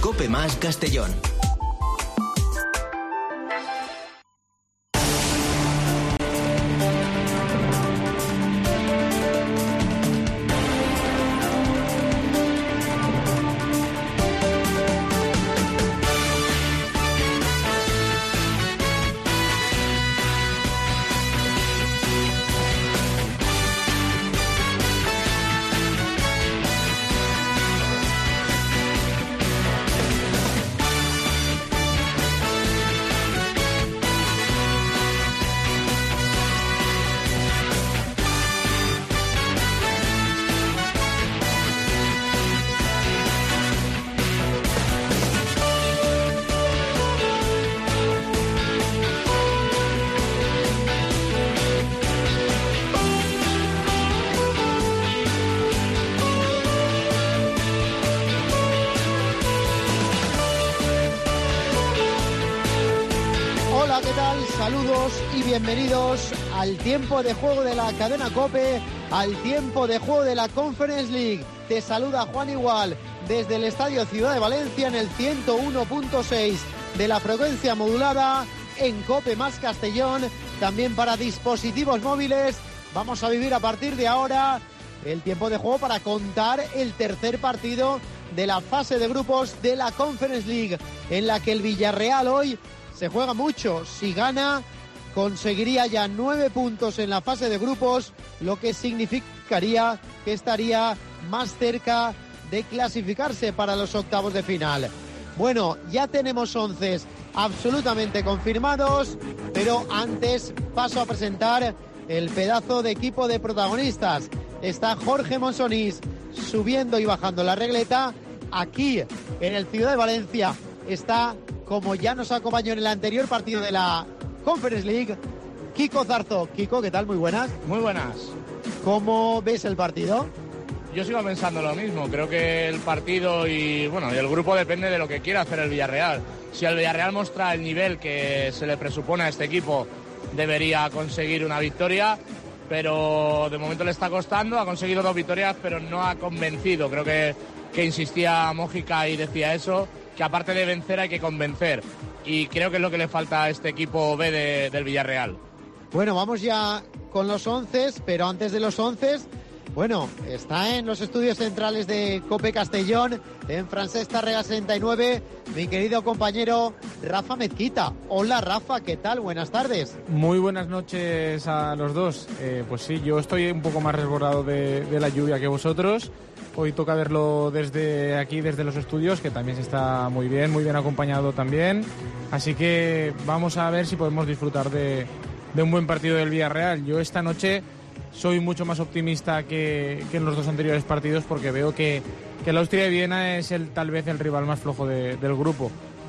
COPE Más Castellón. Saludos y bienvenidos al tiempo de juego de la cadena COPE, al tiempo de juego de la Conference League. Te saluda Juan Igual desde el Estadio Ciudad de Valencia en el 101.6 de la frecuencia modulada en COPE Más Castellón, también para dispositivos móviles. Vamos a vivir a partir de ahora el tiempo de juego para contar el tercer partido de la fase de grupos de la Conference League, en la que el Villarreal hoy se juega mucho. Si gana, conseguiría ya 9 puntos en la fase de grupos, lo que significaría que estaría más cerca de clasificarse para los octavos de final. Bueno, ya tenemos 11 absolutamente confirmados, pero antes paso a presentar el pedazo de equipo de protagonistas. Está Jorge Monsonís subiendo y bajando la regleta. Aquí, en el Ciudad de Valencia, está, como ya nos acompañó en el anterior partido de la Conference League, Kiko Zarzo. Kiko, ¿qué tal? Muy buenas. Muy buenas. ¿Cómo ves el partido? Yo sigo pensando lo mismo. Creo que el partido y el grupo depende de lo que quiera hacer el Villarreal. Si el Villarreal muestra el nivel que se le presupone a este equipo, debería conseguir una victoria, pero de momento le está costando. Ha conseguido 2 victorias, pero no ha convencido. Creo que insistía Mójica y decía eso, que aparte de vencer hay que convencer, y creo que es lo que le falta a este equipo B del Villarreal. Bueno, vamos ya con los 11, pero antes de los 11, bueno, está en los estudios centrales de COPE Castellón, en Francesc Tàrrega 69, mi querido compañero Rafa Mezquita. Hola Rafa, ¿qué tal? Buenas tardes. Muy buenas noches a los dos. Pues sí, yo estoy un poco más resguardado de la lluvia que vosotros. Hoy toca verlo desde aquí, desde los estudios, que también se está muy bien acompañado también. Así que vamos a ver si podemos disfrutar de un buen partido del Villarreal. Yo esta noche soy mucho más optimista que en los 2 anteriores partidos, porque veo que el Austria de Viena es tal vez el rival más flojo del grupo.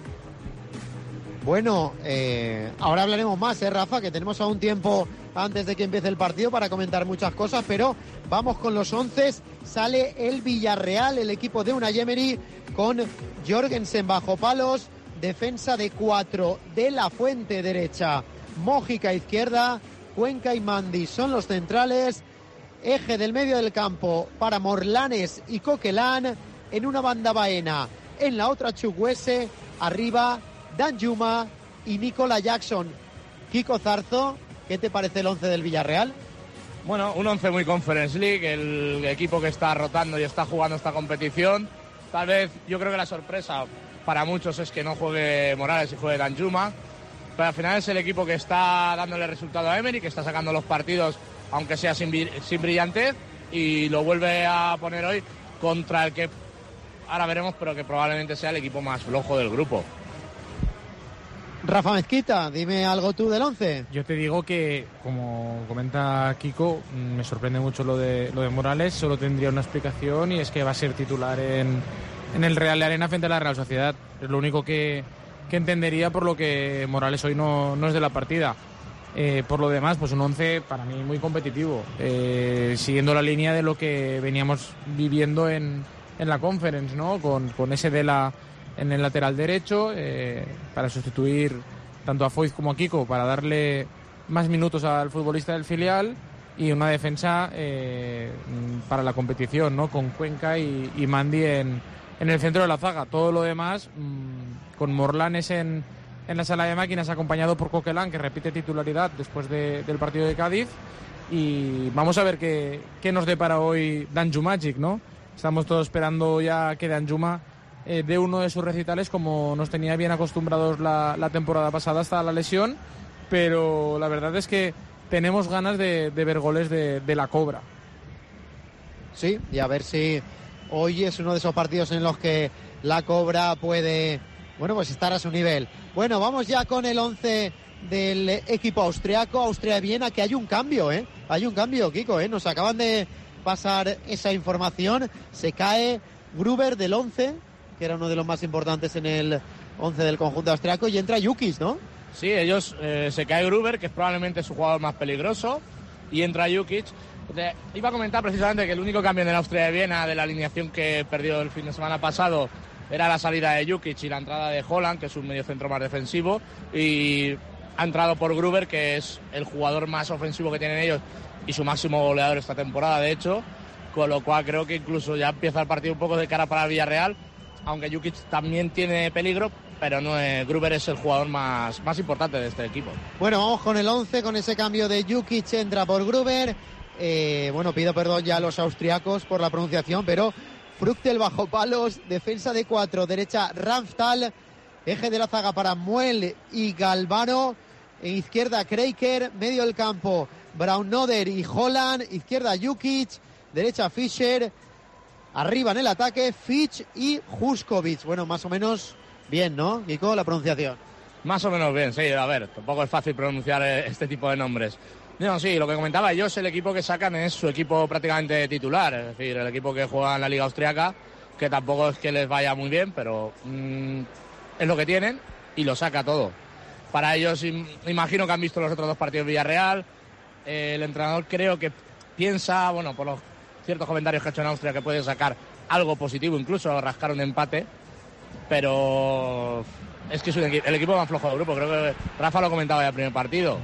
Bueno, ahora hablaremos más, Rafa, que tenemos aún tiempo antes de que empiece el partido para comentar muchas cosas, pero vamos con los 11. Sale el Villarreal, el equipo de Unai Emery, con Jorgensen bajo palos, defensa de 4 de La Fuente derecha, Mójica izquierda, Cuenca y Mandi son los centrales, eje del medio del campo para Morlanes y Coquelin, en una banda Baena, en la otra Chukwueze, arriba Danjuma y Nicola Jackson. Kiko Zarzo, ¿qué te parece el 11 del Villarreal? Bueno, un 11 muy Conference League, el equipo que está rotando y está jugando esta competición. Tal vez, yo creo que la sorpresa para muchos es que no juegue Morales y juegue Danjuma, pero al final es el equipo que está dándole resultado a Emery, que está sacando los partidos, aunque sea sin brillantez, y lo vuelve a poner hoy contra el que ahora veremos, pero que probablemente sea el equipo más flojo del grupo. Rafa Mezquita, dime algo tú del 11. Yo te digo que, como comenta Kiko, me sorprende mucho lo de Morales. Solo tendría una explicación, y es que va a ser titular en el Real de Arena frente a la Real Sociedad. Es lo único que entendería, por lo que Morales hoy no es de la partida. Por lo demás, pues un 11 para mí muy competitivo, siguiendo la línea de lo que veníamos viviendo en la Conference, ¿no? Con ese Dela en el lateral derecho, para sustituir tanto a Foyth como a Kiko, para darle más minutos al futbolista del filial, y una defensa para la competición, ¿no? Con Cuenca y Mandi en en el centro de la zaga. Todo lo demás, con Morlanes en la sala de máquinas, acompañado por Coquelin, que repite titularidad después del partido de Cádiz. Y vamos a ver qué nos depara hoy Danjuma Magic, ¿no? Estamos todos esperando ya que Danjuma dé uno de sus recitales, como nos tenía bien acostumbrados la temporada pasada hasta la lesión, pero la verdad es que tenemos ganas de ver goles de la Cobra. Sí, y a ver si hoy es uno de esos partidos en los que la Cobra puede, bueno, pues estar a su nivel. Bueno, vamos ya con el 11 del equipo austriaco, Austria-Viena, que hay un cambio, hay un cambio, Kiko, nos acaban de pasar esa información. Se cae Gruber del 11, que era uno de los más importantes en el 11 del conjunto austriaco, y entra Jukic, ¿no? Sí, ellos, se cae Gruber, que es probablemente su jugador más peligroso, y entra Jukic. Iba a comentar precisamente que el único cambio en el Austria-Viena de la alineación que perdió el fin de semana pasado era la salida de Jukic y la entrada de Holland, que es un mediocentro más defensivo, y ha entrado por Gruber, que es el jugador más ofensivo que tienen ellos y su máximo goleador esta temporada, de hecho, con lo cual creo que incluso ya empieza el partido un poco de cara para el Villarreal, aunque Jukic también tiene peligro, pero no Gruber es el jugador más importante de este equipo. Bueno, vamos con el 11, con ese cambio de Jukic, entra por Gruber. Bueno, pido perdón ya a los austriacos por la pronunciación, pero Fruchtel bajo palos, defensa de 4, derecha Ramstal, eje de la zaga para Muel y Galvano, en izquierda Kreiker, medio del campo Braunnoder y Holland, izquierda Jukic, derecha Fischer, arriba en el ataque Fitch y Juskovic. Bueno, más o menos bien, ¿no, Kiko, la pronunciación? Más o menos bien, sí, a ver, tampoco es fácil pronunciar este tipo de nombres. No, sí, lo que comentaba yo, el equipo que sacan es su equipo prácticamente titular, es decir, el equipo que juega en la Liga Austriaca, que tampoco es que les vaya muy bien, pero es lo que tienen y lo saca todo. Para ellos, imagino que han visto los otros dos partidos de Villarreal, el entrenador creo que piensa, bueno, por los ciertos comentarios que ha hecho en Austria, que puede sacar algo positivo, incluso rascar un empate, pero es que es el equipo más flojo del grupo. Creo que Rafa lo comentaba ya en el primer partido.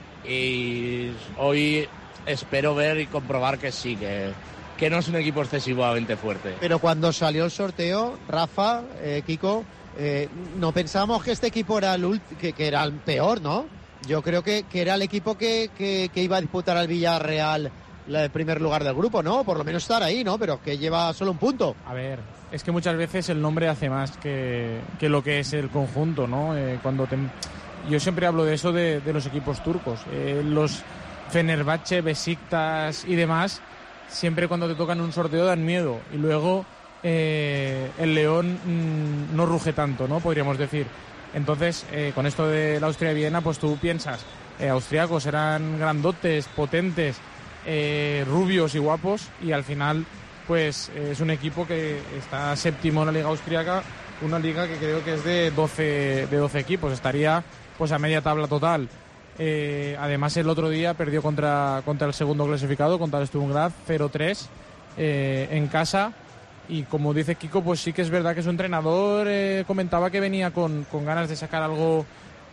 Y hoy espero ver y comprobar que sí, que no es un equipo excesivamente fuerte. Pero cuando salió el sorteo, Rafa, Kiko, no pensamos que este equipo era que era el peor, ¿no? Yo creo que era el equipo que iba a disputar al Villarreal el primer lugar del grupo, ¿no? Por lo menos estar ahí, ¿no? Pero que lleva solo un punto. A ver, es que muchas veces el nombre hace más que lo que es el conjunto, ¿no? Yo siempre hablo de eso de los equipos turcos. Los Fenerbahce, Besiktas y demás, siempre cuando te tocan un sorteo dan miedo. Y luego el León no ruge tanto, ¿no? Podríamos decir. Entonces, con esto de la Austria-Viena, pues tú piensas, austriacos eran grandotes, potentes, rubios y guapos, y al final, pues es un equipo que está séptimo en la Liga Austriaca, una liga que creo que es de 12 equipos. Estaría pues a media tabla total. Además, el otro día perdió contra el segundo clasificado, contra el Sturm Graz, 0-3 en casa. Y como dice Kiko, pues sí que es verdad que su entrenador comentaba que venía con ganas de sacar algo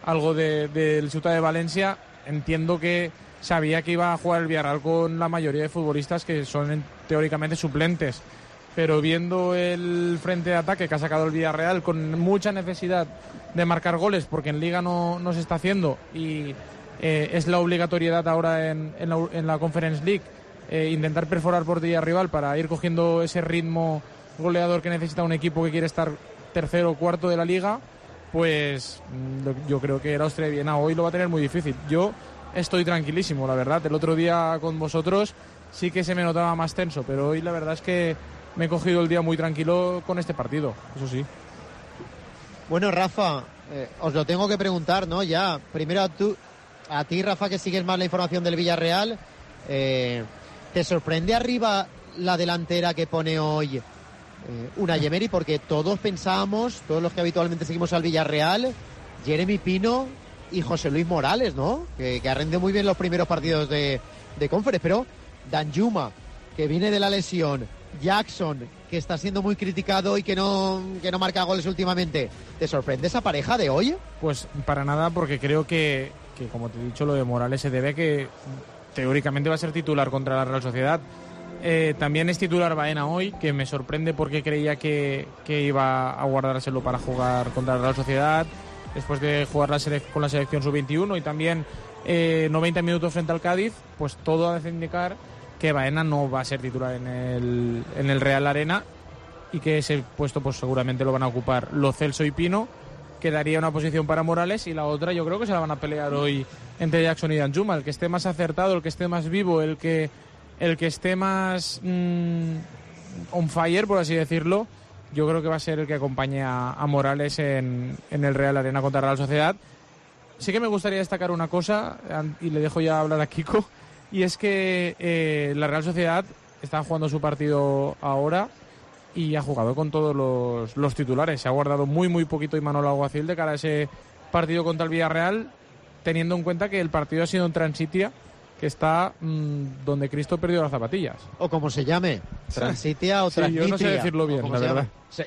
del Ciutat de Valencia. Entiendo que sabía que iba a jugar el Villarreal con la mayoría de futbolistas que son teóricamente suplentes. Pero viendo el frente de ataque que ha sacado el Villarreal, con mucha necesidad de marcar goles, porque en Liga no se está haciendo, y es la obligatoriedad ahora en la Conference League, intentar perforar portería rival para ir cogiendo ese ritmo goleador que necesita un equipo que quiere estar tercero o cuarto de la Liga, pues yo creo que el Austria-Viena hoy lo va a tener muy difícil. Yo estoy tranquilísimo, la verdad. El otro día con vosotros sí que se me notaba más tenso, pero hoy la verdad es que me he cogido el día muy tranquilo con este partido, eso sí. Bueno, Rafa, os lo tengo que preguntar, ¿no? Ya, primero a ti, Rafa, que sigues más la información del Villarreal, ¿te sorprende arriba la delantera que pone hoy Unai Emery? Porque todos pensábamos, todos los que habitualmente seguimos al Villarreal, Jeremy Pino y José Luis Morales, ¿no? Que ha rendido muy bien los primeros partidos de Conference, pero Danjuma, que viene de la lesión, Jackson, que está siendo muy criticado y que no marca goles últimamente. ¿Te sorprende esa pareja de hoy? Pues para nada, porque creo que como te he dicho, lo de Morales se debe a que teóricamente va a ser titular contra la Real Sociedad. También es titular Baena hoy, que me sorprende porque creía que iba a guardárselo para jugar contra la Real Sociedad, después de jugar con la selección sub-21 y también 90 minutos frente al Cádiz, pues todo hace indicar que Baena no va a ser titular en el Real Arena y que ese puesto pues seguramente lo van a ocupar Lo Celso y Pino. Quedaría una posición para Morales y la otra yo creo que se la van a pelear hoy entre Jackson y Danjuma, el que esté más acertado, el que esté más vivo, el que esté más on fire, por así decirlo. Yo creo que va a ser el que acompañe a Morales en el Real Arena contra Real Sociedad. Sí que me gustaría destacar una cosa, y le dejo ya hablar a Kiko, y es que la Real Sociedad está jugando su partido ahora y ha jugado con todos los titulares. Se ha guardado muy poquito Imanol Alguacil de cara a ese partido contra el Villarreal, teniendo en cuenta que el partido ha sido en Transitia, que está donde Cristo perdió las zapatillas. O como se llame, Transitia o Transnistria. Yo no sé decirlo bien, la verdad. Sí,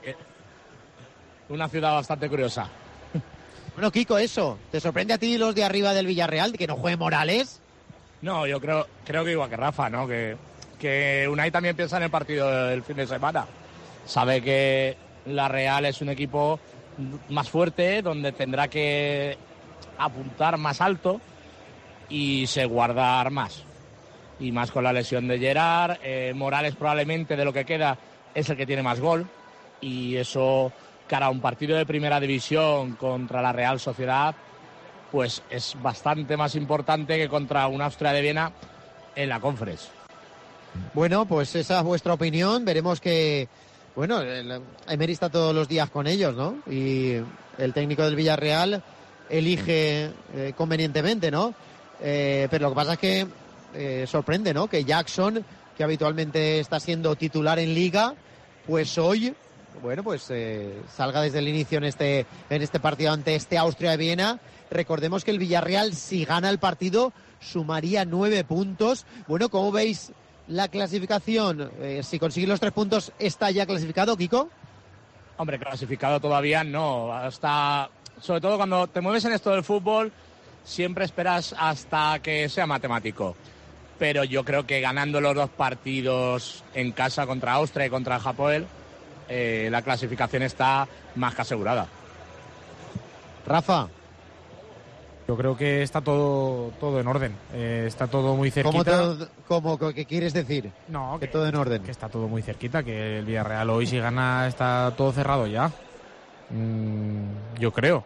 una ciudad bastante curiosa. Bueno, Kiko, eso, ¿te sorprende a ti los de arriba del Villarreal de que no juegue Morales? No, yo creo que igual que Rafa, ¿no? Que Unai también piensa en el partido del fin de semana. Sabe que la Real es un equipo más fuerte, donde tendrá que apuntar más alto y se guardar más. Y más con la lesión de Gerard. Morales probablemente de lo que queda es el que tiene más gol. Y eso, cara a un partido de primera división contra la Real Sociedad, pues es bastante más importante que contra un Austria de Viena en la Conference. Bueno, pues esa es vuestra opinión. Veremos que, bueno, Emery está todos los días con ellos, ¿no? Y el técnico del Villarreal elige convenientemente, ¿no? Pero lo que pasa es que sorprende, ¿no? Que Jackson, que habitualmente está siendo titular en Liga, pues hoy, bueno, pues salga desde el inicio en este partido ante este Austria de Viena. Recordemos que el Villarreal, si gana el partido, sumaría 9 puntos. Bueno, ¿cómo veis la clasificación? Si consigue los 3 puntos, ¿está ya clasificado, Kiko? Hombre, clasificado todavía no. Hasta, sobre todo cuando te mueves en esto del fútbol, siempre esperas hasta que sea matemático. Pero yo creo que ganando los 2 partidos en casa contra Austria y contra Hapoel, la clasificación está más que asegurada. Rafa. Yo creo que está todo en orden. Está todo muy cerquita. ¿Cómo qué quieres decir? No, que todo en orden. Que está todo muy cerquita, que el Villarreal hoy si gana está todo cerrado ya. Yo creo.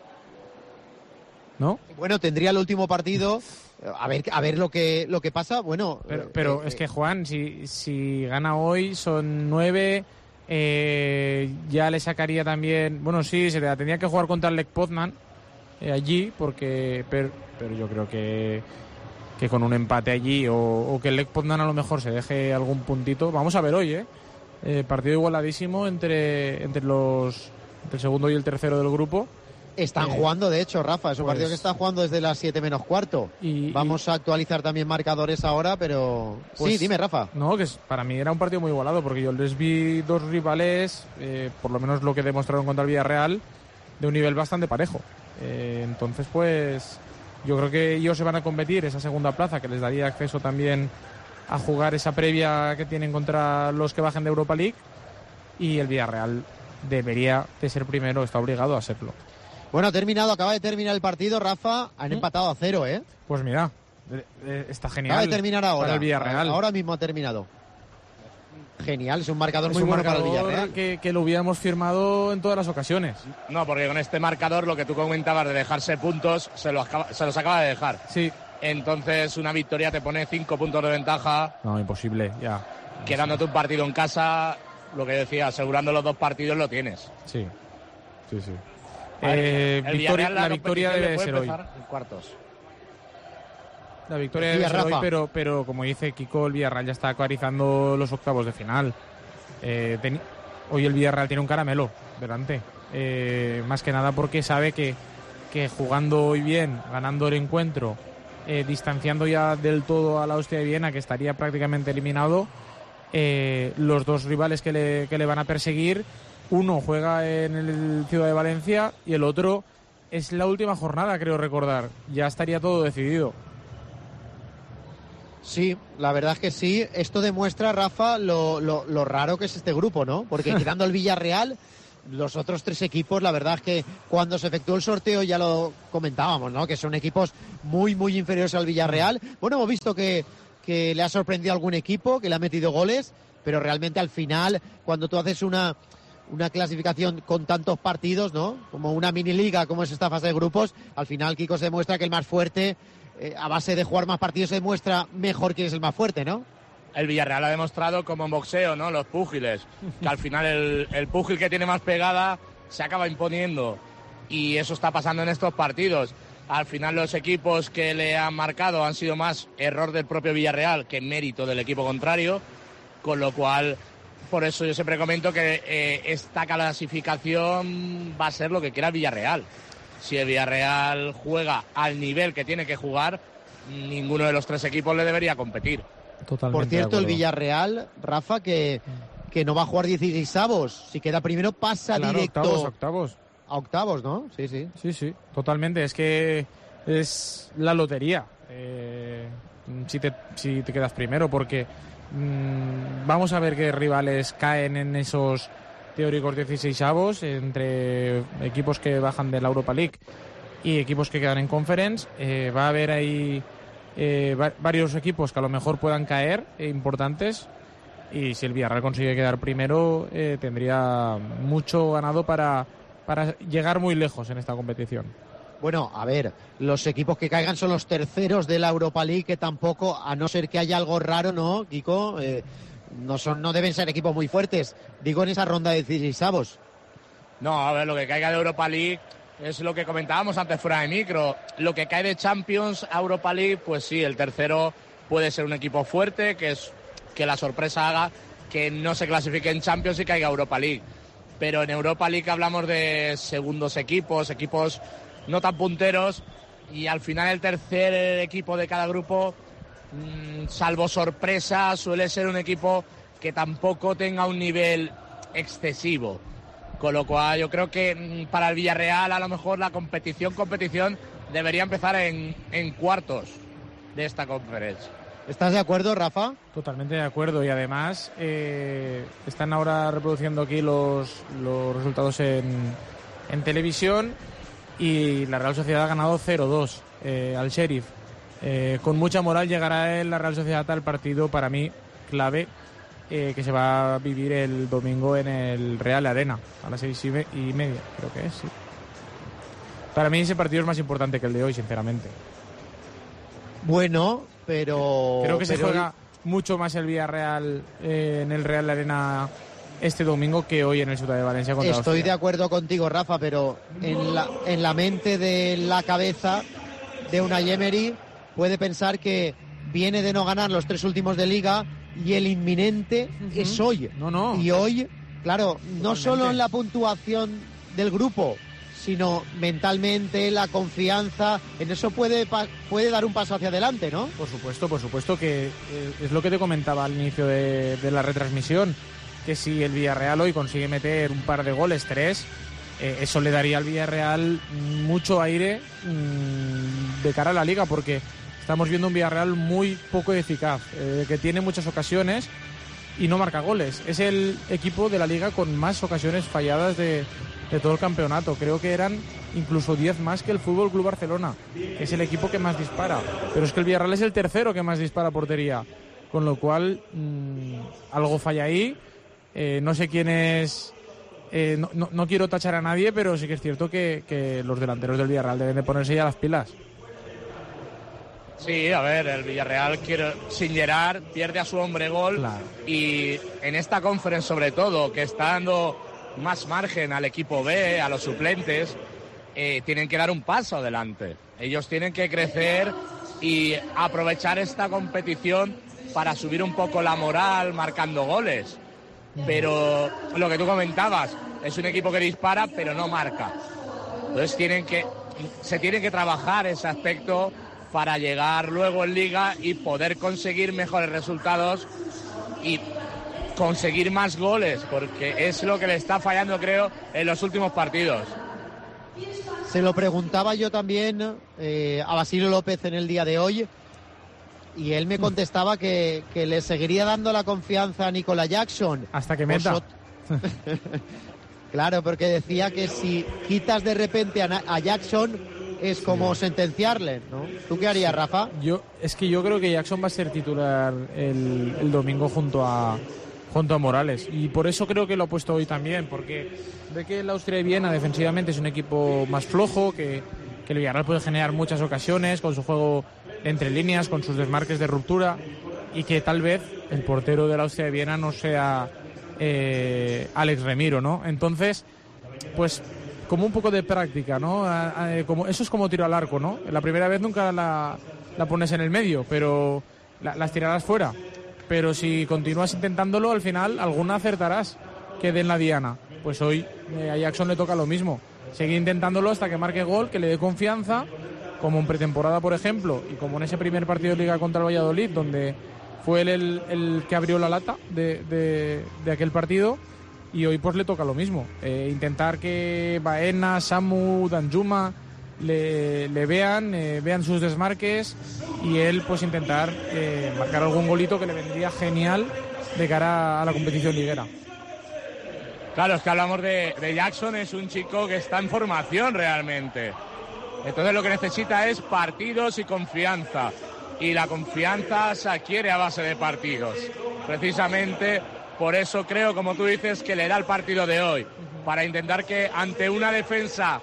¿No? Bueno, tendría el último partido. A ver lo que pasa. Bueno, pero es que Juan, si gana hoy son 9. Ya le sacaría también. Bueno, sí, se le tendría que jugar contra el Lech Poznan allí, porque pero yo creo que con un empate allí o que el Lech Poznan a lo mejor se deje algún puntito. Vamos a ver hoy, partido igualadísimo entre el segundo y el tercero del grupo. Están jugando, de hecho, Rafa, es un partido que están jugando desde las 7 menos cuarto. Vamos a actualizar también marcadores ahora, pero... Pues, sí, dime, Rafa. No, que para mí era un partido muy igualado, porque yo les vi 2 rivales, por lo menos lo que demostraron contra el Villarreal, de un nivel bastante parejo. Entonces, pues, yo creo que ellos se van a competir esa segunda plaza, que les daría acceso también a jugar esa previa que tienen contra los que bajen de Europa League, y el Villarreal debería de ser primero, está obligado a serlo. Bueno, acaba de terminar el partido, Rafa. Han empatado a 0, ¿eh? Pues mira, está genial. Acaba de terminar ahora. Para el Villarreal. Ahora mismo ha terminado. Genial, es un marcador muy bueno para el Villarreal. Que lo hubiéramos firmado en todas las ocasiones. No, porque con este marcador, lo que tú comentabas de dejarse puntos, se los acaba de dejar. Sí. Entonces, una victoria te pone 5 puntos de ventaja. No, imposible, ya. Quedándote un partido en casa, lo que decía, asegurando los 2 partidos lo tienes. Sí. La victoria debe ser hoy. En cuartos. La victoria debe ser hoy, pero como dice Kiko, el Villarreal ya está acariciando los octavos de final. Hoy el Villarreal tiene un caramelo delante. Más que nada porque sabe que jugando hoy bien, ganando el encuentro, distanciando ya del todo a la Austria de Viena, que estaría prácticamente eliminado, los 2 rivales que le van a perseguir, uno juega en el Ciudad de Valencia y el otro es la última jornada, creo recordar. Ya estaría todo decidido. Sí, la verdad es que sí. Esto demuestra, Rafa, lo raro que es este grupo, ¿no? Porque quitando el Villarreal, los otros 3 equipos, la verdad es que cuando se efectuó el sorteo ya lo comentábamos, ¿no? Que son equipos muy, muy inferiores al Villarreal. Bueno, hemos visto que le ha sorprendido a algún equipo, que le ha metido goles, pero realmente al final, cuando tú haces una clasificación con tantos partidos, ¿no? Como una mini liga, como es esta fase de grupos, al final, Kiko, se demuestra que el más fuerte, a base de jugar más partidos, se demuestra mejor quién es el más fuerte, ¿no? El Villarreal ha demostrado como en boxeo, ¿no? Los púgiles, que al final el púgil que tiene más pegada se acaba imponiendo. Y eso está pasando en estos partidos. Al final los equipos que le han marcado han sido más error del propio Villarreal que mérito del equipo contrario, con lo cual, por eso yo siempre comento que esta clasificación va a ser lo que quiera el Villarreal. Si el Villarreal juega al nivel que tiene que jugar, ninguno de los 3 equipos le debería competir. Totalmente. Por cierto, el Villarreal, Rafa, que no va a jugar 16avos. Si queda primero, pasa directo octavos. A octavos, ¿no? Sí. Sí, totalmente. Es que es la lotería. Si te quedas primero, porque vamos a ver qué rivales caen en esos teóricos 16avos, entre equipos que bajan de la Europa League y equipos que quedan en Conference. Va a haber ahí varios equipos que a lo mejor puedan caer, importantes, y si el Villarreal consigue quedar primero, tendría mucho ganado para llegar muy lejos en esta competición. Bueno, a ver, los equipos que caigan son los terceros de la Europa League, que tampoco, a no ser que haya algo raro, ¿no, Kiko? No deben ser equipos muy fuertes, digo, en esa ronda de 16avos. No, a ver, lo que caiga de Europa League es lo que comentábamos antes fuera de micro. Lo que cae de Champions a Europa League, pues sí, el tercero puede ser un equipo fuerte, que la sorpresa haga que no se clasifique en Champions y caiga a Europa League. Pero en Europa League hablamos de segundos equipos no tan punteros, y al final el tercer equipo de cada grupo, salvo sorpresa, suele ser un equipo que tampoco tenga un nivel excesivo. Con lo cual yo creo que para el Villarreal a lo mejor la competición debería empezar en cuartos de esta conferencia. ¿Estás de acuerdo, Rafa? Totalmente de acuerdo, y además están ahora reproduciendo aquí los resultados en televisión, y la Real Sociedad ha ganado 0-2 al Sheriff. Con mucha moral llegará la Real Sociedad al partido, para mí, clave, que se va a vivir el domingo en el Real Arena a las 6:30, creo que es, sí. Para mí ese partido es más importante que el de hoy, sinceramente. Bueno, pero creo que se juega mucho más el Villarreal en el Real Arena este domingo que hoy en el Ciudad de Valencia contra Estoy Austria. de acuerdo contigo, Rafa, pero en la mente de la cabeza de Unai Emery puede pensar que viene de no ganar los 3 últimos de Liga y el inminente es hoy. No. Y hoy, claro, Totalmente. No solo en la puntuación del grupo, sino mentalmente, la confianza, en eso puede dar un paso hacia adelante, ¿no? Por supuesto que es lo que te comentaba al inicio de la retransmisión, que si el Villarreal hoy consigue meter un par de goles, 3, eso le daría al Villarreal mucho aire de cara a la Liga, porque estamos viendo un Villarreal muy poco eficaz, que tiene muchas ocasiones y no marca goles. Es el equipo de la Liga con más ocasiones falladas de todo el campeonato. Creo que eran incluso 10 más que el Fútbol Club Barcelona, que es el equipo que más dispara. Pero es que el Villarreal es el tercero que más dispara a portería, con lo cual algo falla ahí. No sé quién es. No quiero tachar a nadie, pero sí que es cierto que los delanteros del Villarreal deben de ponerse ya las pilas. Sí, a ver, el Villarreal sin Gerard pierde a su hombre gol, claro. Y en esta conferencia sobre todo, que está dando más margen al equipo B, a los suplentes, tienen que dar un paso adelante. Ellos tienen que crecer y aprovechar esta competición para subir un poco la moral marcando goles. Pero lo que tú comentabas, es un equipo que dispara pero no marca. Entonces se tiene que trabajar ese aspecto para llegar luego en Liga y poder conseguir mejores resultados y conseguir más goles, porque es lo que le está fallando, creo, en los últimos partidos. Se lo preguntaba yo también a Basilio López en el día de hoy. Y él me contestaba que le seguiría dando la confianza a Nicola Jackson. Hasta que meta. Claro, porque decía que si quitas de repente a Jackson es como sentenciarle, ¿no? ¿Tú qué harías, Rafa? Yo creo que Jackson va a ser titular el domingo junto a Morales, y por eso creo que lo ha puesto hoy también, porque ve que el Austria de Viena defensivamente es un equipo más flojo, que el Villarreal puede generar muchas ocasiones con su juego entre líneas, con sus desmarques de ruptura, y que tal vez el portero del Austria de Viena no sea Alex Remiro, ¿no? Entonces, pues como un poco de práctica, ¿no? Como, eso es como tiro al arco, ¿no? La primera vez nunca la pones en el medio, pero las tirarás fuera. Pero si continúas intentándolo, al final alguna acertarás que den la diana. Pues hoy a Jackson le toca lo mismo. Seguir intentándolo hasta que marque gol, que le dé confianza, como en pretemporada, por ejemplo, y como en ese primer partido de Liga contra el Valladolid, donde fue él el que abrió la lata de aquel partido, y hoy pues le toca lo mismo. Intentar que Baena, Samu, Danjuma le vean sus desmarques, y él pues intentar marcar algún golito que le vendría genial de cara a la competición liguera. Claro, es que hablamos de Jackson, es un chico que está en formación realmente. Entonces lo que necesita es partidos y confianza. Y la confianza se adquiere a base de partidos. Precisamente por eso creo, como tú dices, que le da el partido de hoy. Para intentar que ante una defensa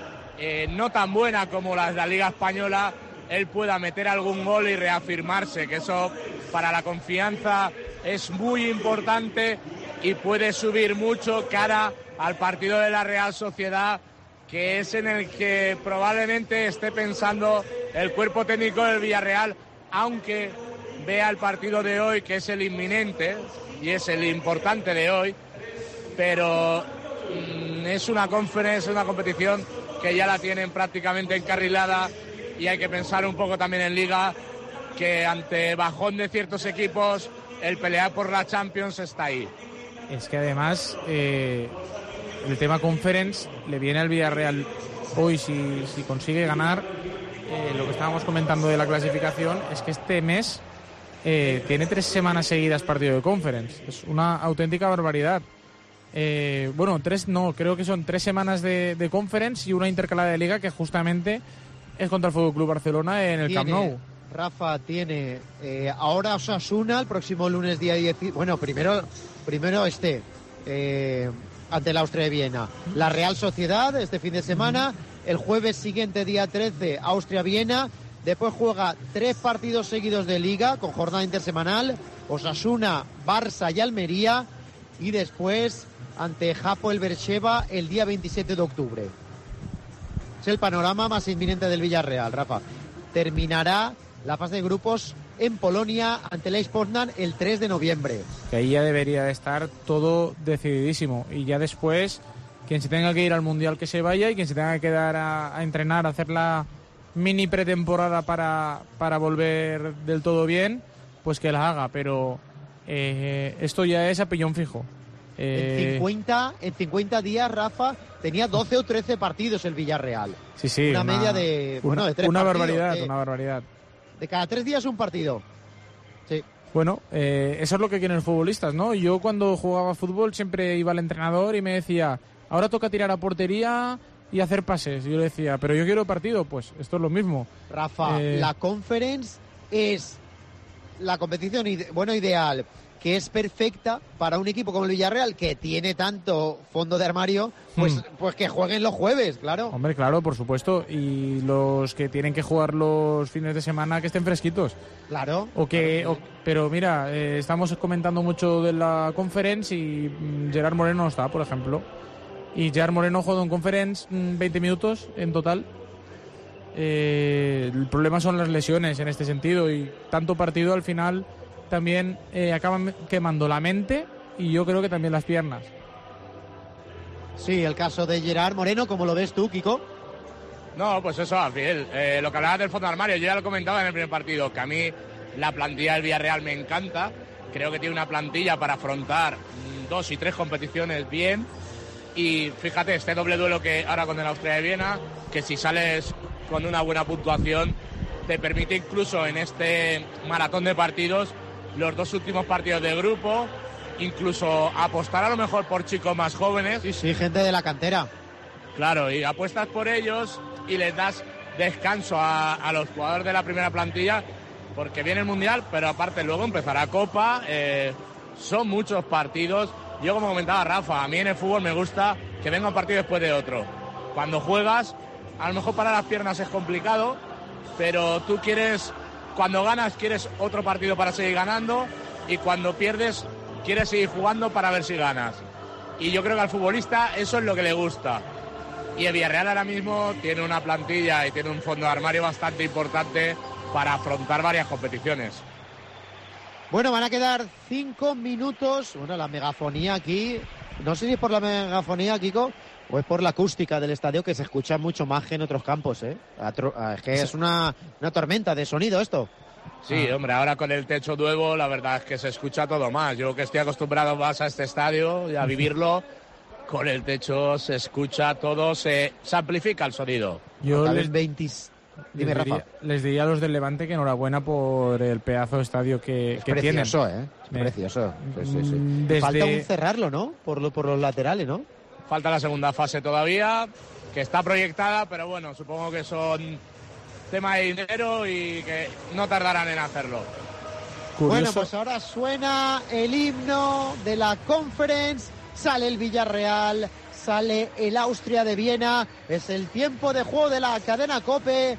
no tan buena como la de la Liga Española, él pueda meter algún gol y reafirmarse, que eso para la confianza es muy importante y puede subir mucho cara al partido de la Real Sociedad, que es en el que probablemente esté pensando el cuerpo técnico del Villarreal, aunque vea el partido de hoy, que es el inminente y es el importante de hoy, pero es una conference, una competición que ya la tienen prácticamente encarrilada, y hay que pensar un poco también en Liga, que ante bajón de ciertos equipos el pelear por la Champions está ahí. Es que además el tema Conference le viene al Villarreal hoy si consigue ganar. Lo que estábamos comentando de la clasificación es que este mes tiene 3 semanas seguidas partido de Conference. Es una auténtica barbaridad. Bueno, 3 no, creo que son 3 semanas de Conference y una intercalada de Liga, que justamente es contra el Fútbol Club Barcelona en el Camp Nou. Rafa, tiene ahora Osasuna el próximo lunes día 10. Bueno, primero ante la Austria de Viena. La Real Sociedad este fin de semana. El jueves siguiente, día 13, Austria-Viena. Después juega 3 partidos seguidos de Liga con jornada intersemanal. Osasuna, Barça y Almería. Y después ante Hapoel Beersheva el día 27 de octubre. Es el panorama más inminente del Villarreal, Rafa. Terminará la fase de grupos en Polonia ante el AS Poznan el 3 de noviembre. Que ahí ya debería de estar todo decididísimo. Y ya después, quien se tenga que ir al Mundial que se vaya, y quien se tenga que quedar a entrenar, a hacer la mini pretemporada para volver del todo bien, pues que la haga. Pero esto ya es a pillón fijo. En 50 días, Rafa, tenía 12 o 13 partidos el Villarreal. Sí, una media de 3 partidos. Una barbaridad. De cada 3 días un partido. Sí. Bueno, eso es lo que quieren los futbolistas, ¿no? Yo cuando jugaba fútbol siempre iba al entrenador y me decía, ahora toca tirar a portería y hacer pases. Y yo le decía, pero yo quiero partido. Pues esto es lo mismo. Rafa, la Conference es la competición ideal, que es perfecta para un equipo como el Villarreal, que tiene tanto fondo de armario, pues que jueguen los jueves, claro. Hombre, claro, por supuesto. Y los que tienen que jugar los fines de semana, que estén fresquitos. Claro. Pero mira, estamos comentando mucho de la Conference y Gerard Moreno no está, por ejemplo. Y Gerard Moreno ha jugado en Conference 20 minutos en total. El problema son las lesiones en este sentido, y tanto partido al final también acaban quemando la mente, y yo creo que también las piernas. Sí, el caso de Gerard Moreno, ¿cómo lo ves tú, Kiko? No, pues eso, al final, lo que hablabas del fondo de armario, yo ya lo comentaba en el primer partido, que a mí la plantilla del Villarreal me encanta. Creo que tiene una plantilla para afrontar 2 y 3 competiciones bien. Y fíjate, este doble duelo que ahora con el Austria de Viena, que si sales con una buena puntuación, te permite incluso en este maratón de partidos, los 2 últimos partidos de grupo, incluso apostar a lo mejor por chicos más jóvenes. Sí, gente de la cantera. Claro, y apuestas por ellos y les das descanso a los jugadores de la primera plantilla, porque viene el Mundial, pero aparte luego empezará Copa, son muchos partidos. Yo, como comentaba Rafa, a mí en el fútbol me gusta que venga un partido después de otro. Cuando juegas, a lo mejor para las piernas es complicado, pero tú quieres, cuando ganas, quieres otro partido para seguir ganando, y cuando pierdes, quieres seguir jugando para ver si ganas. Y yo creo que al futbolista eso es lo que le gusta. Y el Villarreal ahora mismo tiene una plantilla y tiene un fondo de armario bastante importante para afrontar varias competiciones. Bueno, van a quedar 5 minutos. Bueno, la megafonía aquí, no sé si es por la megafonía, Kiko, o es por la acústica del estadio, que se escucha mucho más que en otros campos, ¿eh? Es que es una tormenta de sonido esto. Sí, hombre, ahora con el techo nuevo la verdad es que se escucha todo más. Yo, que estoy acostumbrado más a este estadio y a vivirlo, con el techo se escucha todo, se amplifica el sonido. Yo Les diría a los del Levante que enhorabuena por el pedazo de estadio que tienen. Es precioso. Sí. Falta un cerrarlo, ¿no? Por los laterales, ¿no? Falta la segunda fase todavía, que está proyectada, pero bueno, supongo que son tema de dinero y que no tardarán en hacerlo. Curioso. Bueno, pues ahora suena el himno de la Conference, sale el Villarreal, sale el Austria de Viena, es el tiempo de juego de la cadena COPE,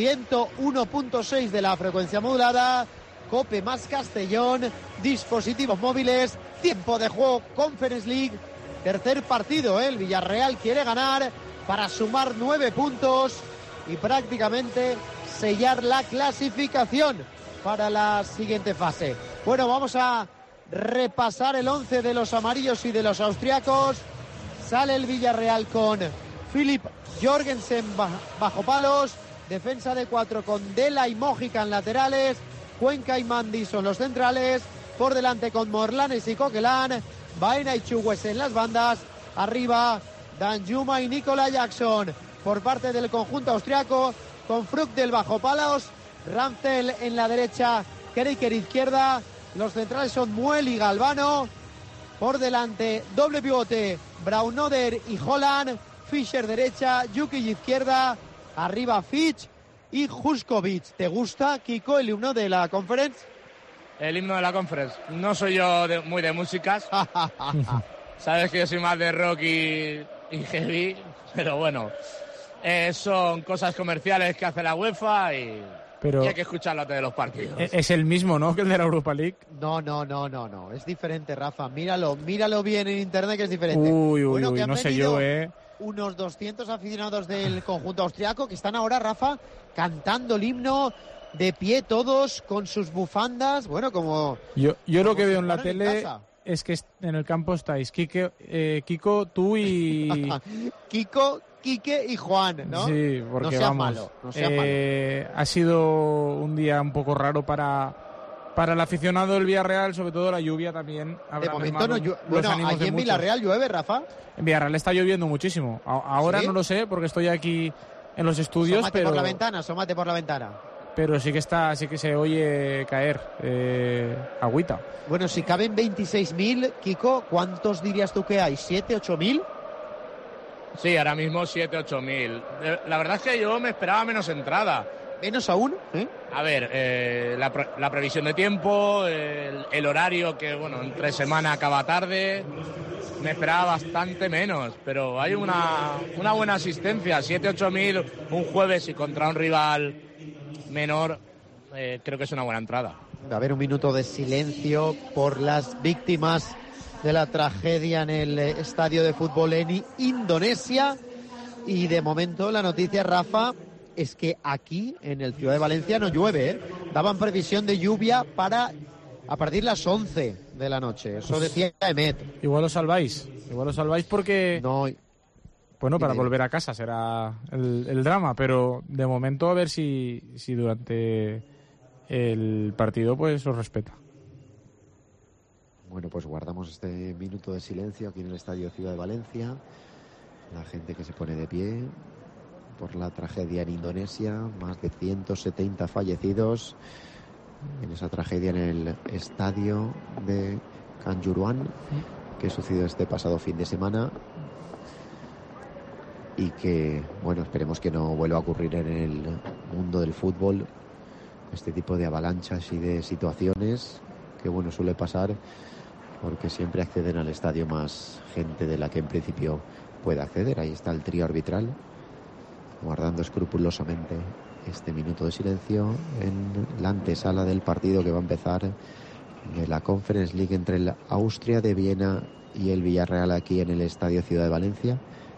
101.6 de la frecuencia modulada, COPE más Castellón, dispositivos móviles, tiempo de juego Conference League, tercer partido, el Villarreal quiere ganar para sumar 9 puntos y prácticamente sellar la clasificación para la siguiente fase. Bueno, vamos a repasar el 11 de los amarillos y de los austriacos. Sale el Villarreal con Philip Jorgensen bajo palos, defensa de 4 con Dela y Mojica en laterales, Cuenca y Mandi son los centrales, por delante con Morlanes y Coquelin, Baena y Chugues en las bandas, arriba Danjuma y Nicola Jackson. Por parte del conjunto austriaco, con Fruck del bajo palos, Ramstel en la derecha, Keriker izquierda, los centrales son Muel y Galvano, por delante doble pivote Braunoder y Holland, Fischer derecha, Jukic izquierda, arriba Fitch y Juskovic. ¿Te gusta, Kiko, el himno de la Conference? El himno de la Conference. No soy yo muy de músicas. Sabes que yo soy más de rock y heavy, pero bueno, son cosas comerciales que hace la UEFA y hay que escucharlo antes de los partidos. Es el mismo, ¿no?, que el de la Europa League. No. Es diferente, Rafa. Míralo bien en internet, que es diferente. Uy, no sé yo, Unos 200 aficionados del conjunto austriaco que están ahora, Rafa, cantando el himno, de pie todos, con sus bufandas. Bueno, como... Yo lo que veo en la tele es que en el campo estáis Kiko, tú y... Kiko, Quique y Juan, ¿no? Sí, porque no seas malo. Ha sido un día un poco raro para el aficionado del Villarreal, sobre todo la lluvia también. De momento no llueve. Bueno, ¿aquí en Villarreal llueve, Rafa? En Villarreal está lloviendo muchísimo. Ahora ¿sí? No lo sé, porque estoy aquí en los estudios. Asómate por la ventana. Pero sí que se oye caer agüita. Bueno, si caben 26.000, Kiko, ¿cuántos dirías tú que hay? ¿7, 8.000? Sí, ahora mismo 7, 8.000. La verdad es que yo me esperaba menos entrada. ¿Menos aún? A ver, la previsión de tiempo, el horario que, bueno, entre semana acaba tarde, me esperaba bastante menos, pero hay una buena asistencia, 7, 8.000 un jueves y contra un rival menor, creo que es una buena entrada. Va a haber un minuto de silencio por las víctimas de la tragedia en el estadio de fútbol en Indonesia. Y de momento la noticia, Rafa, es que aquí en el Ciudad de Valencia no llueve, Daban previsión de lluvia para a partir de las 11 de la noche. Eso decía Emet. Igual lo salváis porque... No. Bueno, para volver a casa será el drama, pero de momento a ver si durante el partido pues os respeta. Bueno, pues guardamos este minuto de silencio aquí en el Estadio Ciudad de Valencia. La gente que se pone de pie por la tragedia en Indonesia, más de 170 fallecidos en esa tragedia en el estadio de Kanjuruhan, que sucedió este pasado fin de semana, y que, bueno, esperemos que no vuelva a ocurrir en el mundo del fútbol este tipo de avalanchas y de situaciones que, bueno, suele pasar porque siempre acceden al estadio más gente de la que en principio puede acceder. Ahí está el trío arbitral guardando escrupulosamente este minuto de silencio en la antesala del partido que va a empezar de la Conference League entre el Austria de Viena y el Villarreal aquí en el Estadio Ciudad de Valencia.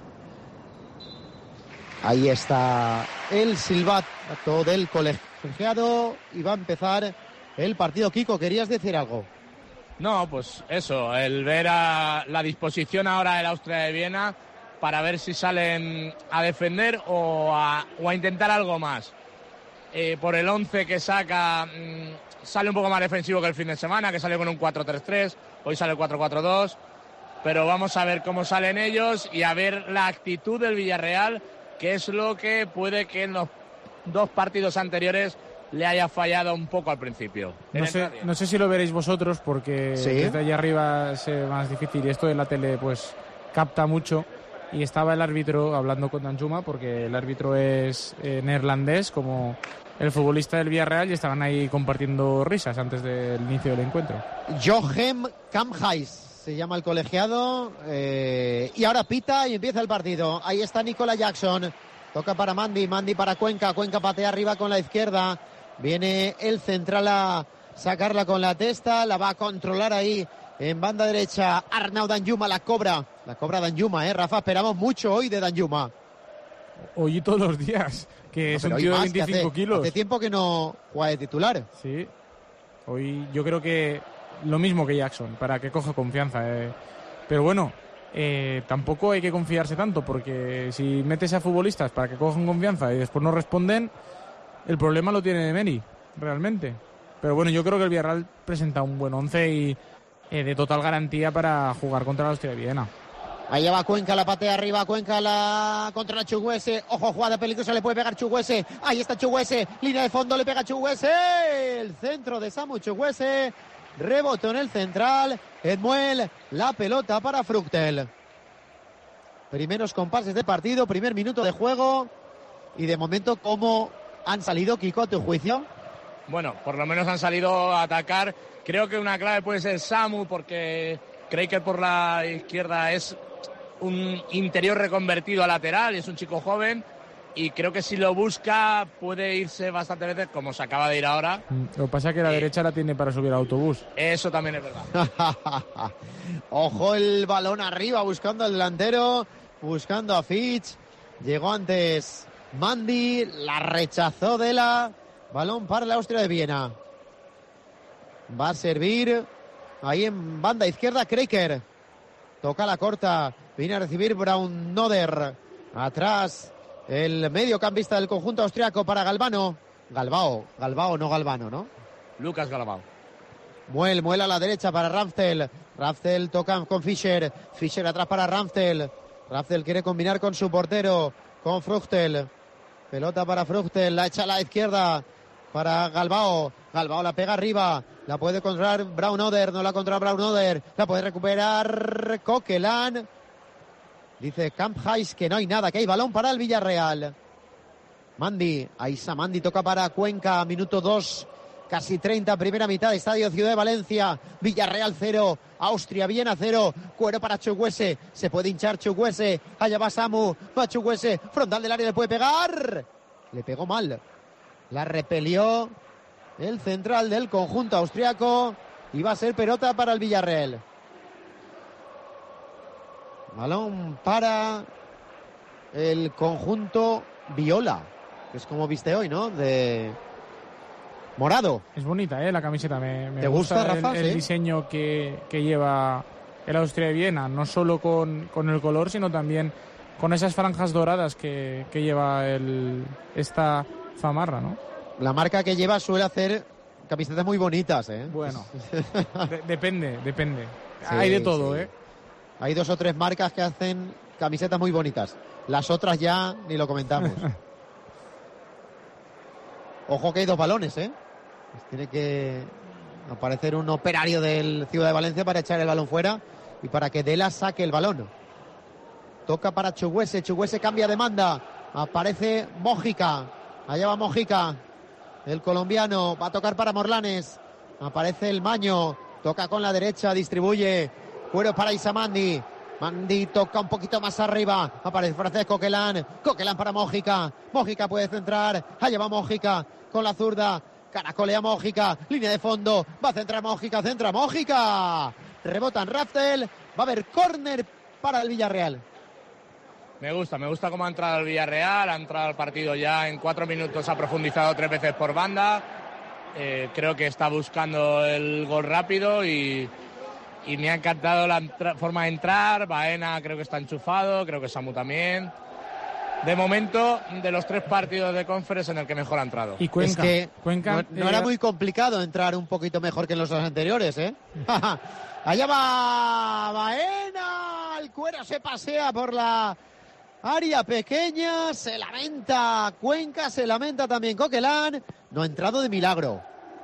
Ahí está el silbato del colegiado y va a empezar el partido. Kiko, ¿querías decir algo? No, pues eso, el ver a la disposición ahora del Austria de Viena para ver si salen a defender o a intentar algo más. Por el 11 que saca, sale un poco más defensivo que el fin de semana, que sale con un 4-3-3, hoy sale el 4-4-2, pero vamos a ver cómo salen ellos y a ver la actitud del Villarreal, que es lo que puede que en los 2 partidos anteriores le haya fallado un poco al principio. No sé si lo veréis vosotros, porque ¿sí? Desde allá arriba es más difícil y esto de la tele pues capta mucho. Y estaba el árbitro hablando con Danjuma, porque el árbitro es neerlandés, como el futbolista del Villarreal, y estaban ahí compartiendo risas antes del inicio del encuentro. Jochen Kamphuis se llama el colegiado, y ahora pita y empieza el partido. Ahí está Nicola Jackson, toca para Mandy para Cuenca patea arriba con la izquierda, viene el central a sacarla con la testa, la va a controlar ahí en banda derecha Arnaud Danjuma, la cobra Danjuma, Rafa, esperamos mucho hoy de Danjuma. Hoy y todos los días, que es un tío de 25 kilos. Hace tiempo que no juega de titular. Sí, hoy yo creo que lo mismo que Jackson, para que coja confianza. Pero bueno, tampoco hay que confiarse tanto, porque si metes a futbolistas para que cojan confianza y después no responden, el problema lo tiene Emery, realmente. Pero bueno, yo creo que el Villarreal presenta un buen 11 y de total garantía para jugar contra la Austria de Viena. Ahí va Cuenca, la patea arriba, Cuenca la contra la Chukwueze. Ojo, jugada peligrosa, le puede pegar Chukwueze. Ahí está Chukwueze, línea de fondo, le pega Chukwueze. El centro de Samu Chukwueze. Rebotó en el central. Edmuel, la pelota para Fruchtel. Primeros compases de partido, primer minuto de juego. Y de momento, ¿cómo han salido, Kiko, a tu juicio? Bueno, por lo menos han salido a atacar. Creo que una clave puede ser Samu, porque Kreiker por la izquierda es un interior reconvertido a lateral, es un chico joven, y creo que si lo busca puede irse bastantes veces, como se acaba de ir ahora. Lo que pasa es que la derecha la tiene para subir al autobús. Eso también es verdad. Ojo, el balón arriba, buscando al delantero, buscando a Fitch. Llegó antes Mandy, la rechazó balón para la Austria de Viena. Va a servir ahí en banda izquierda Kreiker. Toca la corta. Viene a recibir Braun-Noder. Atrás el mediocampista del conjunto austriaco para Galvano. Galvao, no Galvano, ¿no? Lucas Galvao. Muel a la derecha para Ramstel. Ramstel toca con Fischer. Fischer atrás para Ramstel. Ramstel quiere combinar con su portero, con Fruchtel. Pelota para Fruchtel. La echa a la izquierda para Galvao. Galvao la pega arriba. La puede controlar Braun-Noder. No la controla Braun-Noder. La puede recuperar Coquelin. Dice Kamphuis que no hay nada, que hay balón para el Villarreal. Mandy. Ahí está Mandy. Toca para Cuenca. Minuto 2. Casi 30. Primera mitad. Estadio Ciudad de Valencia. Villarreal 0. Austria Viena 0. Cuero para Chukwueze. Se puede hinchar Chukwueze. Allá va Samu. Va Chukwueze. Frontal del área. Le puede pegar. Le pegó mal. La repelió el central del conjunto austriaco. Y va a ser pelota para el Villarreal. Balón para el conjunto viola, que es como viste hoy, ¿no? De morado. Es bonita, la camiseta. Me ¿Te gusta, Rafa? El diseño que lleva el Austria de Viena, no solo con el color, sino también con esas franjas doradas que lleva esta zamarra, ¿no? La marca que lleva suele hacer camisetas muy bonitas, ¿eh? Bueno, depende. Sí, hay de todo, sí. Hay 2 o 3 marcas que hacen camisetas muy bonitas. Las otras ya ni lo comentamos. Ojo que hay 2 balones, ¿eh? Pues tiene que aparecer un operario del Ciudad de Valencia para echar el balón fuera y para que Dela saque el balón. Toca para Chukwueze, Chukwueze cambia de banda. Aparece Mójica. Allá va Mójica. El colombiano va a tocar para Morlanes. Aparece el Maño. Toca con la derecha, distribuye. Cuero para Isamandi. Mandi toca un poquito más arriba. Aparece Francesc Coquelin. Coquelin para Mójica. Mójica puede centrar. Allá va Mójica con la zurda. Caracolea Mójica. Línea de fondo. Va a centrar Mójica. Centra Mójica. Rebota en Raftel. Va a haber córner para el Villarreal. Me gusta cómo ha entrado el Villarreal. Ha entrado al partido ya en 4 minutos. Ha profundizado 3 veces por banda. Creo que está buscando el gol rápido y me ha encantado la forma de entrar. Baena creo que está enchufado, creo que Samu también. De momento, de los 3 partidos de Conference en el que mejor ha entrado. Y Cuenca, es que Cuenca no era muy complicado entrar un poquito mejor que en los anteriores, ¿eh? Allá va Baena, el Cuero se pasea por la área pequeña, se lamenta Cuenca, se lamenta también Coquelin. No ha entrado de milagro.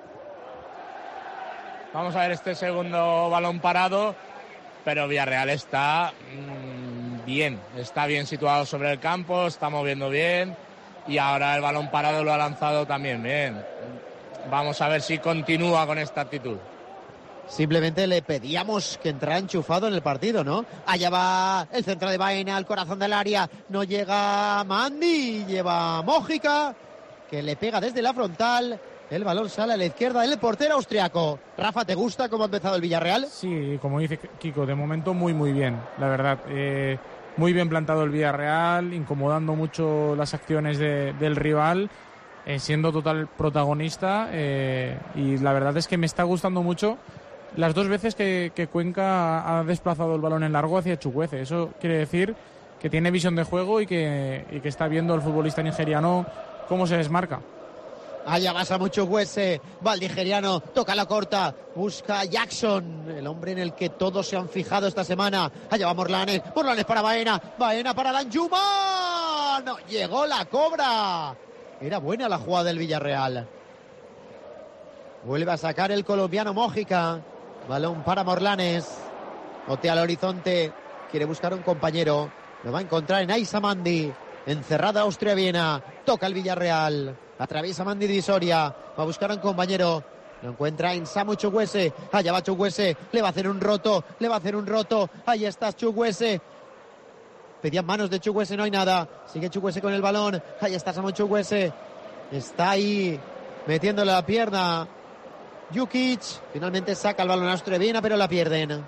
Vamos a ver este segundo balón parado, pero Villarreal está bien, está bien situado sobre el campo, está moviendo bien y ahora el balón parado lo ha lanzado también bien. Vamos a ver si continúa con esta actitud. Simplemente le pedíamos que entrara enchufado en el partido, ¿no? Allá va el centro de Baena al corazón del área, no llega Mandi, lleva Mójica, que le pega desde la frontal. El balón sale a la izquierda del portero austriaco. Rafa, ¿te gusta cómo ha empezado el Villarreal? Sí, como dice Kiko, de momento muy bien, la verdad. Muy bien plantado el Villarreal, incomodando mucho las acciones del rival, siendo total protagonista. Y la verdad es que me está gustando mucho las 2 veces que Cuenca ha desplazado el balón en largo hacia Chukwueze. Eso quiere decir que tiene visión de juego y que está viendo el futbolista nigeriano cómo se desmarca. Allá va Samu Chukwueze, va el nigeriano, toca la corta, busca a Jackson, el hombre en el que todos se han fijado esta semana. Allá va Morlanes, Morlanes para Baena, Baena para Danjuma. No, llegó la cobra. Era buena la jugada del Villarreal. Vuelve a sacar el colombiano Mójica. Balón para Morlanes. Otea al horizonte, quiere buscar un compañero. Lo va a encontrar en Isamandi. Encerrada Austria-Viena, toca el Villarreal. Atraviesa Mandi Divisoria, va a buscar a un compañero. Lo encuentra en Samu Chukwueze. Allá va Chukwueze, le va a hacer un roto. Ahí está Chukwueze. Pedían manos de Chukwueze, no hay nada. Sigue Chukwueze con el balón. Ahí está Samu Chukwueze. Está ahí metiéndole la pierna Jukic. Finalmente saca el balón a Austria-Viena, pero la pierden.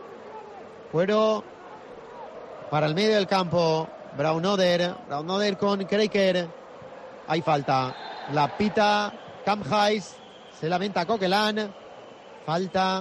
Cuero para el medio del campo. Braunoder con Kreiker. Hay falta. La pita Kamphuis. Se lamenta Coquelin. Falta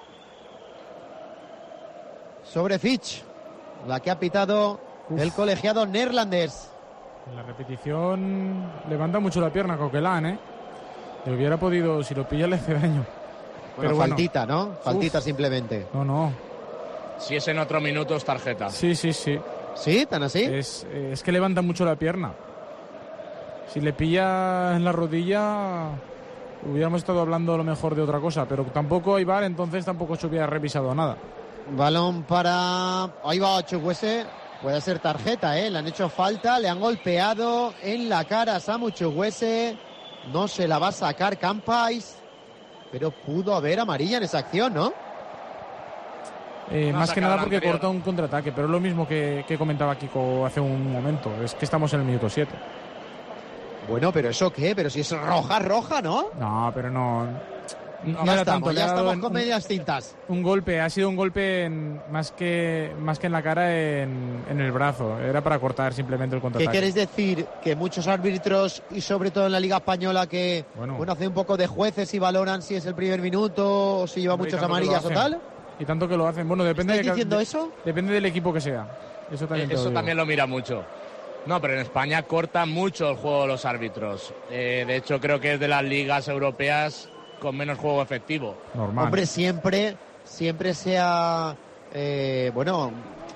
sobre Fitch. La que ha pitado el colegiado neerlandés. En la repetición levanta mucho la pierna Coquelin, ¿eh? Le hubiera podido, si lo pilla le hace daño. Pero faltita, ¿no? Faltita simplemente. No. Si es en otro minuto es tarjeta. Sí. ¿Sí? ¿Tan así? Es que levanta mucho la pierna. Si le pilla en la rodilla, hubiéramos estado hablando a lo mejor de otra cosa, pero tampoco hay VAR, entonces tampoco se hubiera revisado nada. Balón para... Ahí va Chukwueze. Puede ser tarjeta, ¿eh? Le han hecho falta, le han golpeado en la cara a Samu Chukwueze. No se la va a sacar Kamphuis, pero pudo haber amarilla en esa acción, ¿no? Más que nada porque corta un contraataque, pero es lo mismo que comentaba Kiko hace un momento. Es que estamos en el minuto 7. Bueno, pero ¿eso qué? Pero si es roja, ¿no? No, pero no ya era estamos, tanto. ya estamos con medias tintas. Un golpe, ha sido un golpe más que en la cara, en el brazo. Era para cortar simplemente el contraataque. ¿Qué queréis decir? Que muchos árbitros, y sobre todo en la Liga Española, que bueno hacen un poco de jueces y valoran si es el primer minuto o si lleva muchas amarillas o tal. Y tanto que lo hacen. Bueno, depende. ¿Estás diciendo eso? Depende del equipo que sea. Eso también lo mira mucho. No, pero en España cortan mucho el juego los árbitros. De hecho, creo que es de las ligas europeas con menos juego efectivo. Normal. Hombre, siempre se ha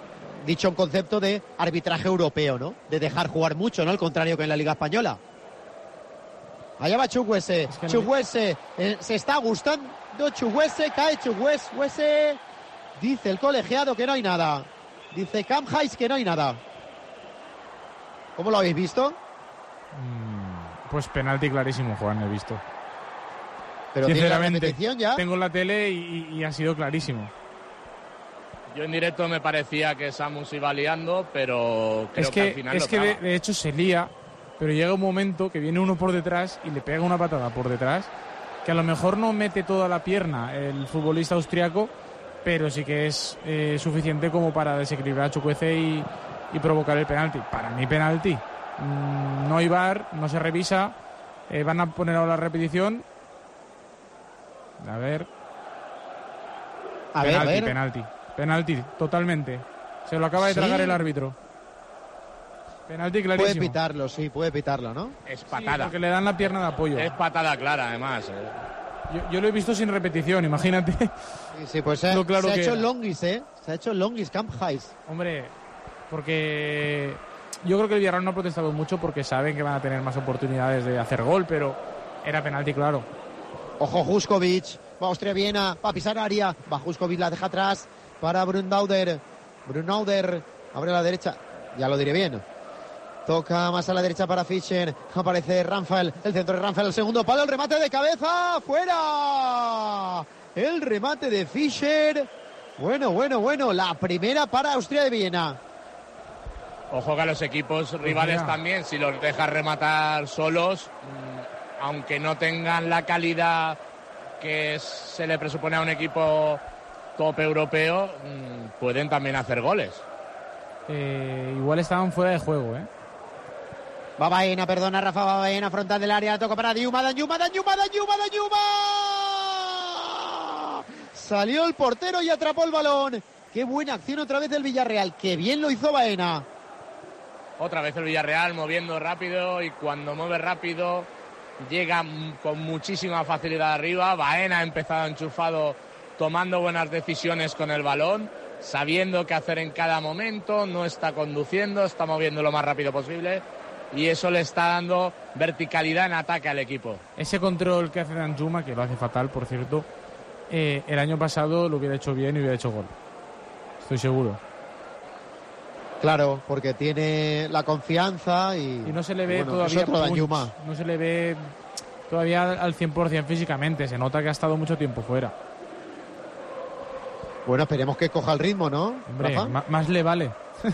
dicho en concepto de arbitraje europeo, ¿no? De dejar jugar mucho, ¿no? Al contrario que en la Liga Española. Allá va Chukwueze. Chukwueze se está gustando. Chukwueze, cae Chukwueze. Dice el colegiado que no hay nada. Dice Camhais que no hay nada. ¿Cómo lo habéis visto? Pues penalti clarísimo, Juan, he visto. Pero sinceramente, ya tengo la tele y ha sido clarísimo. Yo en directo me parecía que Samu se iba liando, pero creo que al final de hecho se lía, pero llega un momento que viene uno por detrás y le pega una patada por detrás, que a lo mejor no mete toda la pierna el futbolista austriaco, pero sí que es suficiente como para desequilibrar a Chukwueze y provocar el penalti. Para mí penalti. No hay VAR, no se revisa, van a poner ahora la repetición. A ver, penalti, totalmente. Se lo acaba de tragar el árbitro. Penalti clarísimo. Puede pitarlo, ¿no? Es patada. Sí, porque le dan la pierna de apoyo. Es patada clara, además. Yo lo he visto sin repetición, imagínate. Sí, pues se ha hecho Longis, Se ha hecho Longis, Camhais. Hombre, porque yo creo que el Villarreal no ha protestado mucho porque saben que van a tener más oportunidades de hacer gol, pero era penalti claro. Ojo, Juskovic, va Austria-Viena, va a pisar área, va Juskovic, la deja atrás para Brunauder. Brunauder abre a la derecha, ya lo diré bien. Toca más a la derecha para Fischer, aparece Ramphel, el centro de Ramphel, el segundo palo, el remate de cabeza, ¡fuera! El remate de Fischer, bueno, la primera para Austria de Viena. Ojo que a los equipos rivales también, si los dejas rematar solos, aunque no tengan la calidad que se le presupone a un equipo top europeo, pueden también hacer goles. Igual estaban fuera de juego, Va Baena, perdona Rafa, va Baena, frontal del área, toca para Danjuma. Salió el portero y atrapó el balón. Qué buena acción otra vez del Villarreal, qué bien lo hizo Baena. Otra vez el Villarreal moviendo rápido, y cuando mueve rápido llega con muchísima facilidad arriba. Baena ha empezado enchufado, tomando buenas decisiones con el balón, sabiendo qué hacer en cada momento, no está conduciendo, está moviendo lo más rápido posible, y eso le está dando verticalidad en ataque al equipo. Ese control que hace Danjuma, que lo hace fatal, por cierto, el año pasado lo hubiera hecho bien y hubiera hecho gol. Estoy seguro. Claro, porque tiene la confianza y no se le ve todavía no se le ve todavía al 100% físicamente, se nota que ha estado mucho tiempo fuera. Bueno, esperemos que coja el ritmo, ¿no? Hombre, más le vale.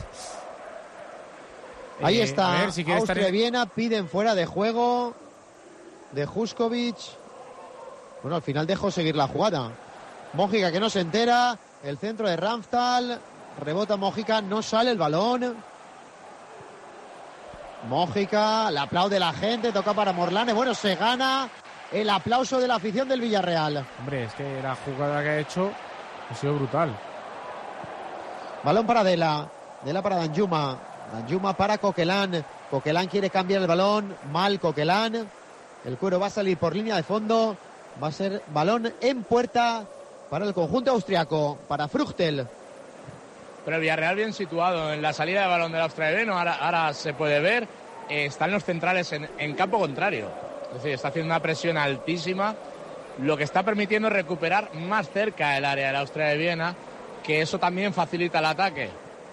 Ahí está, a ver, si Austria-Viena piden fuera de juego de Juskovic. Bueno, al final dejó seguir la jugada. Mojica que no se entera, el centro de Ramphal, rebota Mojica, no sale el balón. Mojica, le aplaude la gente, toca para Morlane. Bueno, se gana el aplauso de la afición del Villarreal. Hombre, es que la jugada que ha hecho ha sido brutal. Balón para Dela para Danjuma. Danjuma para Coquelin. Coquelin quiere cambiar el balón. Mal Coquelin. El cuero va a salir por línea de fondo. Va a ser balón en puerta para el conjunto austriaco, para Fruchtel. Pero el Villarreal bien situado en la salida de balón del Austria de Viena. Ahora se puede ver. Están los centrales en campo contrario. Es decir, está haciendo una presión altísima, lo que está permitiendo recuperar más cerca el área del Austria de Viena, que eso también facilita el ataque.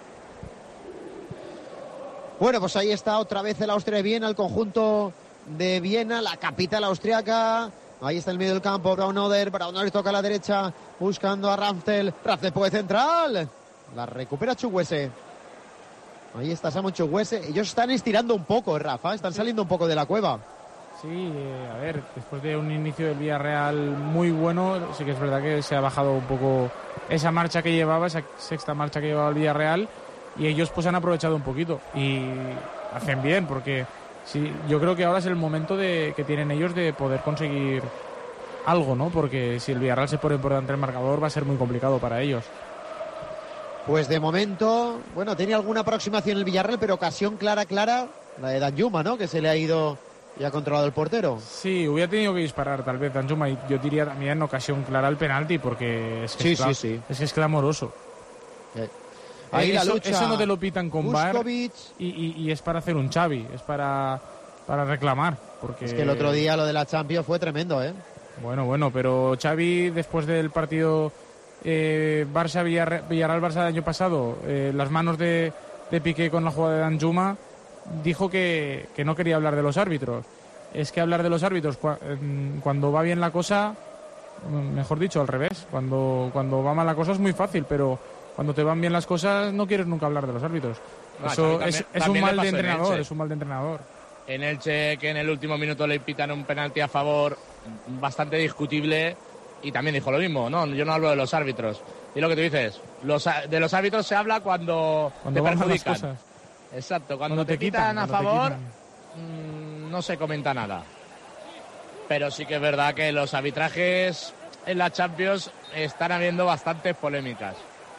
Bueno, pues ahí está otra vez el Austria de Viena, el conjunto de Viena, la capital austriaca. Ahí está el medio del campo, Braunoder toca a la derecha, buscando a Ramphel. Ramphel puede central. La recupera Chukwueze. Ahí está Samu Chukwueze. Ellos están estirando un poco, Rafa, están saliendo un poco de la cueva. Sí, a ver, después de un inicio del Villarreal muy bueno, sí que es verdad que se ha bajado un poco esa marcha que llevaba, esa sexta marcha que llevaba el Villarreal, y ellos pues han aprovechado un poquito y hacen bien, porque sí, yo creo que ahora es el momento que tienen ellos de poder conseguir algo, ¿no? Porque si el Villarreal se pone por delante del marcador va a ser muy complicado para ellos. Pues de momento, bueno, tenía alguna aproximación el Villarreal, pero ocasión clara, la de Danjuma, ¿no? Que se le ha ido y ha controlado el portero. Sí, hubiera tenido que disparar tal vez Danjuma, y yo diría también ocasión clara el penalti, porque es que es clamoroso. Ahí la lucha. Eso no te lo pitan con VAR Vuskovic. y es para hacer un Xavi, es para reclamar. Porque... Es que el otro día lo de la Champions fue tremendo, ¿eh? Bueno, pero Xavi, después del partido Villarreal-Barça del año pasado, las manos de Piqué con la jugada de Danjuma, dijo que no quería hablar de los árbitros. Es que hablar de los árbitros cuando va bien la cosa, mejor dicho, al revés. Cuando va mal la cosa es muy fácil, pero cuando te van bien las cosas no quieres nunca hablar de los árbitros. Eso también, es un mal de entrenador, es un mal de entrenador. En Elche, que en el último minuto le pitan un penalti a favor bastante discutible, y también dijo lo mismo, no, yo no hablo de los árbitros. Y lo que tú dices, de los árbitros se habla cuando te perjudican. Las cosas. Exacto, cuando te quitan a favor no se comenta nada. Pero sí que es verdad que los arbitrajes en la Champions están habiendo bastantes polémicas.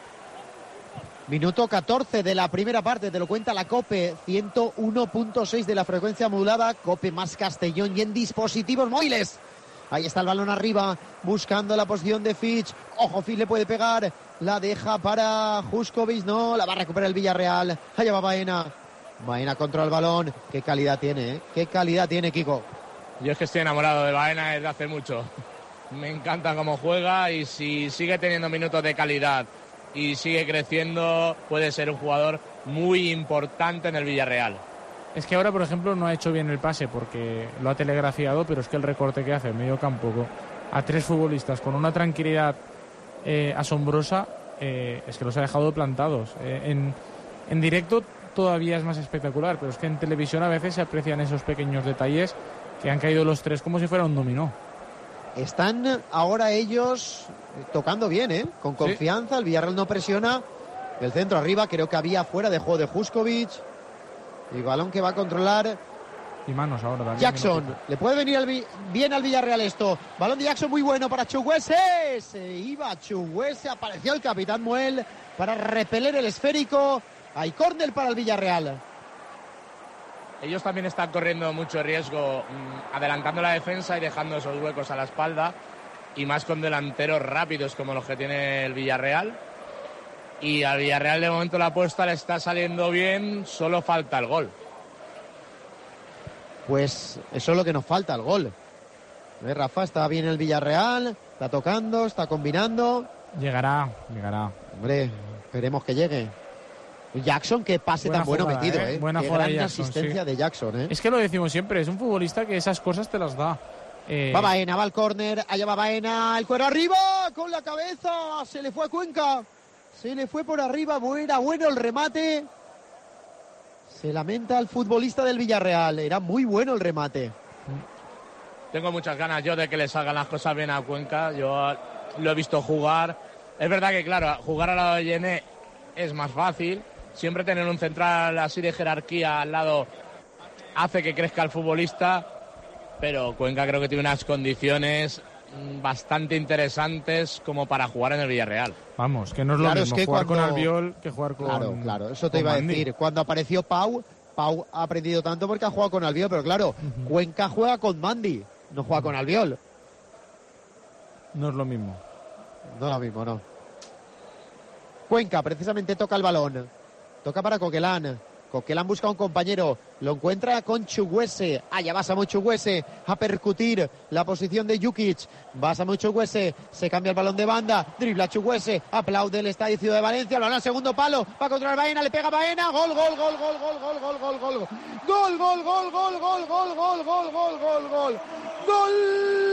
Minuto 14 de la primera parte, te lo cuenta la COPE, 101.6 de la frecuencia modulada, COPE más Castellón y en dispositivos móviles. Ahí está el balón arriba, buscando la posición de Fitch. Ojo, Fitch le puede pegar, la deja para Vuskovic, no, la va a recuperar el Villarreal. Allá va Baena. Baena contra el balón. Qué calidad tiene, ¿eh? Qué calidad tiene, Kiko. Yo es que estoy enamorado de Baena desde hace mucho. Me encanta cómo juega y si sigue teniendo minutos de calidad y sigue creciendo, puede ser un jugador muy importante en el Villarreal. Es que ahora, por ejemplo, no ha hecho bien el pase porque lo ha telegrafiado, pero es que el recorte que hace en medio campo a 3 futbolistas con una tranquilidad asombrosa, es que los ha dejado plantados. En directo todavía es más espectacular, pero es que en televisión a veces se aprecian esos pequeños detalles que han caído los 3 como si fuera un dominó. Están ahora ellos tocando bien, ¿eh? Con confianza, sí. El Villarreal no presiona. El centro arriba, creo que había fuera de juego de Vuskovic. Y balón que va a controlar. Y manos ahora también. Jackson. Le puede venir bien al Villarreal esto. Balón de Jackson muy bueno para Chukwueze. Se iba Chukwueze. Apareció el capitán Muel para repeler el esférico. Hay córner para el Villarreal. Ellos también están corriendo mucho riesgo, adelantando la defensa y dejando esos huecos a la espalda. Y más con delanteros rápidos como los que tiene el Villarreal. Y al Villarreal de momento la apuesta le está saliendo bien, solo falta el gol. Pues eso es lo que nos falta, el gol. Rafa, está bien el Villarreal, está tocando, está combinando. Llegará. Hombre, esperemos que llegue. Jackson, que pase buena tan bueno jugada, metido, ¿eh? Buena Qué gran Jackson, sí. asistencia de Jackson, ¿eh? Es que lo decimos siempre, es un futbolista que esas cosas te las da. Va Baena, va al córner, allá va Baena, el cuero arriba, con la cabeza, se le fue a Cuenca. Se le fue por arriba, bueno el remate. Se lamenta el futbolista del Villarreal, era muy bueno el remate. Tengo muchas ganas yo de que le salgan las cosas bien a Cuenca, yo lo he visto jugar. Es verdad que, claro, jugar al lado de Yené es más fácil. Siempre tener un central así de jerarquía al lado hace que crezca el futbolista, pero Cuenca creo que tiene unas condiciones bastante interesantes como para jugar en el Villarreal. Vamos, que no es lo mismo es que jugar con Albiol que jugar con... Claro, eso te iba a decir. Cuando apareció Pau ha aprendido tanto porque ha jugado con Albiol, pero claro, Cuenca juega con Mandy, no juega con Albiol. No es lo mismo. No es lo mismo, no. Cuenca precisamente toca el balón. Toca para Coquelán. Coquelán busca a un compañero. Lo encuentra con Chukwueze. Allá va Samu Chukwueze a percutir la posición de Jukic. Va Samu Chukwueze. Se cambia el balón de banda. Dribla Chukwueze. Aplaude el estadio de Valencia. Lo van al segundo palo. Va a controlar Baena. Le pega Baena. Gol. Gol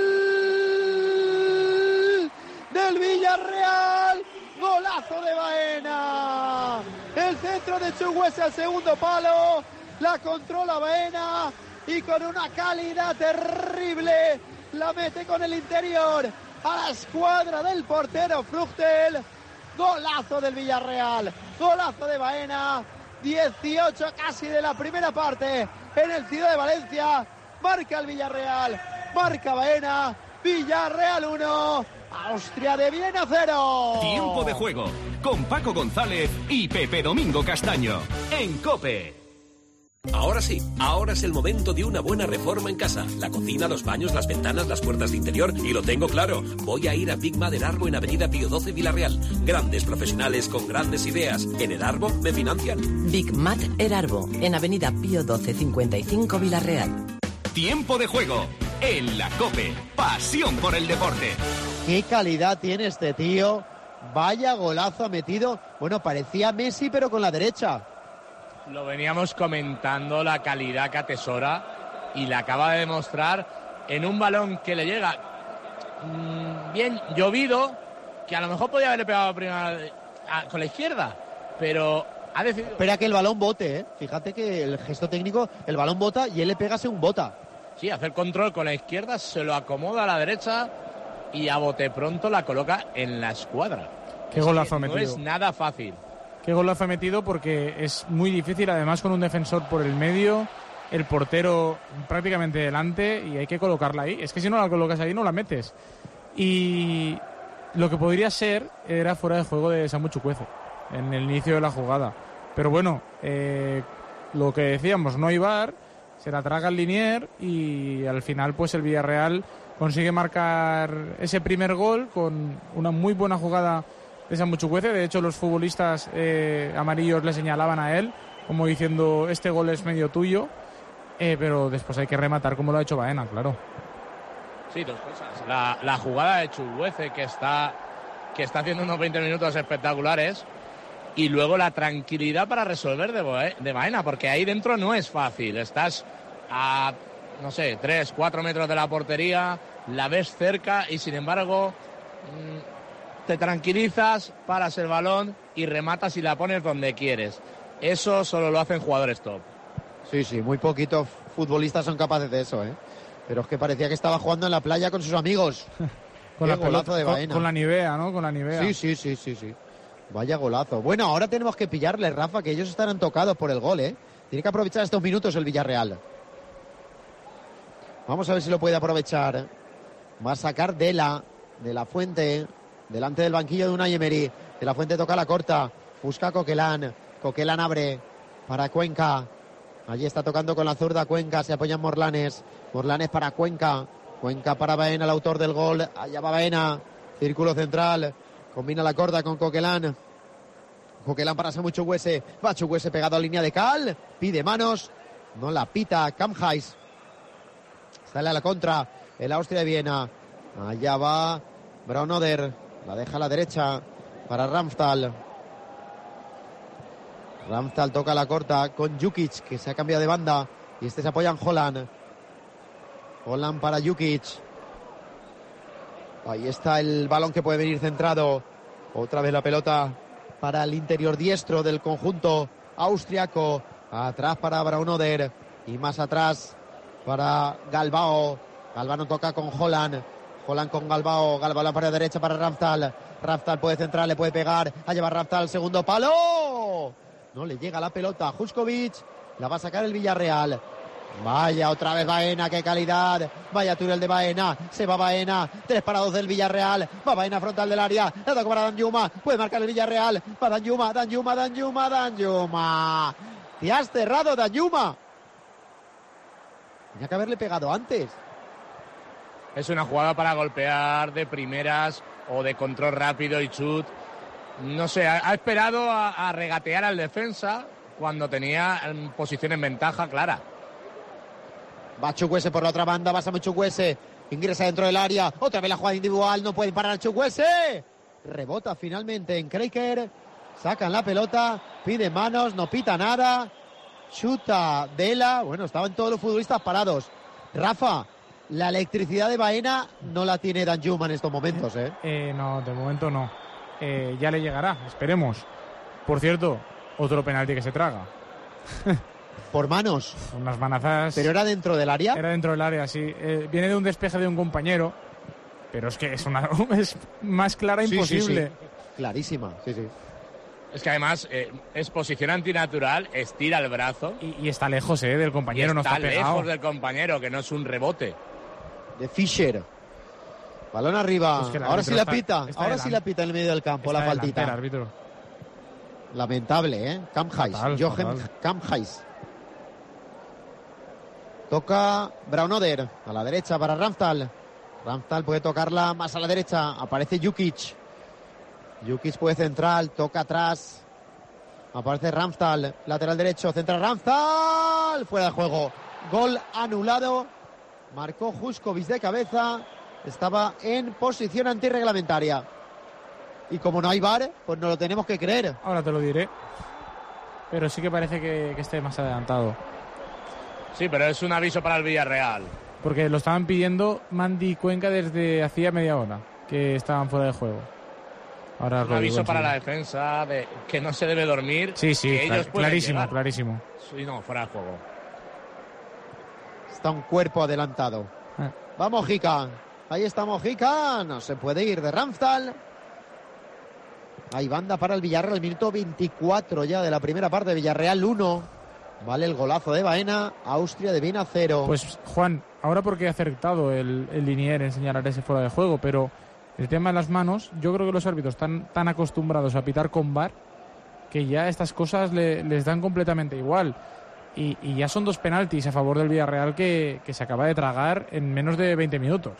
del Villarreal. Golazo de Baena. El centro de Chukwueze al segundo palo. La controla Baena y con una calidad terrible la mete con el interior a la escuadra del portero Fruchtel. Golazo del Villarreal. Golazo de Baena. 18 casi de la primera parte en el Ciudad de Valencia. Marca el Villarreal. Marca Baena. Villarreal 1. Austria de Viena 0. Tiempo de juego con Paco González y Pepe Domingo Castaño en COPE. Ahora sí, ahora es el momento de una buena reforma en casa. La cocina, los baños, las ventanas, las puertas de interior. Y lo tengo claro, voy a ir a Big Mat Erarbo en Avenida Pío XII, Villarreal. Grandes profesionales con grandes ideas. En Erarbo me financian. Big Mat Erarbo, en Avenida Pío XII, 55, Villarreal. Tiempo de juego en la COPE. Pasión por el deporte. Qué calidad tiene este tío. Vaya golazo ha metido. Bueno, parecía Messi, pero con la derecha. Lo veníamos comentando, la calidad que atesora, y la acaba de demostrar en un balón que le llega bien llovido, que a lo mejor podía haberle pegado con la izquierda, pero ha decidido... Espera que el balón bote, ¿eh? Fíjate que el gesto técnico, el balón bota y él le pega según bota. Sí, hace el control con la izquierda, se lo acomoda a la derecha y a bote pronto la coloca en la escuadra. Qué golazo ha metido. No es nada fácil. Qué golazo ha metido, porque es muy difícil, además con un defensor por el medio, el portero prácticamente delante, y hay que colocarla ahí. Es que si no la colocas ahí no la metes. Y lo que podría ser era fuera de juego de Samu Chukwueze en el inicio de la jugada. Pero bueno, lo que decíamos, no hay VAR, se la traga el Linier y al final pues el Villarreal consigue marcar ese primer gol con una muy buena jugada de Samu Chukwueze. De hecho, los futbolistas amarillos le señalaban a él como diciendo, este gol es medio tuyo, pero después hay que rematar como lo ha hecho Baena, claro. Sí, dos cosas. La jugada de Chukwueze, que está haciendo unos 20 minutos espectaculares, y luego la tranquilidad para resolver de Baena, porque ahí dentro no es fácil. Estás a, no sé, 3, 4 metros de la portería, la ves cerca y sin embargo... te tranquilizas, paras el balón y rematas y la pones donde quieres. Eso solo lo hacen jugadores top. Sí, muy poquitos futbolistas son capaces de eso, ¿eh? Pero es que parecía que estaba jugando en la playa con sus amigos. Con la pelota de Baena. Con la Nivea, ¿no? Con la Nivea. Sí. Vaya golazo. Bueno, ahora tenemos que pillarle, Rafa, que ellos estarán tocados por el gol, ¿eh? Tiene que aprovechar estos minutos el Villarreal. Vamos a ver si lo puede aprovechar. Va a sacar de la Fuente... delante del banquillo de Unai Emery. De la Fuente toca la corta. Busca a Coquelán. Coquelán abre para Cuenca. Allí está tocando con la zurda Cuenca. Se apoyan Morlanes. Morlanes para Cuenca. Cuenca para Baena, el autor del gol. Allá va Baena. Círculo central. Combina la corta con Coquelán. Coquelán para Samu Chukwueze. Va Chukwueze pegado a línea de cal. Pide manos. No la pita Kamhais. Sale a la contra el Austria de Viena. Allá va Braunoder. La deja a la derecha para Ramsdal. Ramsdal toca la corta con Jukic, que se ha cambiado de banda. Y se apoya en Haaland. Haaland para Jukic. Ahí está el balón que puede venir centrado. Otra vez la pelota para el interior diestro del conjunto austriaco. Atrás para Braunoder. Y más atrás para Galbao. Galbao toca con Haaland. Haaland con Galbao. Galbao la pared derecha para Ramsdal. Ramsdal puede centrar, le puede pegar. A llevar Ramsdal, segundo palo. No le llega la pelota a Juskovic. La va a sacar el Villarreal. Vaya, otra vez Baena, qué calidad. Vaya túnel de Baena. Se va Baena. 3-2 del Villarreal. Va Baena frontal del área. La toca para Danjuma. Puede marcar el Villarreal. Va Danjuma. Te has cerrado, Danjuma. Tenía que haberle pegado antes. Es una jugada para golpear de primeras o de control rápido y chut. No sé, ha esperado a regatear al defensa cuando tenía posición en ventaja clara. Va Chukwueze por la otra banda, va Samu Chukwueze, ingresa dentro del área, otra vez la jugada individual, no puede parar Chukwueze. Rebota finalmente en Kreiker, sacan la pelota, pide manos, no pita nada, chuta Dela. Bueno, estaban todos los futbolistas parados. Rafa, la electricidad de Baena no la tiene Danjuma en estos momentos, ¿eh? No, de momento no. Ya le llegará, esperemos. Por cierto, otro penalti que se traga. Por manos. Unas manazas. ¿Pero era dentro del área? Era dentro del área, sí. Viene de un despeje de un compañero, pero es que es más clara imposible. Sí. Clarísima, sí. Es que además es posición antinatural, estira el brazo. Y está lejos del compañero, no está pegado. Está lejos del compañero, que no es un rebote. De Fischer. Balón arriba. Pues ahora sí la pita. Ahora sí la pita en el medio del campo, la faltita. El árbitro. Lamentable, ¿eh? Kamhais. Jochen Kamhais. Toca Braunoder, a la derecha para Ramsdal. Ramsdal puede tocarla más a la derecha, aparece Jukic. Jukic puede central, toca atrás. Aparece Ramsdal, lateral derecho, centra Ramsdal, fuera de juego. Gol anulado, marcó Juskovic de cabeza, estaba en posición antirreglamentaria. Y como no hay VAR, pues no lo tenemos que creer. Ahora te lo diré. Pero sí que parece que esté más adelantado. Sí, pero es un aviso para el Villarreal. Porque lo estaban pidiendo Mandy y Cuenca desde hacía media hora, que estaban fuera de juego. Ahora un aviso para la defensa de que no se debe dormir. Sí, que ellos clarísimo, llegar. clarísimo. Sí, no, fuera de juego. Está un cuerpo adelantado. Vamos, Mojica. Ahí está Mojica. No se puede ir de Ramsdal. Hay banda para el Villarreal. El minuto 24 ya de la primera parte. Villarreal 1. Vale el golazo de Baena. Austria de Viena 0. Pues, Juan, ahora porque ha acertado el Linier en señalar ese fuera de juego, pero el tema de las manos, yo creo que los árbitros están tan acostumbrados a pitar con VAR que ya estas cosas les dan completamente igual. Y ya son 2 penaltis a favor del Villarreal que se acaba de tragar en menos de 20 minutos.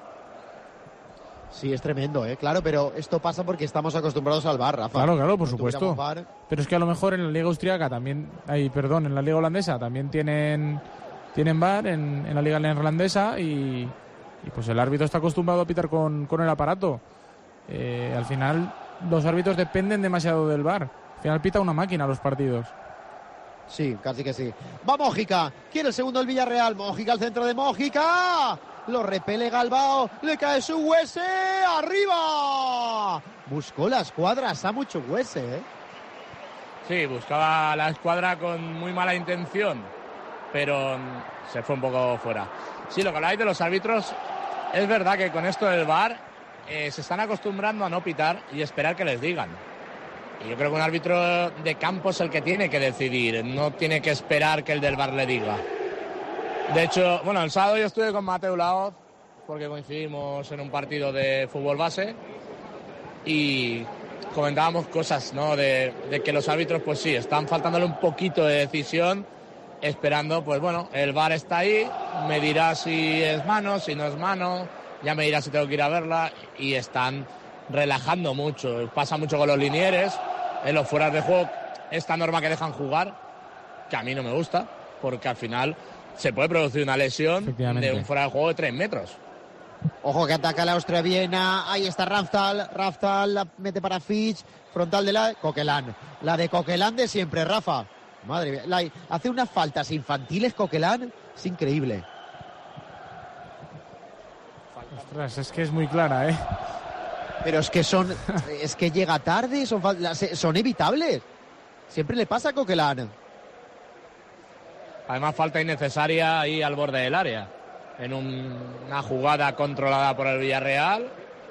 Sí, es tremendo, claro, pero esto pasa porque estamos acostumbrados al VAR, Rafa. Claro, por supuesto. VAR. Pero es que a lo mejor en la Liga Austriaca también, en la Liga Holandesa también tienen VAR, en la Liga Neerlandesa y pues el árbitro está acostumbrado a pitar con el aparato. Al final los árbitros dependen demasiado del VAR. Al final pita una máquina los partidos. Sí, casi que sí. Va Mojica, quiere el segundo el Villarreal. Mojica al centro de Mojica. Lo repele Galbao, le cae su Chukwueze, arriba. Buscó la escuadra Samu Chukwueze, Sí, buscaba la escuadra con muy mala intención, pero se fue un poco fuera. Sí, lo que habláis de los árbitros, es verdad que con esto del VAR se están acostumbrando a no pitar y esperar que les digan. Y yo creo que un árbitro de campo es el que tiene que decidir, no tiene que esperar que el del VAR le diga. De hecho, el sábado yo estuve con Mateu Laoz porque coincidimos en un partido de fútbol base y comentábamos cosas, ¿no? De que los árbitros, pues sí, están faltándole un poquito de decisión, esperando, pues bueno, el VAR está ahí, me dirá si es mano, si no es mano, ya me dirá si tengo que ir a verla, y están relajando mucho. Pasa mucho con los linieres, en los fueras de juego, esta norma que dejan jugar, que a mí no me gusta, porque al final se puede producir una lesión de un fuera de juego de 3 metros. Ojo que ataca la Austria Viena. Ahí está Ramsdal la mete para Fitch. Frontal de la Coquelin. La de Coquelin de siempre, Rafa. Madre mía. Hace unas faltas infantiles Coquelin. Es increíble. Ostras, es que es muy clara, Pero es que llega tarde. Son evitables. Siempre le pasa a Coquelin. Además, falta innecesaria ahí al borde del área. En una jugada controlada por el Villarreal.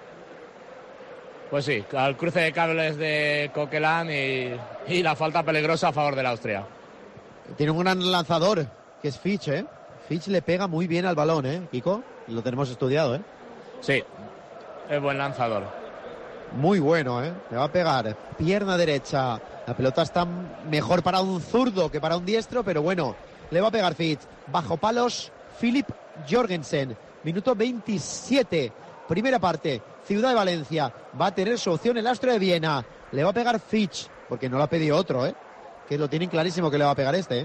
Pues sí, al cruce de cables de Coquelin y la falta peligrosa a favor de la Austria. Tiene un gran lanzador, que es Fitch, Fitch le pega muy bien al balón, Kiko. Lo tenemos estudiado, Sí, es buen lanzador. Muy bueno, Le va a pegar pierna derecha. La pelota está mejor para un zurdo que para un diestro, pero bueno, le va a pegar Fitch. Bajo palos, Philip Jorgensen. Minuto 27. Primera parte. Ciudad de Valencia. Va a tener su opción el Austria de Viena. Le va a pegar Fitch, porque no le ha pedido otro, Que lo tienen clarísimo que le va a pegar este,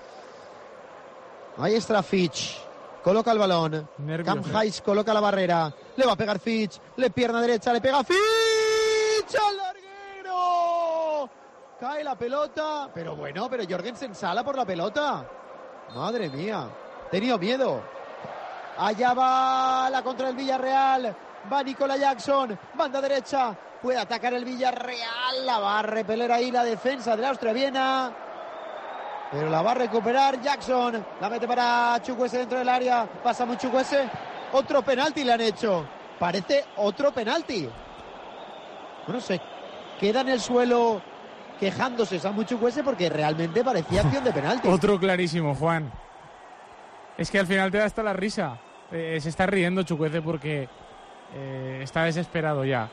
Ahí está Fitch. Coloca el balón. Cam Heiss coloca la barrera. Le va a pegar Fitch. Le pierna derecha. Le pega Fitch al larguero. Cae la pelota. Pero Jorgensen sala por la pelota. Madre mía. Tenía miedo. Allá va la contra del Villarreal. Va Nicola Jackson. Banda derecha. Puede atacar el Villarreal. La va a repeler ahí la defensa de la Austria Viena. Pero la va a recuperar Jackson. La mete para Chukwueze dentro del área. Pasa muy Chukwueze. Otro penalti le han hecho. Parece otro penalti. Bueno, se queda en el suelo quejándose Samu Chukwueze porque realmente parecía acción de penalti. Otro clarísimo, Juan. Es que al final te da hasta la risa. Se está riendo Chukwueze porque está desesperado ya.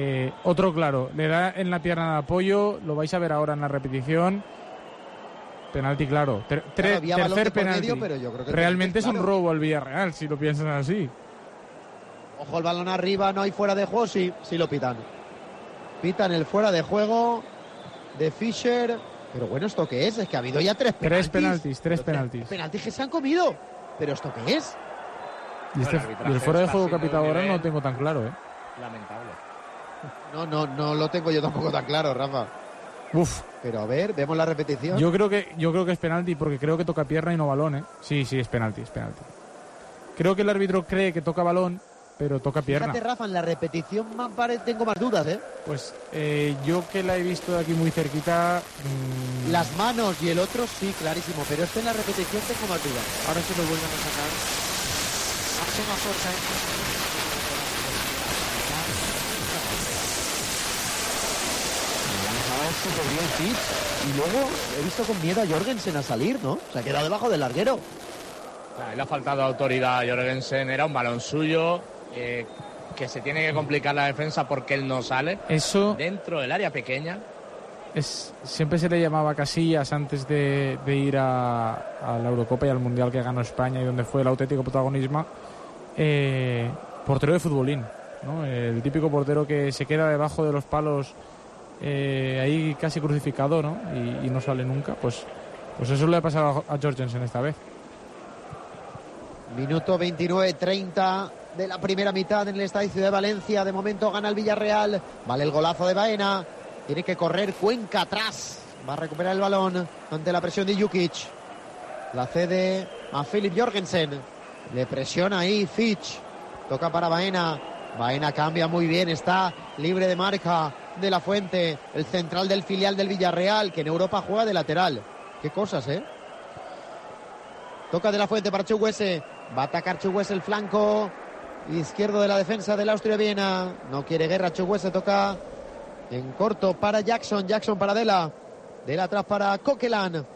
Otro claro. Le da en la pierna de apoyo. Lo vais a ver ahora en la repetición. Penalti, claro. Tercer penalti. Medio, pero yo creo que realmente penalti, es un robo al Villarreal, si lo piensan así. Ojo, el balón arriba, no hay fuera de juego, sí lo pitan. Pitan el fuera de juego de Fischer. Pero bueno, ¿esto qué es? Es que ha habido ya tres penaltis. Tres penaltis. Penaltis que se han comido. ¿Pero esto qué es? Y el fuera de juego capitado ahora no lo tengo tan claro, Lamentable. No lo tengo yo tampoco tan claro, Rafa. Uf. Pero a ver, vemos la repetición. Yo creo que es penalti porque creo que toca pierna y no balón, Sí, es penalti. Creo que el árbitro cree que toca balón, pero toca pierna. Fíjate, Rafa, en la repetición tengo más dudas, Pues yo que la he visto de aquí muy cerquita... Las manos y el otro sí, clarísimo, pero en la repetición tengo más dudas. Ahora se lo vuelven a sacar. Hace una fuerza. Súper bien Fitch. Y luego he visto con miedo a Jorgensen a salir, ¿no? Se ha quedado debajo del larguero. Le ha faltado autoridad a Jorgensen, era un balón suyo, que se tiene que complicar la defensa porque él no sale. Eso dentro del área pequeña. Siempre se le llamaba Casillas antes de ir a la Eurocopa y al Mundial que ganó España y donde fue el auténtico protagonismo, portero de futbolín, ¿no? El típico portero que se queda debajo de los palos ahí casi crucificado, ¿no? Y no sale nunca. Pues eso le ha pasado a Jorgensen esta vez. Minuto 29-30 de la primera mitad en el Estadio Ciudad de Valencia. De momento gana el Villarreal. Vale el golazo de Baena. Tiene que correr Cuenca atrás. Va a recuperar el balón ante la presión de Jukic. La cede a Philip Jorgensen. Le presiona ahí Fitch. Toca para Baena. Baena cambia muy bien. Está libre de marca De La Fuente. El central del filial del Villarreal, que en Europa juega de lateral. Qué cosas, Toca De La Fuente para Chukwueze. Va a atacar Chukwueze el flanco izquierdo de la defensa del Austria Viena. No quiere guerra Chukwueze. Toca en corto para Jackson. Jackson para Dela. Dela atrás para Coquelin.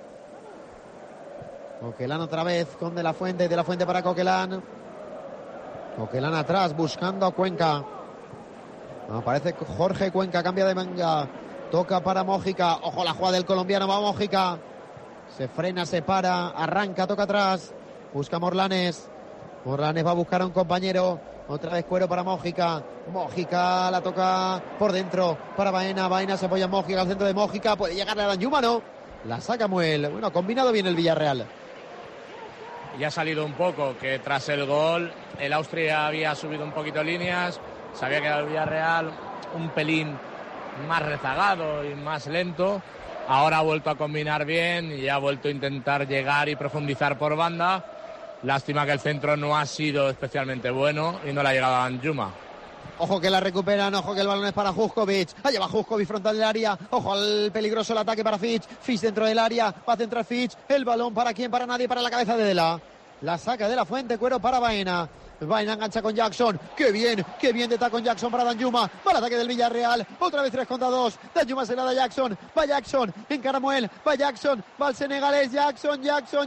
Coquelin otra vez con De La Fuente. De La Fuente para Coquelin. Coquelin atrás buscando a Cuenca. Aparece Jorge Cuenca. Cambia de manga. Toca para Mójica. Ojo la jugada del colombiano. Va Mójica. Se frena, se para. Arranca, toca atrás. Busca Morlanes. Morlanes va a buscar a un compañero. Otra vez Cuero para Mójica. Mójica la toca por dentro para Baena. Baena se apoya en Mójica, al centro de Mójica. Puede llegarle a Danjuma, ¿no? La saca Muel. Bueno, combinado bien el Villarreal. Y ha salido un poco que tras el gol el Austria había subido un poquito líneas. Se había quedado el Villarreal un pelín más rezagado y más lento. Ahora ha vuelto a combinar bien y ha vuelto a intentar llegar y profundizar por banda. Lástima que el centro no ha sido especialmente bueno y no le ha llegado a Danjuma. Ojo que la recuperan, ojo que el balón es para Juskovic. Allá va Juskovic frontal del área. Ojo al peligroso el ataque para Fitch. Fitch dentro del área, va a centrar Fitch. El balón para quién, para nadie, para la cabeza de Dela. La saca De La Fuente, Cuero para Baena. Baena engancha con Jackson. Qué bien de con Jackson para Danjuma. Va el ataque del Villarreal. Otra vez 3 contra 2. Danjuma se la da Jackson. Va Jackson. Encara Muel. Va Jackson. Va el senegalés. Jackson.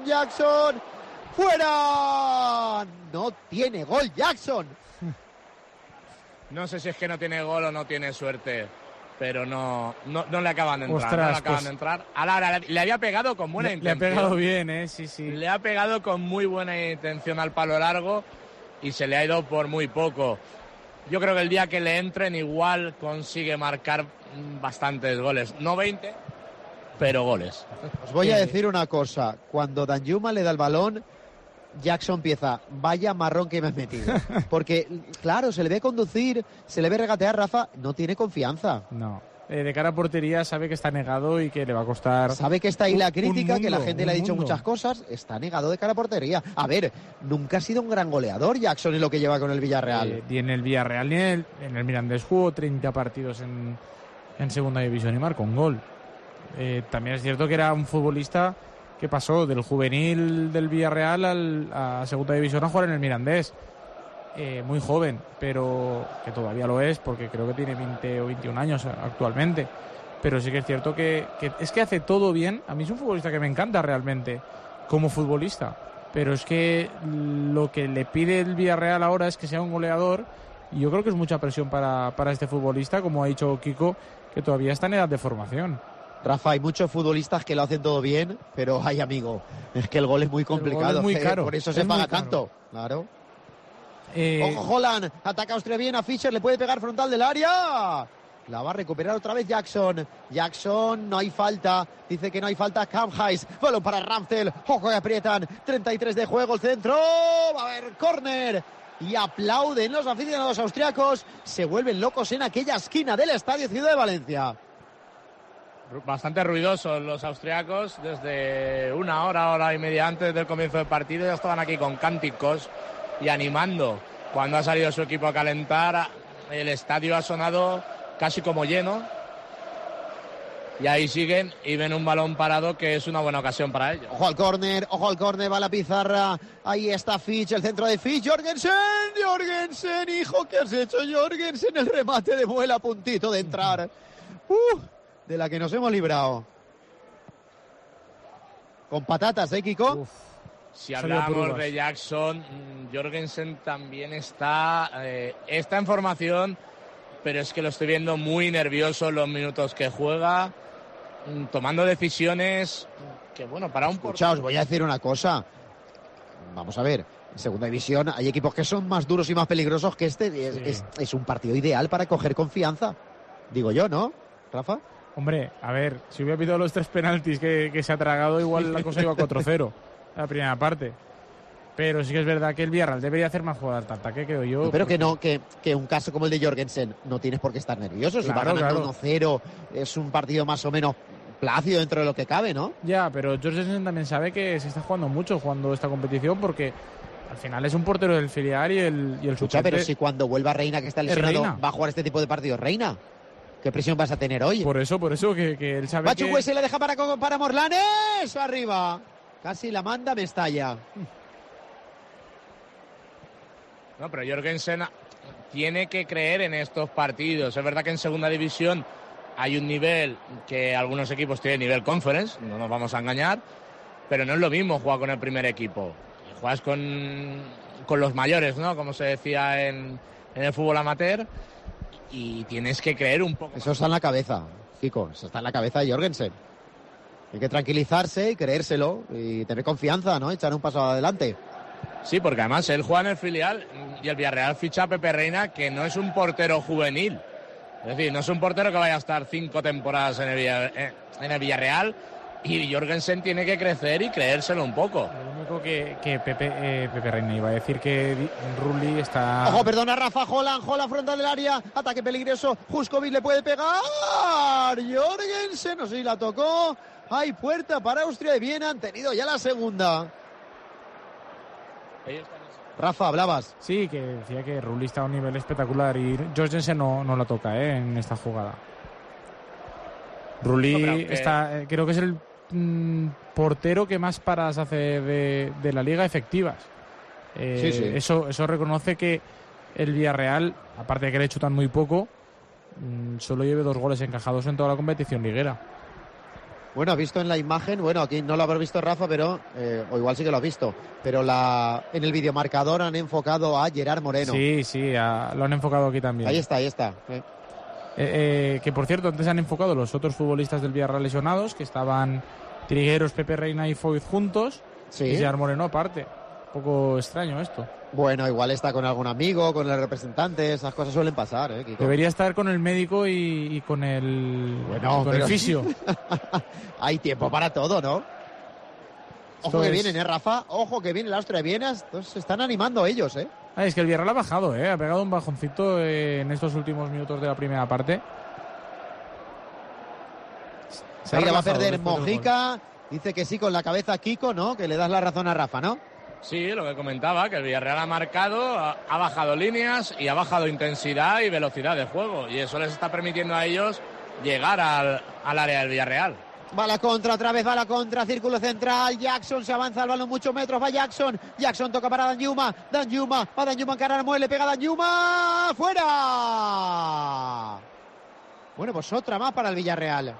¡Fuera! No tiene gol Jackson. No sé si es que no tiene gol o no tiene suerte, pero no le acaban de entrar. Ostras, no le acaban de entrar. Ahora le había pegado con buena intención. Le ha pegado bien, sí. Le ha pegado con muy buena intención al palo largo y se le ha ido por muy poco. Yo creo que el día que le entren igual consigue marcar bastantes goles. No 20, pero goles. Os voy a decir una cosa. Cuando Danjuma le da el balón, Jackson piensa, vaya marrón que me has metido. Porque, claro, se le ve conducir, se le ve regatear, Rafa, no tiene confianza. No. De cara a portería sabe que está negado y que le va a costar... Sabe que está ahí la crítica, que la gente le ha dicho muchas cosas, está negado de cara a portería. A ver, nunca ha sido un gran goleador Jackson en lo que lleva con el Villarreal. Ni en el Villarreal ni en el Mirandés jugó 30 partidos en segunda división y marcó un gol. También es cierto que era un futbolista que pasó del juvenil del Villarreal a segunda división a jugar en el Mirandés. Muy joven, pero que todavía lo es, porque creo que tiene 20 o 21 años actualmente. Pero sí que es cierto que es que hace todo bien. A mí es un futbolista que me encanta realmente, como futbolista. Pero es que lo que le pide el Villarreal ahora es que sea un goleador. Y yo creo que es mucha presión para este futbolista, como ha dicho Kiko, que todavía está en edad de formación. Rafa, hay muchos futbolistas que lo hacen todo bien, pero ay, amigo, es que el gol es muy complicado. Es muy caro. Por eso se paga tanto. Claro. Ojo, Haaland, ataca Austria bien a Fischer, le puede pegar frontal del área. La va a recuperar otra vez Jackson. Jackson, no hay falta. Dice que no hay falta. Kamphuis, balón para Ramsdale. Ojo que aprietan. 33 de juego, el centro. Va a haber córner. Y aplauden los aficionados austriacos. Se vuelven locos en aquella esquina del Estadio Ciudad de Valencia. Bastante ruidosos los austriacos. Desde una hora y media antes del comienzo del partido ya estaban aquí con cánticos y animando. Cuando ha salido su equipo a calentar, el estadio ha sonado casi como lleno. Y ahí siguen y ven un balón parado que es una buena ocasión para ellos. Ojo al córner, va la pizarra. Ahí está Fitch, el centro de Fitch. Jorgensen, hijo, ¿qué has hecho, Jorgensen? El remate de Muela a puntito de entrar. De la que nos hemos librado. Con patatas, Kiko. Si hablamos de Jackson, Jorgensen también está en formación, pero es que lo estoy viendo muy nervioso en los minutos que juega, tomando decisiones que, bueno, para un... Escucha, os voy a decir una cosa. Vamos a ver, en segunda división hay equipos que son más duros y más peligrosos que este. Sí. Es un partido ideal para coger confianza. Digo yo, ¿no, Rafa? Hombre, a ver, si hubiera pitado los 3 penaltis que se ha tragado, igual la cosa iba 4-0 la primera parte. Pero sí que es verdad que el Villarreal debería hacer más jugadas de ataque, creo yo. Pero que no, que un caso como el de Jorgensen no tienes por qué estar nervioso. Si va ganando 1-0, es un partido más o menos plácido dentro de lo que cabe, ¿no? Ya, pero Jorgensen también sabe que se está jugando mucho jugando esta competición, porque al final es un portero del filial y el Escucha, pero si cuando vuelva Reina, que está lesionado, va a jugar este tipo de partidos, Reina. ¿Qué presión vas a tener hoy? Por eso que él sabe Bachugue se la deja para Morlanes. Arriba. Casi la manda Mestalla. No, pero Jorgensen tiene que creer en estos partidos. Es verdad que en segunda división hay un nivel que algunos equipos tienen nivel conference, no nos vamos a engañar, pero no es lo mismo jugar con el primer equipo. Juegas con los mayores, ¿no? Como se decía en el fútbol amateur, y tienes que creer un poco. Eso está en la cabeza, Kiko, eso está en la cabeza de Jorgensen. Hay que tranquilizarse y creérselo y tener confianza, ¿no? Echar un paso adelante. Sí, porque además él juega en el filial y el Villarreal ficha a Pepe Reina, que no es un portero juvenil. Es decir, no es un portero que vaya a estar 5 temporadas en el Villarreal, y Jorgensen tiene que crecer y creérselo un poco. Lo único que Pepe Reina iba a decir que Rulli está... Ojo, perdona, Rafa, Haaland frontal del área, ataque peligroso, Juskovic le puede pegar, Jorgensen, no sé si la tocó, hay puerta para Austria de Viena, han tenido ya la segunda. Rafa, hablabas. Sí, que decía que Rulli está a un nivel espectacular y Jorgensen no la toca en esta jugada. Rulli está, creo que es el portero que más paradas hace de la liga efectivas. Sí. Eso reconoce que el Villarreal, aparte de que le chutan muy poco, solo lleve 2 goles encajados en toda la competición liguera. Bueno, visto en la imagen, bueno, aquí no lo habrá visto Rafa, pero o igual sí que lo ha visto, pero en el videomarcador han enfocado a Gerard Moreno. Sí, lo han enfocado aquí también. Ahí está. Que por cierto, antes han enfocado los otros futbolistas del Villarreal lesionados, que estaban Trigueros, Pepe Reina y Foyt juntos, y Gerard Moreno aparte. Un poco extraño esto. Bueno, igual está con algún amigo, con el representante, esas cosas suelen pasar, Kiko. Debería estar con el médico y con el fisio. Hay tiempo para todo, ¿no? Ojo que vienen, Rafa. Ojo que viene el Austria de Viena. Entonces se están animando ellos, Es que el Villarreal ha bajado, ha pegado un bajoncito en estos últimos minutos de la primera parte. Ahí la va a perder Mojica. Dice que sí con la cabeza Kiko, ¿no? Que le das la razón a Rafa, ¿no? Sí, lo que comentaba, que el Villarreal ha marcado, ha bajado líneas y ha bajado intensidad y velocidad de juego. Y eso les está permitiendo a ellos llegar al área del Villarreal. Va la contra, otra vez va la contra, círculo central, Jackson se avanza al balón muchos metros, va Jackson toca para Danjuma, va Danjuma encarar, muele, pega Danjuma, ¡fuera! Bueno, pues otra más para el Villarreal.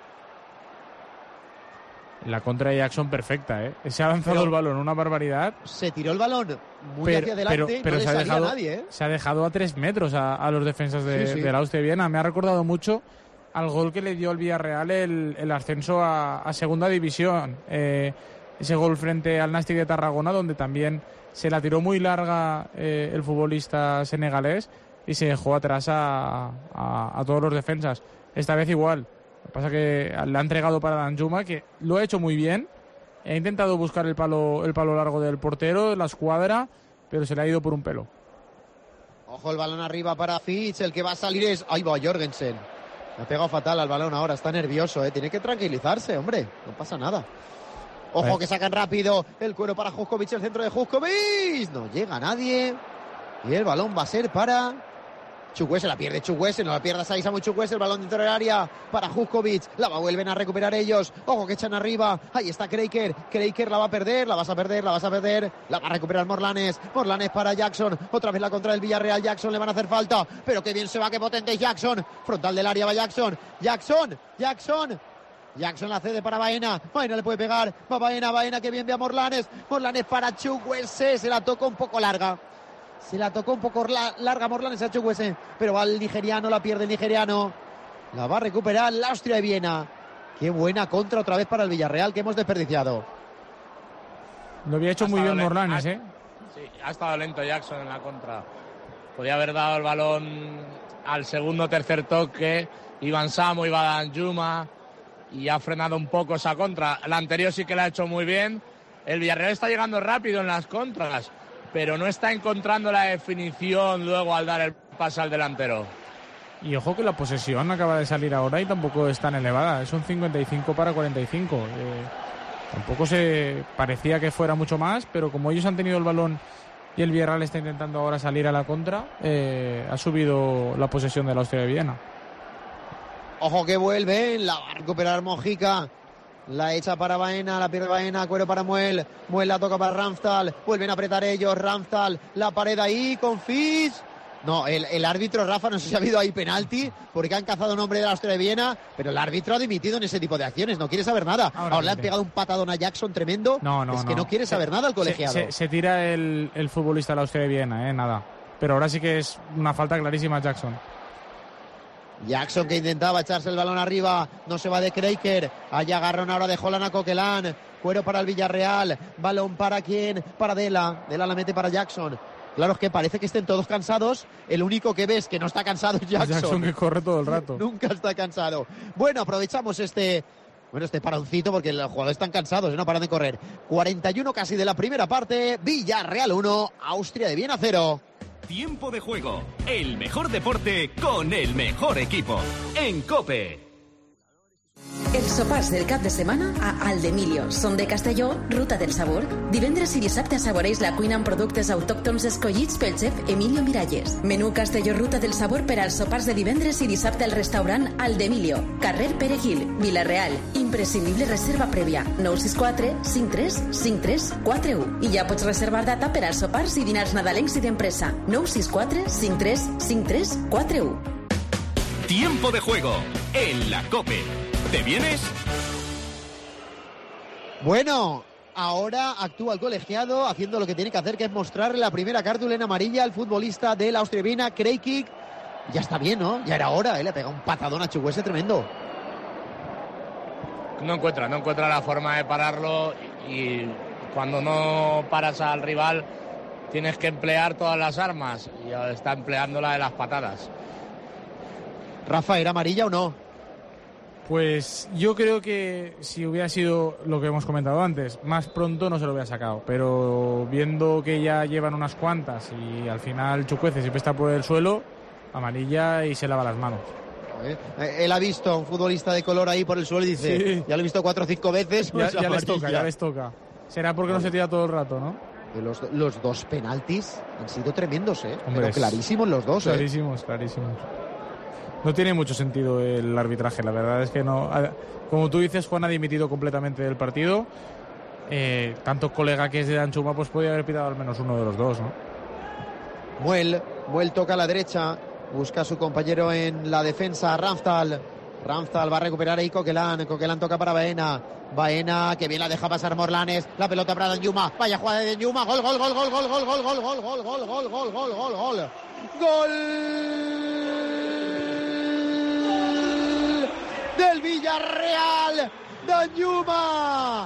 La contra de Jackson perfecta, Se ha avanzado el balón, una barbaridad. Se tiró el balón muy hacia adelante, pero no se ha dejado a nadie, Se ha dejado a 3 metros a los defensas de la Austria de Viena. Me ha recordado mucho al gol que le dio al Villarreal el ascenso a segunda división. Ese gol frente al Nastic de Tarragona, donde también se la tiró muy larga el futbolista senegalés y se dejó atrás a todos los defensas. Esta vez igual. Lo que pasa es que le ha entregado para Danjuma, que lo ha hecho muy bien. Ha intentado buscar el palo largo del portero, la escuadra, pero se le ha ido por un pelo. Ojo el balón arriba para Fitz, el que va a salir es... ¡Ahí va Jorgensen! Le ha pegado fatal al balón ahora, está nervioso, tiene que tranquilizarse, hombre, no pasa nada. Ojo que sacan rápido el cuero para Juskovic, el centro de Juskovic, no llega nadie y el balón va a ser para Chukwueze, la pierde Chukwueze, no la pierda Saisa muy Chukwueze, el balón dentro del área para Juskovic, la vuelven a recuperar ellos, ojo que echan arriba, ahí está Kreiker la va a perder, la vas a perder, la va a recuperar Morlanes para Jackson, otra vez la contra del Villarreal, Jackson le van a hacer falta, pero qué bien se va, qué potente es Jackson, frontal del área va Jackson la cede para Baena le puede pegar, va Baena que bien ve a Morlanes para Chukwueze, se la tocó un poco larga Morlanes a Chukwueze, pero va el nigeriano, la pierde el nigeriano, la va a recuperar la Austria de Viena. Qué buena contra otra vez para el Villarreal que hemos desperdiciado. Lo había hecho muy bien Morlanes, Sí, ha estado lento Jackson en la contra. Podía haber dado el balón al segundo o tercer toque, iban Samu, iba Danjuma, y ha frenado un poco esa contra. La anterior sí que la ha hecho muy bien. El Villarreal está llegando rápido en las contras, pero no está encontrando la definición luego al dar el pase al delantero. Y ojo que la posesión acaba de salir ahora y tampoco es tan elevada, es un 55 para 45. Tampoco se parecía que fuera mucho más, pero como ellos han tenido el balón y el Villarreal está intentando ahora salir a la contra, ha subido la posesión de la Austria de Viena. Ojo que vuelve, la va a recuperar Mojica. La echa para Baena, la pierde Baena, cuero para Muel la toca para Ramsdal, vuelven a apretar ellos, Ramsdal, la pared ahí con Fitz. No, el árbitro, Rafa, no sé si ha habido ahí penalti, porque han cazado un hombre de la Austria de Viena, pero el árbitro ha dimitido en ese tipo de acciones, no quiere saber nada. Ahora le han pegado un patadón a Jackson tremendo, que no quiere saber nada el colegiado. Se tira el futbolista de la Austria de Viena, nada. Pero ahora sí que es una falta clarísima a Jackson. Jackson que intentaba echarse el balón arriba, no se va de Kreiker, allá agarrón ahora de Holland a Coquelin, cuero para el Villarreal, balón para quién, para Dela la mete para Jackson. Claro, es que parece que estén todos cansados, el único que ves que no está cansado es Jackson que corre todo el rato. Nunca está cansado. Bueno, aprovechamos este paroncito porque los jugadores están cansados, no paran de correr. 41 casi de la primera parte, Villarreal 1, Austria de Viena 0. Tiempo de juego, el mejor deporte con el mejor equipo. En COPE. Els sopars del cap de setmana a Aldemillo són de Castelló, Ruta del Sabor. Divendres i dissabte assaboreix la cuina amb productes autòctons escollits pel xef Emilio Miralles. Menú Castelló Ruta del Sabor per als sopars de divendres i dissabte al restaurant Aldemillo, carrer Perejil, Vila-real. Imprescindible reserva prèvia, 964 53 53 41. I ja pots reservar data per als sopars i dinars nadalencs i d'empresa, 964 53 53 41. Tiempo de juego en la COPE. ¿Te vienes? Bueno, ahora actúa el colegiado haciendo lo que tiene que hacer, que es mostrar la primera cartulina amarilla al futbolista de la Austria Viena, Kreikic. Ya está bien, ¿no? Ya era hora, le ha pegado un patadón a Chukwueze tremendo. No encuentra la forma de pararlo, y cuando no paras al rival tienes que emplear todas las armas, y está empleando la de las patadas. Rafa, ¿era amarilla o no? Pues yo creo que si hubiera sido lo que hemos comentado antes, más pronto no se lo hubiera sacado, pero viendo que ya llevan unas cuantas y al final Chukwueze siempre está por el suelo, amarilla y se lava las manos. Él ha visto a un futbolista de color ahí por el suelo y dice, sí, ya lo he visto 4 o 5 veces. Pues ya les toca. Será porque no se tira todo el rato, ¿no? Los dos penaltis han sido tremendos, Hombre, pero clarísimos los dos. Clarísimos. No tiene mucho sentido el arbitraje, la verdad es que no. Como tú dices, Juan ha dimitido completamente del partido. Tanto colega que es de Danjuma, pues podría haber pitado al menos uno de los dos, ¿no? Muel toca a la derecha, busca a su compañero en la defensa, Ramsdal va a recuperar ahí Coquelin toca para Baena, que bien la deja pasar Morlanes, la pelota para Danjuma, vaya jugada de Danjuma, gol. del Villarreal. Danjuma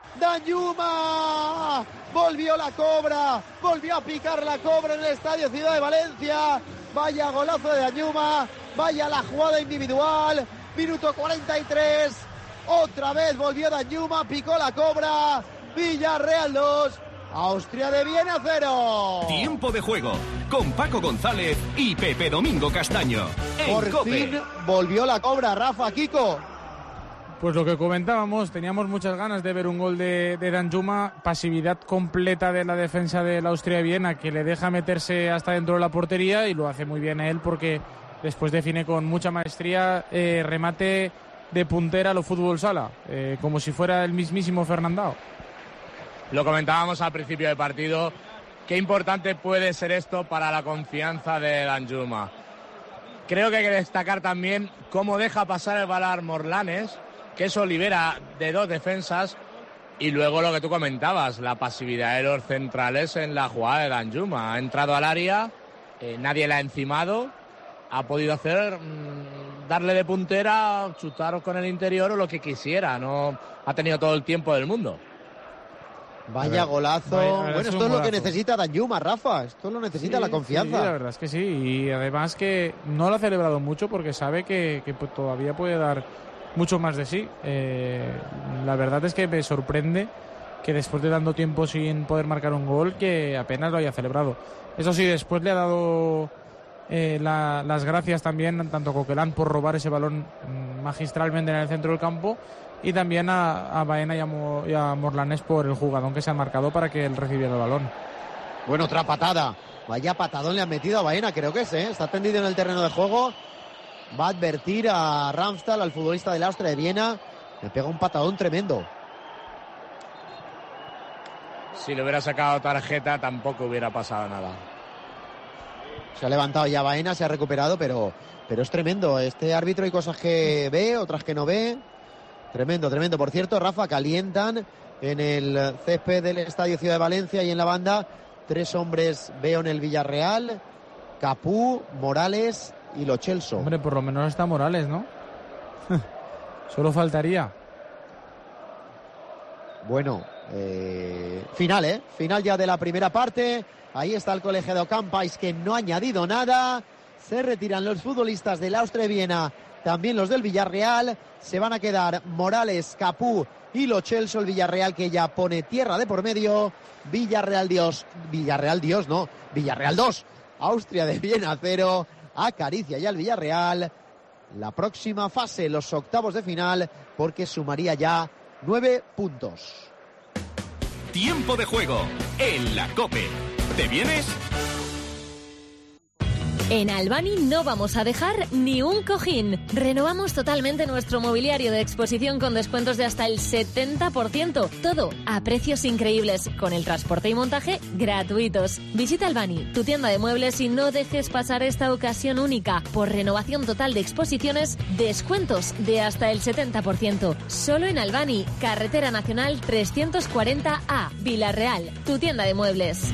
volvió la cobra, volvió a picar la cobra en el Estadio Ciudad de Valencia. Vaya golazo de Danjuma, vaya la jugada individual. Minuto 43, otra vez volvió Danjuma, picó la cobra. Villarreal 2, Austria de Viena 0. Tiempo de juego con Paco González y Pepe Domingo Castaño. Por fin volvió la cobra, Rafa, Kiko. Pues lo que comentábamos, teníamos muchas ganas de ver un gol de Danjuma, pasividad completa de la defensa del Austria de Viena, que le deja meterse hasta dentro de la portería, y lo hace muy bien él porque después define con mucha maestría, remate de puntera a lo fútbol sala, como si fuera el mismísimo Fernandao. Lo comentábamos al principio del partido, qué importante puede ser esto para la confianza de Danjuma. Creo que hay que destacar también cómo deja pasar el balón Morlanes, que eso libera de dos defensas, y luego lo que tú comentabas, la pasividad de los centrales en la jugada de Danjuma. Ha entrado al área, nadie la ha encimado, ha podido hacer darle de puntera, chutar con el interior o lo que quisiera, no ha tenido todo el tiempo del mundo. Vaya golazo. Bueno, esto es lo que necesita Danjuma, Rafa. Esto lo necesita, la confianza. Sí, la verdad es que sí. Y además que no lo ha celebrado mucho porque sabe que todavía puede dar mucho más de sí. La verdad es que me sorprende que después de tanto tiempo sin poder marcar un gol, que apenas lo haya celebrado. Eso sí, después le ha dado las gracias también tanto a Coquelin por robar ese balón magistralmente en el centro del campo, y también a Baena y a Morlanes por el jugadón que se ha marcado para que él recibiera el balón. Bueno, otra patada. Vaya patadón le han metido a Baena, creo que es, está tendido en el terreno de juego. Va a advertir a Ramsdal, al futbolista del Austria de Viena. Le pega un patadón tremendo. Si le hubiera sacado tarjeta tampoco hubiera pasado nada. Se ha levantado ya Baena, se ha recuperado, pero es tremendo. Este árbitro hay cosas que ve, otras que no ve. Tremendo. Por cierto, Rafa, calientan en el césped del Estadio Ciudad de Valencia y en la banda 3 hombres veo en el Villarreal: Capú, Morales y Lo Celso. Hombre, por lo menos está Morales, ¿no? Solo faltaría. Bueno, final ya de la primera parte. Ahí está el colegiado Campais, que no ha añadido nada. Se retiran los futbolistas del Austria de Viena, también los del Villarreal. Se van a quedar Morales, Capú y Lo Celso. El Villarreal, que ya pone tierra de por medio. Villarreal 2, Austria de Viena 0. Acaricia ya el Villarreal la próxima fase, los octavos de final, porque sumaría ya 9 puntos. Tiempo de juego en la COPE. ¿Te vienes? En Albani no vamos a dejar ni un cojín. Renovamos totalmente nuestro mobiliario de exposición con descuentos de hasta el 70%. Todo a precios increíbles, con el transporte y montaje gratuitos. Visita Albani, tu tienda de muebles, y no dejes pasar esta ocasión única. Por renovación total de exposiciones, descuentos de hasta el 70%. Solo en Albani, Carretera Nacional 340A, Vila-real, tu tienda de muebles.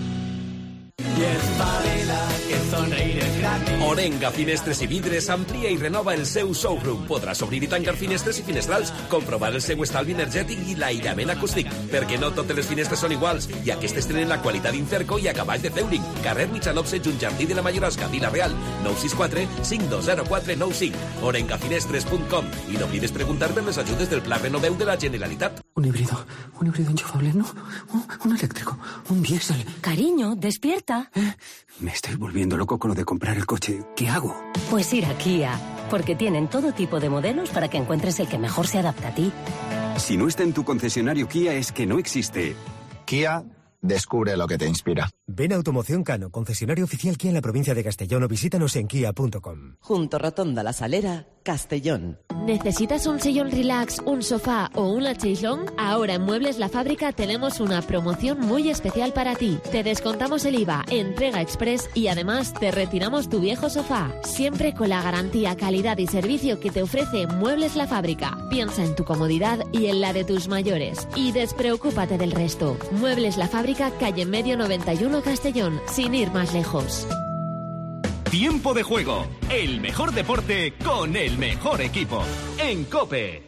Orenga Finestres i Vidres amplia i renova el seu showroom. Podràs obrir i tancar finestres i finestrals, comprovar el seu estalvi energètic i l'aïllament acústic, perquè no totes les finestres són iguals, i aquestes tenen la qualitat d'Incerco i acaballs de Zeuring. Carrer Mitjanopse, junt Jardí de la Mallorosca, Vila-real, 964 520495. orengafinestres.com. I no oblides preguntar per les ajudes del Pla Renoveu de la Generalitat. Un híbrido enchufable, ¿no? Un eléctrico, un diésel. Cariño, despierta. Me estoy volviendo loco con lo de comprar el coche. ¿Qué hago? Pues ir a Kia, porque tienen todo tipo de modelos para que encuentres el que mejor se adapta a ti. Si no está en tu concesionario Kia, es que no existe. Kia, descubre lo que te inspira. Ven a Automoción Cano, concesionario oficial Kia en la provincia de Castellón, o visítanos en kia.com. Junto Rotonda La Salera, Castellón. ¿Necesitas un sillón relax, un sofá o una chaise-longue? Ahora en Muebles La Fábrica tenemos una promoción muy especial para ti. Te descontamos el IVA, entrega express, y además te retiramos tu viejo sofá. Siempre con la garantía, calidad y servicio que te ofrece Muebles La Fábrica. Piensa en tu comodidad y en la de tus mayores. Y despreocúpate del resto. Muebles La Fábrica, calle Medio 91, Castellón, sin ir más lejos. Tiempo de juego, el mejor deporte con el mejor equipo. En COPE.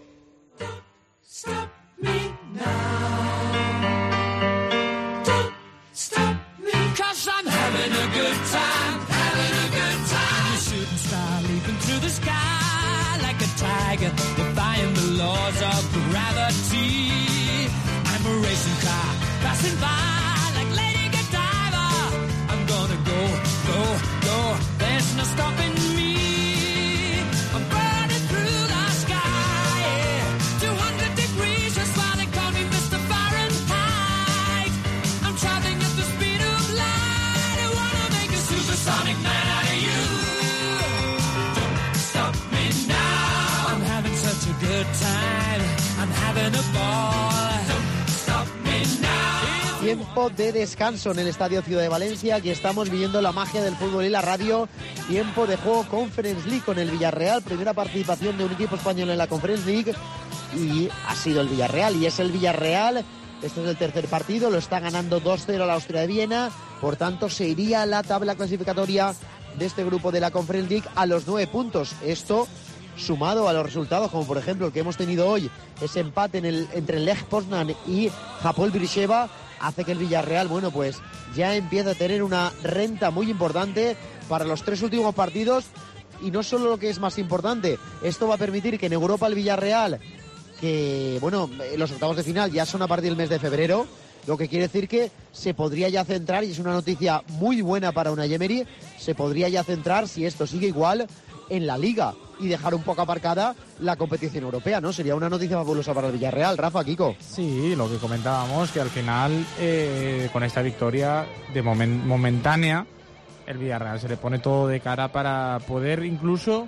Stop me now. Don't stop me, 'cause I'm having a good time, having a good time. I'm a shooting star leaping through the sky like a tiger, defying the laws of gravity. I'm a racing car passing by like Lady Godiva. I'm gonna go, go, go. There's no stopping me. I'm burning through the sky, yeah. 200 degrees, that's why they call me Mr. Fahrenheit. I'm traveling at the speed of light. I wanna make a supersonic man out of you. Don't stop me now. I'm having such a good time. I'm having a ball. Don't stop me now. Tiempo de descanso en el Estadio Ciudad de Valencia. Aquí estamos viviendo la magia del fútbol y la radio. Tiempo de juego Conference League con el Villarreal. Primera participación de un equipo español en la Conference League. Y ha sido el Villarreal. Y es el Villarreal. Este es el tercer partido. Lo está ganando 2-0 la Austria de Viena. Por tanto, se iría a la tabla clasificatoria de este grupo de la Conference League a los 9 puntos. Esto sumado a los resultados, como por ejemplo el que hemos tenido hoy, ese empate entre el Lech Poznan y Hapoel Beersheva, hace que el Villarreal, bueno, pues ya empiece a tener una renta muy importante para los 3 últimos partidos. Y no solo lo que es más importante, esto va a permitir que en Europa el Villarreal, que bueno, los octavos de final ya son a partir del mes de febrero, lo que quiere decir que se podría ya centrar, y es una noticia muy buena para Unai Emery, se podría ya centrar, si esto sigue igual, en la Liga y dejar un poco aparcada la competición europea, ¿no? Sería una noticia fabulosa para el Villarreal. Rafa, Kiko. Sí, lo que comentábamos, que al final, con esta victoria de momentánea, el Villarreal se le pone todo de cara para poder incluso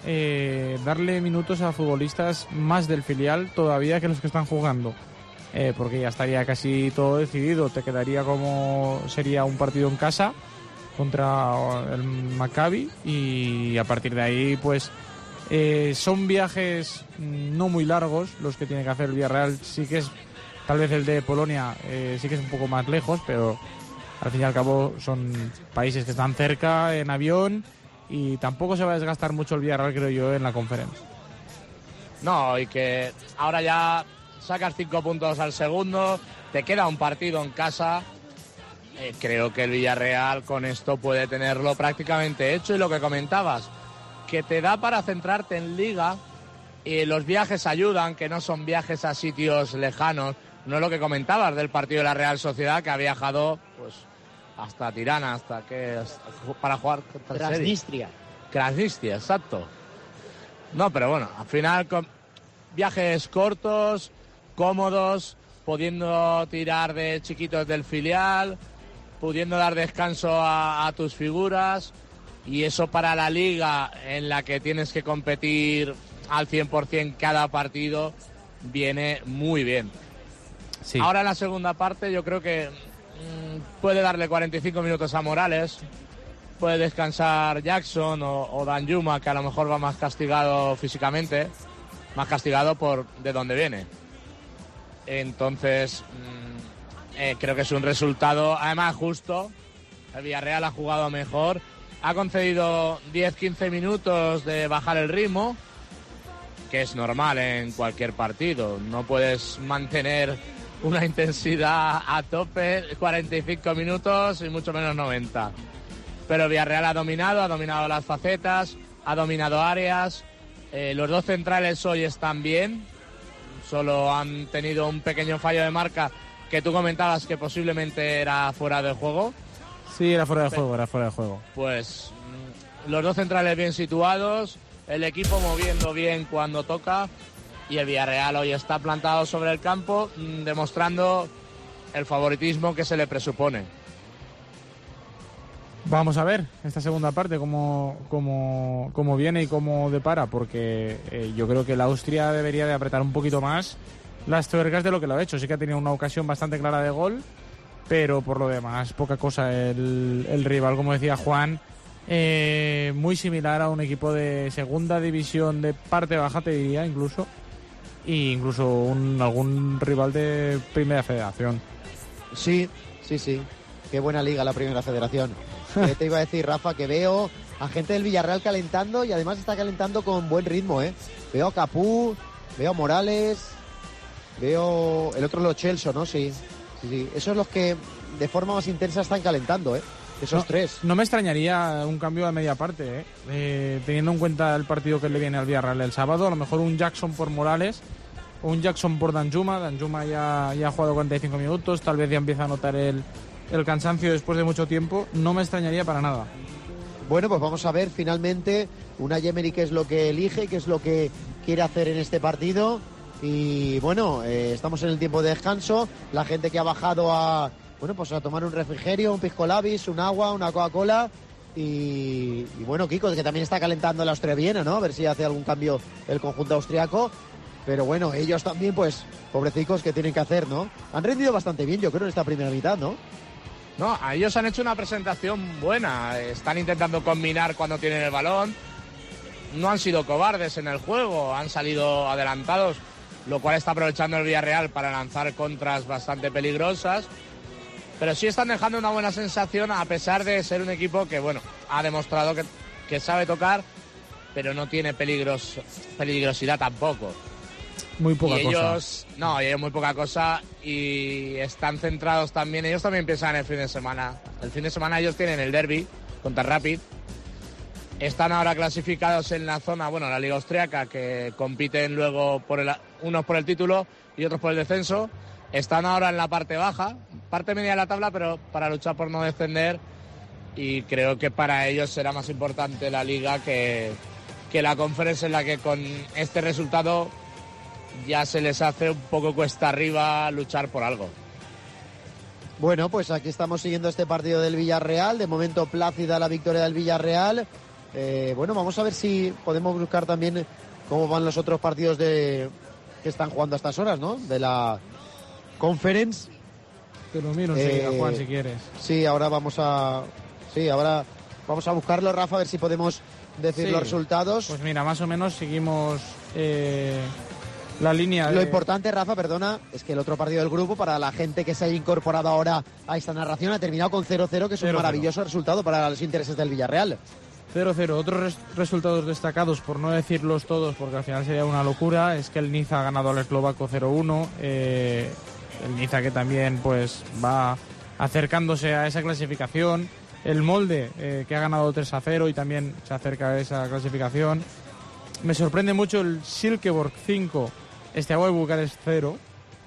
darle minutos a futbolistas más del filial todavía que los que están jugando. Porque ya estaría casi todo decidido. Te quedaría como sería un partido en casa contra el Maccabi, y a partir de ahí pues son viajes no muy largos los que tiene que hacer el Villarreal. Sí que es, tal vez el de Polonia sí que es un poco más lejos, pero al fin y al cabo son países que están cerca en avión, y tampoco se va a desgastar mucho el Villarreal, creo yo, en la conferencia. No, y que ahora ya sacas 5 puntos al segundo, te queda un partido en casa. Creo que el Villarreal con esto puede tenerlo prácticamente hecho, y lo que comentabas, que te da para centrarte en Liga, y los viajes ayudan, que no son viajes a sitios lejanos. No es lo que comentabas del partido de la Real Sociedad, que ha viajado pues hasta Tirana, hasta que para jugar contra Krasnistria. Krasnistria, exacto. No, pero bueno, al final con viajes cortos, cómodos, pudiendo tirar de chiquitos del filial, pudiendo dar descanso a tus figuras, y eso para la Liga, en la que tienes que competir al 100% cada partido, viene muy bien. Sí. Ahora en la segunda parte yo creo que puede darle 45 minutos a Morales, puede descansar Jackson o Danjuma, que a lo mejor va más castigado físicamente, más castigado por de dónde viene. Entonces creo que es un resultado además justo. El Villarreal ha jugado mejor, ha concedido 10-15 minutos de bajar el ritmo, que es normal en cualquier partido. No puedes mantener una intensidad a tope 45 minutos y mucho menos 90. Pero el Villarreal ha dominado las facetas, ha dominado áreas. Los dos centrales hoy están bien, solo han tenido un pequeño fallo de marca que tú comentabas que posiblemente era fuera de juego. Sí, era fuera de juego. Pues los dos centrales bien situados, el equipo moviendo bien cuando toca, y el Villarreal hoy está plantado sobre el campo, demostrando el favoritismo que se le presupone. Vamos a ver esta segunda parte cómo viene y cómo depara, porque yo creo que la Austria debería de apretar un poquito más las tuercas de lo que lo ha hecho. Sí que ha tenido una ocasión bastante clara de gol, pero por lo demás poca cosa. El rival, como decía Juan, muy similar a un equipo de segunda división de parte baja, te diría, incluso algún rival de primera federación. Sí. Qué buena liga la primera federación. Te iba a decir, Rafa, que veo a gente del Villarreal calentando y además está calentando con buen ritmo, ¿eh? Veo a Capú, veo a Morales, veo el otro Lo Celso, ¿no? Sí. Esos los que de forma más intensa están calentando, ¿eh? Esos tres. No me extrañaría un cambio a media parte, teniendo en cuenta el partido que le viene al Villarreal el sábado. A lo mejor un Jackson por Morales o un Jackson por Danjuma. Danjuma ya ha jugado 45 minutos, tal vez ya empieza a notar el cansancio después de mucho tiempo. No me extrañaría para nada. Bueno, pues vamos a ver finalmente Unai Emery qué es lo que elige, qué es lo que quiere hacer en este partido. Y bueno, estamos en el tiempo de descanso. La gente que ha bajado a tomar un refrigerio, un pisco labis, un agua, una Coca-Cola. Y bueno, Kiko, que también está calentando la Austria-Viena, ¿no? A ver si hace algún cambio el conjunto austriaco. Pero bueno, ellos también, pues, pobrecicos, que tienen que hacer, ¿no? Han rendido bastante bien, yo creo, en esta primera mitad, ¿no? No, a ellos han hecho una presentación buena. Están intentando combinar cuando tienen el balón. No han sido cobardes en el juego, han salido adelantados, lo cual está aprovechando el Villarreal para lanzar contras bastante peligrosas. Pero sí están dejando una buena sensación, a pesar de ser un equipo que, bueno, ha demostrado que sabe tocar, pero no tiene peligrosidad tampoco. Muy poca cosa. No, ellos muy poca cosa, y están centrados también. Ellos también piensan en el fin de semana. El fin de semana ellos tienen el derbi contra Rapid. Están ahora clasificados en la zona, la Liga Austriaca, que compiten luego unos por el título y otros por el descenso. Están ahora en la parte baja, parte media de la tabla, pero para luchar por no descender. Y creo que para ellos será más importante la Liga que la Conference, en la que con este resultado ya se les hace un poco cuesta arriba luchar por algo. Bueno, pues aquí estamos siguiendo este partido del Villarreal. De momento plácida la victoria del Villarreal. Vamos a ver si podemos buscar también cómo van los otros partidos que están jugando a estas horas, ¿no? De la Conference. Te lo miro enseguida, Juan, si quieres. Sí, ahora vamos a buscarlo, Rafa, a ver si podemos decir los resultados. Pues mira, más o menos seguimos la línea. Lo importante, Rafa, perdona, es que el otro partido del grupo, para la gente que se haya incorporado ahora a esta narración, ha terminado con 0-0, que es un maravilloso resultado para los intereses del Villarreal. 0-0. Otros resultados destacados, por no decirlos todos, porque al final sería una locura, es que el Niza ha ganado al eslovaco 0-1. El Niza, que también pues va acercándose a esa clasificación. El Molde, que ha ganado 3-0 y también se acerca a esa clasificación. Me sorprende mucho el Silkeborg 5, Steaua Bucarest 0.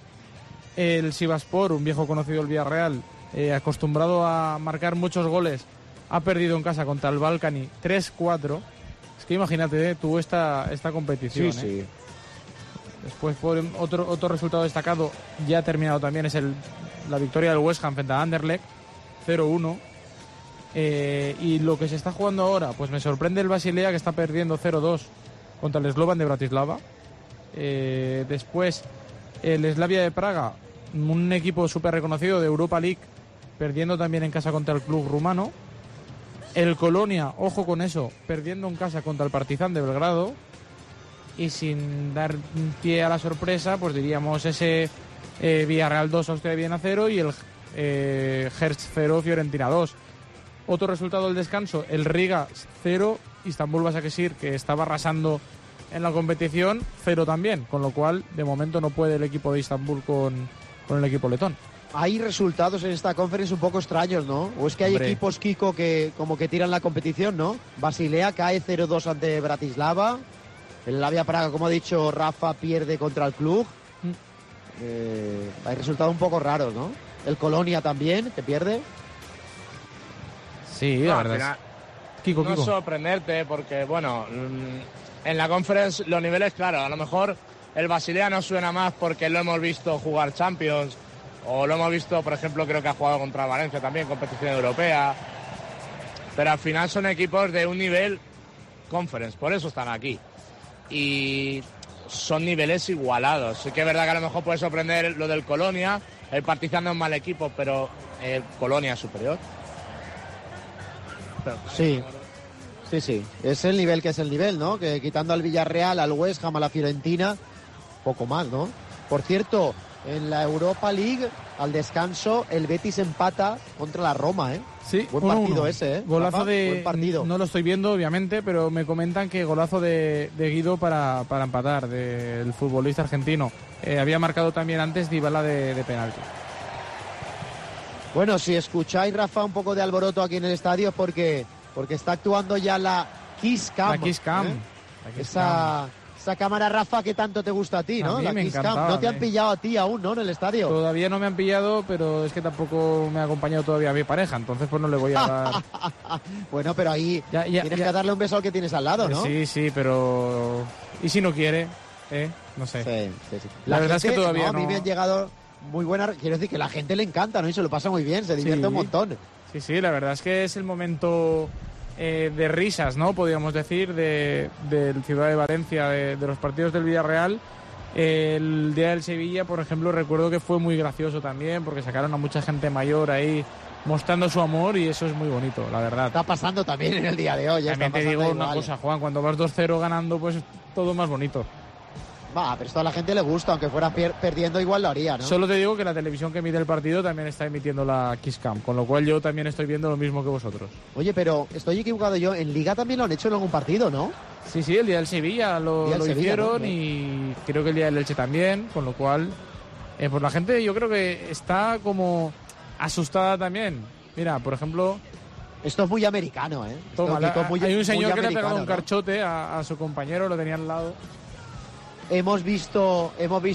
El Sivasspor, un viejo conocido del Villarreal, acostumbrado a marcar muchos goles, ha perdido en casa contra el Balkany 3-4. Es que imagínate tú esta competición. Sí. Después, por otro resultado destacado, ya ha terminado también, es la victoria del West Ham frente a Anderlecht 0-1. Y lo que se está jugando ahora, pues me sorprende el Basilea, que está perdiendo 0-2 contra el Slovan de Bratislava. Después el Slavia de Praga, un equipo súper reconocido de Europa League, perdiendo también en casa contra el club rumano. El Colonia, ojo con eso, perdiendo en casa contra el Partizan de Belgrado. Y sin dar pie a la sorpresa, pues diríamos ese Villarreal 2, Austria-Viena 0 y el Hertz 0, Fiorentina 2. Otro resultado del descanso, el Riga 0, Istanbul Başakşehir, que estaba arrasando en la competición, 0 también, con lo cual de momento no puede el equipo de Istanbul con el equipo letón. Hay resultados en esta conferencia un poco extraños, ¿no? O es que hay equipos, Kiko, que como que tiran la competición, ¿no? Basilea cae 0-2 ante Bratislava. El Slavia Praga, como ha dicho Rafa, pierde contra el club. Hay resultados un poco raros, ¿no? El Colonia también, que pierde. Sí, la verdad. Final, Kiko. No sorprenderte, porque, en la Conference los niveles, claro, a lo mejor el Basilea no suena más porque lo hemos visto jugar Champions, o lo hemos visto, por ejemplo, creo que ha jugado contra Valencia también, competición europea. Pero al final son equipos de un nivel Conference, por eso están aquí. Y son niveles igualados. Sí que es verdad que a lo mejor puede sorprender lo del Colonia. El Partizan no es mal equipo, pero el Colonia es superior. Sí. Es el nivel que es el nivel, ¿no? Que quitando al Villarreal, al West Ham, a la Fiorentina, poco más, ¿no? Por cierto, en la Europa League al descanso el Betis empata contra la Roma, ¿eh? Sí, buen partido ese, ¿eh? Golazo Rafa, de... buen partido. No lo estoy viendo, obviamente, pero me comentan que golazo de Guido para empatar, del futbolista argentino. Había marcado también antes Dybala de penalti. Bueno, si escucháis, Rafa, un poco de alboroto aquí en el estadio es porque está actuando ya la Kiss Cam. La Kiss Cam. ¿eh? La Kiss Cam. Esa cámara, Rafa, que tanto te gusta a ti, ¿no? A mí la me Kiss Cam. encantaba, No te han pillado a ti aún, ¿no? En el estadio. Todavía no me han pillado, pero es que tampoco me ha acompañado todavía mi pareja, entonces pues no le voy a dar... Bueno, pero ahí tienes que darle un beso al que tienes al lado, ¿no? Sí, pero... ¿Y si no quiere? No sé. Sí. La verdad es que todavía no... A mí me han llegado muy buenas... Quiero decir que la gente le encanta, ¿no? Y se lo pasa muy bien, se divierte un montón. Sí, la verdad es que es el momento... de risas, ¿no? Podríamos decir, del Ciudad de Valencia, de los partidos del Villarreal. El día del Sevilla, por ejemplo, recuerdo que fue muy gracioso también, porque sacaron a mucha gente mayor ahí mostrando su amor y eso es muy bonito, la verdad. Está pasando también en el día de hoy. También te digo una cosa, Juan, cuando vas 2-0 ganando, pues todo más bonito. Va, pero esto a la gente le gusta, aunque fuera perdiendo igual lo haría, ¿no? Solo te digo que la televisión que emite el partido también está emitiendo la Kiss Cam, con lo cual yo también estoy viendo lo mismo que vosotros. Oye, pero estoy equivocado yo, en Liga también lo han hecho en algún partido, ¿no? Sí, el día del Sevilla lo hicieron, ¿no? Y creo que el día del Elche también, con lo cual pues la gente yo creo que está como asustada también. Mira, por ejemplo... Esto es muy americano, ¿eh? Toma, hay un señor que le ha pegado un ¿no? carchote a su compañero, lo tenía al lado. Hemos visto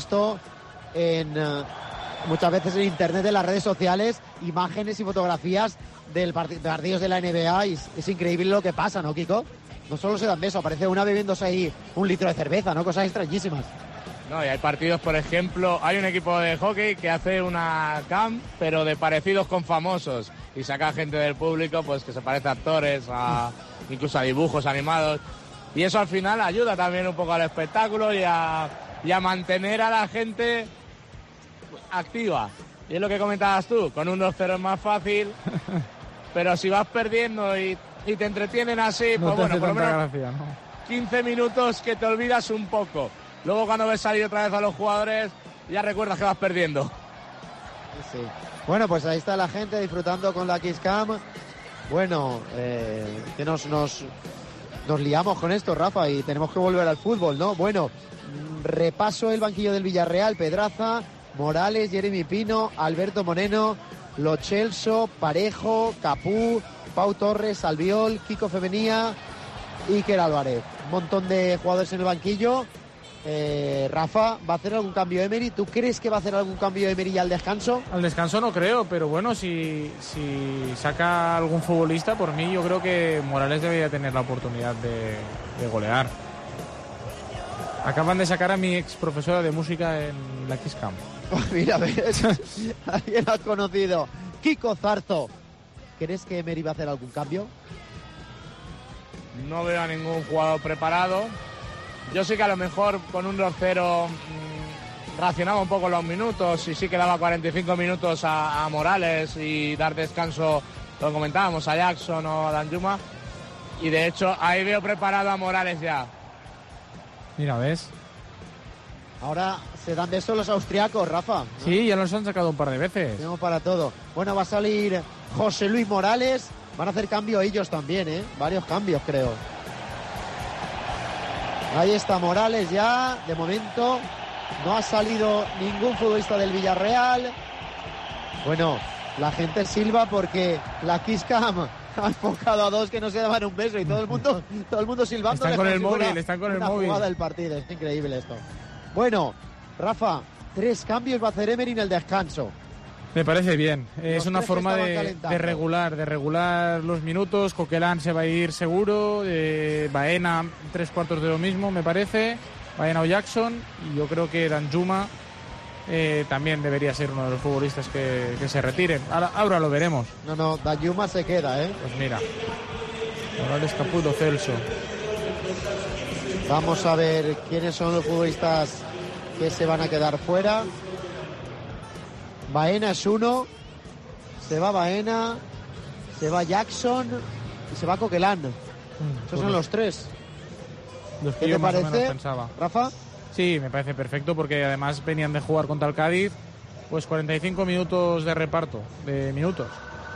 muchas veces en internet, en las redes sociales, imágenes y fotografías de partidos de la NBA y es increíble lo que pasa, ¿no, Kiko? No solo se dan besos, aparece una bebiéndose ahí un litro de cerveza, ¿no? Cosas extrañísimas. No, y hay partidos, por ejemplo, hay un equipo de hockey que hace una cam, pero de parecidos con famosos, y saca gente del público pues que se parece a actores, incluso a dibujos animados. Y eso al final ayuda también un poco al espectáculo y a mantener a la gente activa. Y es lo que comentabas tú, con un 2-0 es más fácil, pero si vas perdiendo y te entretienen así, no pues bueno, por lo menos gracia, ¿no? 15 minutos que te olvidas un poco. Luego cuando ves salir otra vez a los jugadores, ya recuerdas que vas perdiendo. Sí. Bueno, pues ahí está la gente disfrutando con la Kiss Cam. Bueno, que nos liamos con esto, Rafa, y tenemos que volver al fútbol, ¿no? Bueno, repaso el banquillo del Villarreal: Pedraza, Morales, Jeremy Pino, Alberto Moreno, Lo Celso, Parejo, Capú, Pau Torres, Albiol, Kiko Femenía, Iker Álvarez. Un montón de jugadores en el banquillo. Rafa, ¿va a hacer algún cambio Emery? ¿Tú crees que va a hacer algún cambio Emery ya al descanso? Al descanso no creo, pero bueno, si saca algún futbolista, por mí yo creo que Morales debería tener la oportunidad de golear. Acaban de sacar a mi ex profesora de música en la Kiss Cam. Mira, alguien has conocido. Kiko Zarzo. ¿Crees que Emery va a hacer algún cambio? No veo a ningún jugador preparado. Yo sí que a lo mejor con un 2-0 racionaba un poco los minutos y sí que daba 45 minutos a Morales y dar descanso, lo comentábamos, a Jackson o a Danjuma. Y de hecho ahí veo preparado a Morales ya. Mira, ¿ves? Ahora se dan de eso los austriacos, Rafa, ¿no? Sí, ya los han sacado un par de veces. Tenemos para todo. Bueno, va a salir José Luis Morales. Van a hacer cambio ellos también, ¿eh? Varios cambios, creo. Ahí está Morales ya. De momento no ha salido ningún futbolista del Villarreal. Bueno, la gente silba porque la Kiss Cam ha enfocado a dos que no se daban un beso y todo el mundo silbando. Están con el móvil, están con el móvil. Jugada del partido, es increíble esto. Bueno, Rafa, 3 cambios va a hacer Emery en el descanso. Me parece bien. Es una forma de regular regular los minutos. Coquelin se va a ir seguro. Baena, 3/4 de lo mismo, me parece. Baena o Jackson. Y yo creo que Danjuma también debería ser uno de los futbolistas que se retiren. Ahora lo veremos. No, Danjuma se queda, ¿eh? Pues mira. Morales, Caputo, Celso. Vamos a ver quiénes son los futbolistas que se van a quedar fuera. Baena es uno, se va Baena, se va Jackson y se va Coquelin. Esos son los 3. ¿Qué te parece, Rafa? Sí, me parece perfecto porque además venían de jugar contra el Cádiz Pues 45 minutos de reparto, de minutos.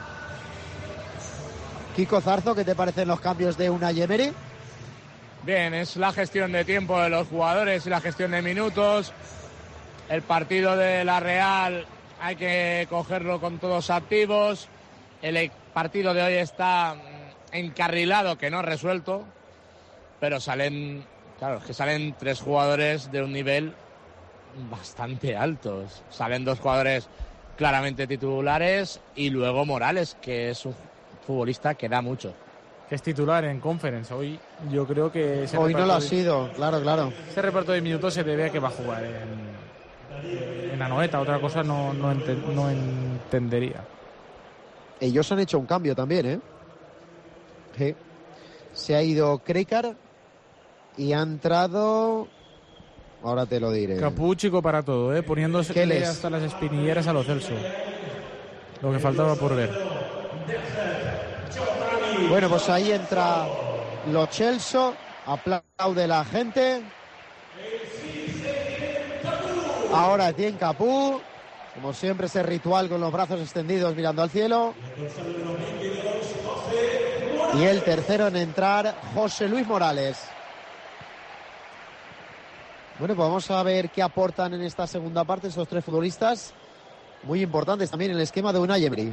Kiko Zarzo, ¿qué te parecen los cambios de Unai Emery? Bien, es la gestión de tiempo de los jugadores y la gestión de minutos. El partido de la Real hay que cogerlo con todos activos. El partido de hoy está encarrilado, que no resuelto, pero salen 3 jugadores de un nivel bastante alto. Salen 2 jugadores claramente titulares y luego Morales, que es un futbolista que da mucho. Que es titular en Conference. Hoy yo creo que... Hoy no lo ha sido, claro. Ese reparto de minutos se debe a que va a jugar en Anoeta. Otra cosa no entendería. Ellos han hecho un cambio también, ¿eh? Sí. Se ha ido Krekar y ha entrado... Ahora te lo diré. Capuchico para todo, poniéndose hasta las espinilleras a lo Celso. Lo que faltaba por ver. Bueno, pues ahí entra Lo Celso, aplaude la gente. Ahora Etienne Capú, como siempre ese ritual con los brazos extendidos mirando al cielo. Y el tercero en entrar, José Luis Morales. Bueno, pues vamos a ver qué aportan en esta segunda parte estos 3 futbolistas. Muy importantes también en el esquema de Unai Emery.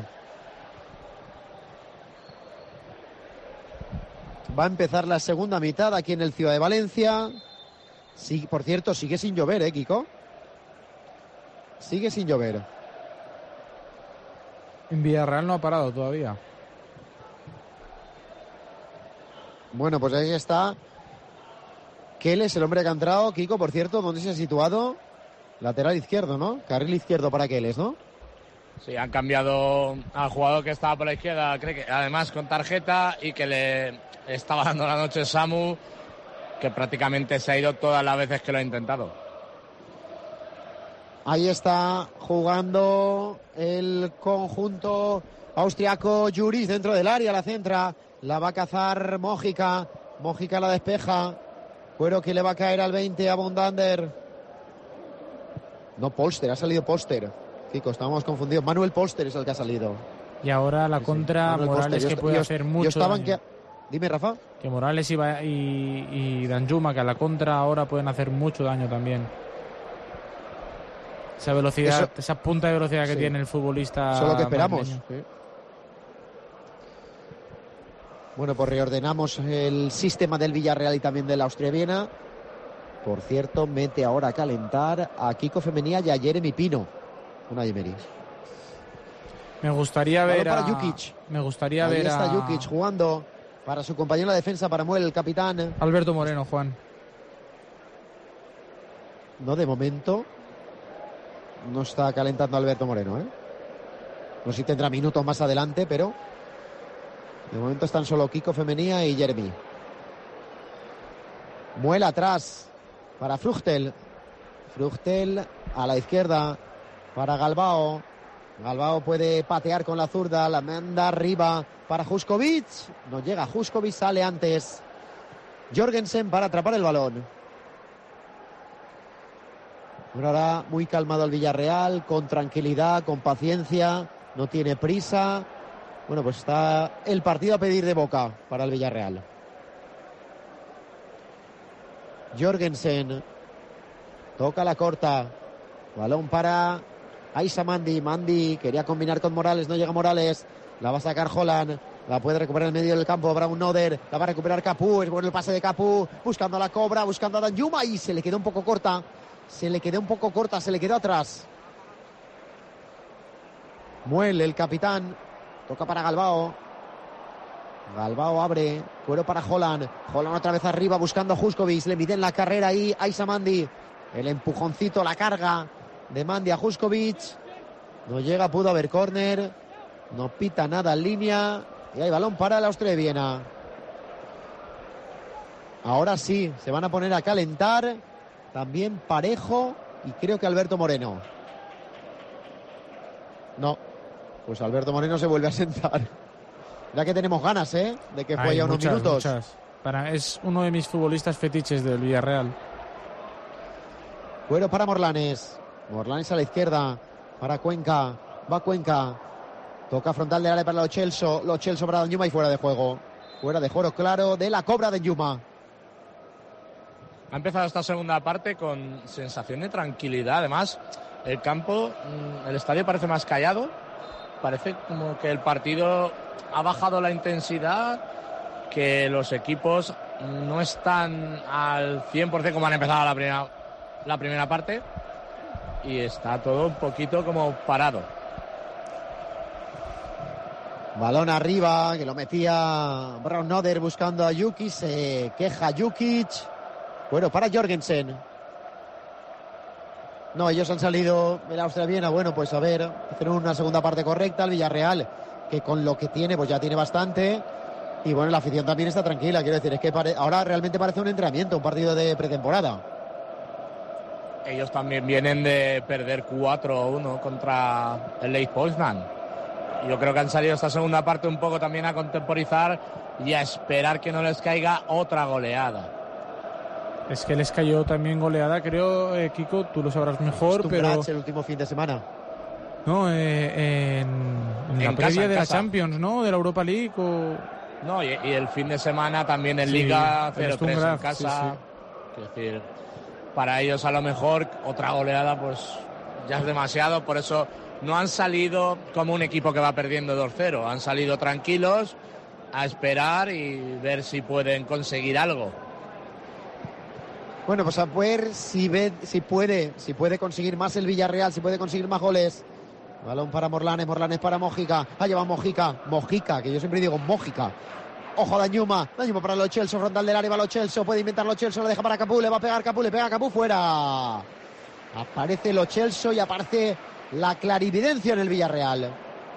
Va a empezar la segunda mitad aquí en el Ciudad de Valencia. Sí, por cierto, sigue sin llover, Kiko. Sigue sin llover. En Villarreal no ha parado todavía. Bueno, pues ahí está. Keles, el hombre que ha entrado. Kiko, por cierto, ¿dónde se ha situado? Lateral izquierdo, ¿no? Carril izquierdo para Keles, ¿no? Sí, han cambiado al jugador que estaba por la izquierda, creo que además con tarjeta, y que le estaba dando la noche Samu, que prácticamente se ha ido todas las veces que lo ha intentado. Ahí está jugando el conjunto austriaco. Juris dentro del área, la centra, la va a cazar Mójica. Mójica la despeja. Cuero que le va a caer al 20 a Bondander. No, Polster, ha salido Polster. Kiko, estábamos confundidos. Manuel Polster es el que ha salido. Y ahora la contra, Morales, que puede hacer mucho daño. Dime, Rafa. Que Morales y Danjuma, que a la contra ahora pueden hacer mucho daño también. Esa velocidad, esa punta de velocidad que tiene el futbolista. Eso es lo que esperamos. Sí. Bueno, pues reordenamos el sistema del Villarreal y también del Austria Viena. Por cierto, mete ahora a calentar a Kiko Femenía y a Jeremy Pino. Unai Emery. Me gustaría ver para Jukic. Me gustaría ahí ver está Jukic jugando para su compañero de defensa, para Muel, el capitán. Alberto Moreno, Juan. No, de momento no está calentando Alberto Moreno, No sé si tendrá minutos más adelante, pero de momento están solo Kiko Femenía y Jeremy. Muel atrás para Fruchtel. Fruchtel a la izquierda para Galbao. Galbao puede patear con la zurda, la manda arriba para Juskovic. No llega, Juskovic sale antes. Jorgensen para atrapar el balón. Bueno, ahora muy calmado el Villarreal, con tranquilidad, con paciencia, no tiene prisa. Bueno, pues está el partido a pedir de boca para el Villarreal. Jorgensen toca la corta, balón para Aisa Mandi. Mandi quería combinar con Morales, no llega Morales, la va a sacar Holland, la puede recuperar en medio del campo Braun Noder, la va a recuperar Capú, es bueno el pase de Capú, buscando a la Cobra, buscando a Danjuma y se le quedó un poco corta, se le quedó atrás. Muel, el capitán, toca para Galbao. Galbao abre, Cuero para Holland. Holland otra vez arriba buscando a Juskovic. Le miden la carrera ahí Aisa Mandi. El empujoncito, la carga de Mandi a Juskovic. No llega, pudo haber córner. No pita nada en línea. Y hay balón para el Austria de Viena. Ahora sí, se van a poner a calentar. También Parejo y creo que Alberto Moreno. No, pues Alberto Moreno se vuelve a sentar. Ya que tenemos ganas, de que juegue unos minutos. Es uno de mis futbolistas fetiches del Villarreal. Cuero para Morlanes. Morlanes a la izquierda. para Cuenca. Va Cuenca. Toca frontal del área para Lo Celso para Danjuma y fuera de juego. Fuera de juego claro de la cobra de Danjuma. Ha empezado esta segunda parte con sensación de tranquilidad. Además, el campo, el estadio parece más callado. Parece como que el partido ha bajado la intensidad, que los equipos no están al 100% como han empezado la primera parte. Y está todo un poquito como parado. Balón arriba, que lo metía Brown Noder buscando a Jukic. Se queja Jukic. Bueno, para Jorgensen. No, ellos han salido del Austria-Viena. Bueno, pues a ver, hacen una segunda parte correcta. El Villarreal, que con lo que tiene, pues ya tiene bastante. Y bueno, la afición también está tranquila. Quiero decir, es que ahora realmente parece un entrenamiento, un partido de pretemporada. Ellos también vienen de perder 4-1 contra el Lech Poznan. Yo creo que han salido esta segunda parte un poco también a contemporizar y a esperar que no les caiga otra goleada. Es que les cayó también goleada, creo, Kiko, tú lo sabrás mejor, pero... el último fin de semana. No, en la previa de la Champions, ¿no? De la Europa League o... No, y el fin de semana también en Liga 0-3 en casa. Sí. Es decir, para ellos a lo mejor otra goleada pues ya es demasiado, por eso no han salido como un equipo que va perdiendo 2-0, han salido tranquilos a esperar y ver si pueden conseguir algo. Bueno, pues a ver si puede conseguir más el Villarreal, si puede conseguir más goles. Balón para Morlanes para Mojica. Ha llevado Mojica, que yo siempre digo Mojica. Ojo a Danjuma para Lo Celso, frontal del área, va Lo Celso, puede inventar Lo Celso, lo deja para Capú, le va a pegar Capú, le pega Capú, fuera. Aparece Lo Celso y aparece la clarividencia en el Villarreal.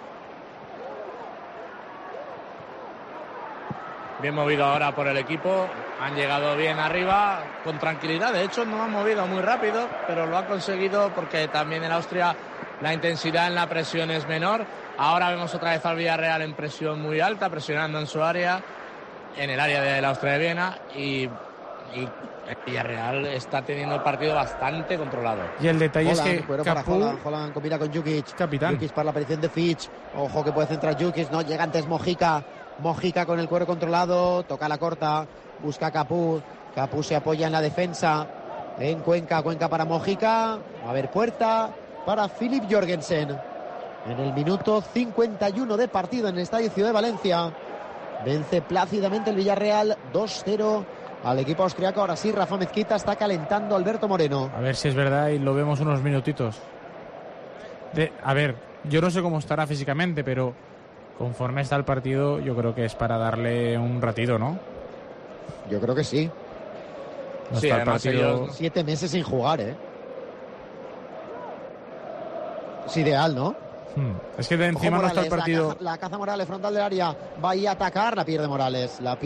Bien movido ahora por el equipo, han llegado bien arriba, con tranquilidad, de hecho no han movido muy rápido, pero lo han conseguido porque también en Austria la intensidad en la presión es menor. Ahora vemos otra vez al Villarreal en presión muy alta, presionando en su área, en el área de la Austria de Viena, y el Villarreal está teniendo el partido bastante controlado. Y el detalle es que Holland combina con Jukic. Capitán. Jukic para la aparición de Fitch. Ojo que puede centrar Jukic, no llega antes Mojica. Mojica con el cuero controlado, toca la corta, busca a Capú. Capú se apoya en la defensa. En Cuenca para Mojica. A ver, puerta para Philip Jorgensen. En el minuto 51 de partido en el Estadio Ciudad de Valencia. Vence plácidamente el Villarreal 2-0 al equipo austriaco. Ahora sí, Rafa Mezquita está calentando a Alberto Moreno. A ver si es verdad y lo vemos unos minutitos. A ver, yo no sé cómo estará físicamente, pero conforme está el partido, yo creo que es para darle un ratito, ¿no? Yo creo que sí. No está el partido... 7 meses sin jugar, ¿eh? Es ideal, ¿no? Es que de encima Morales, no está el partido. La caza Morales, frontal del área. Va a ir a atacar, la pierde Morales. La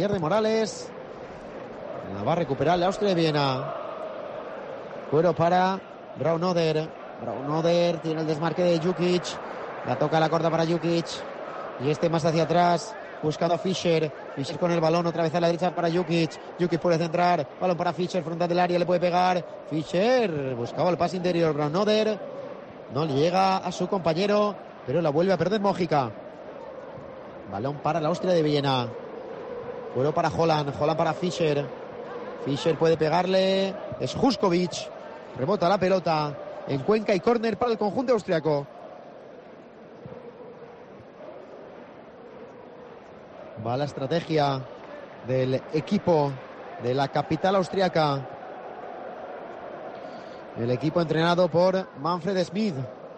va a recuperar la Austria de Viena. Cuero para Brown Noder. Brown Noder tiene el desmarque de Jukic. La toca la corta para Jukic. Y este más hacia atrás, buscando a Fischer. Fischer con el balón, otra vez a la derecha para Jukic. Jukic puede centrar. Balón para Fischer, frontal del área, le puede pegar. Fischer buscaba el pase interior. Brown Noder no le llega a su compañero, pero la vuelve a perder Mojica. Balón para la Austria de Viena. Cuero para Holland para Fischer. Fischer puede pegarle. Es Juskovic. Rebota la pelota en Cuenca y córner para el conjunto austriaco. Va la estrategia del equipo de la capital austriaca. El equipo entrenado por Manfred Smith,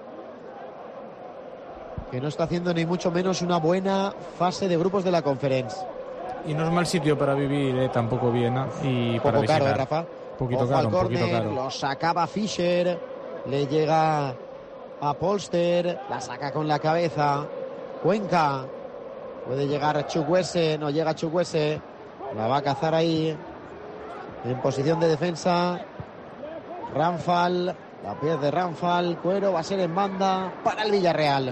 que no está haciendo ni mucho menos una buena fase de grupos de la Conference. Y no es mal sitio para vivir, tampoco Viena. Y poco para caro, Rafa. Poquito caro, poquito caro. Lo sacaba Fischer, le llega a Polster, la saca con la cabeza. Cuenca, puede llegar Chukwueze, no llega Chukwueze, la va a cazar ahí en posición de defensa. Ramphal, la pierde Ramphal. Cuero va a ser en banda para el Villarreal.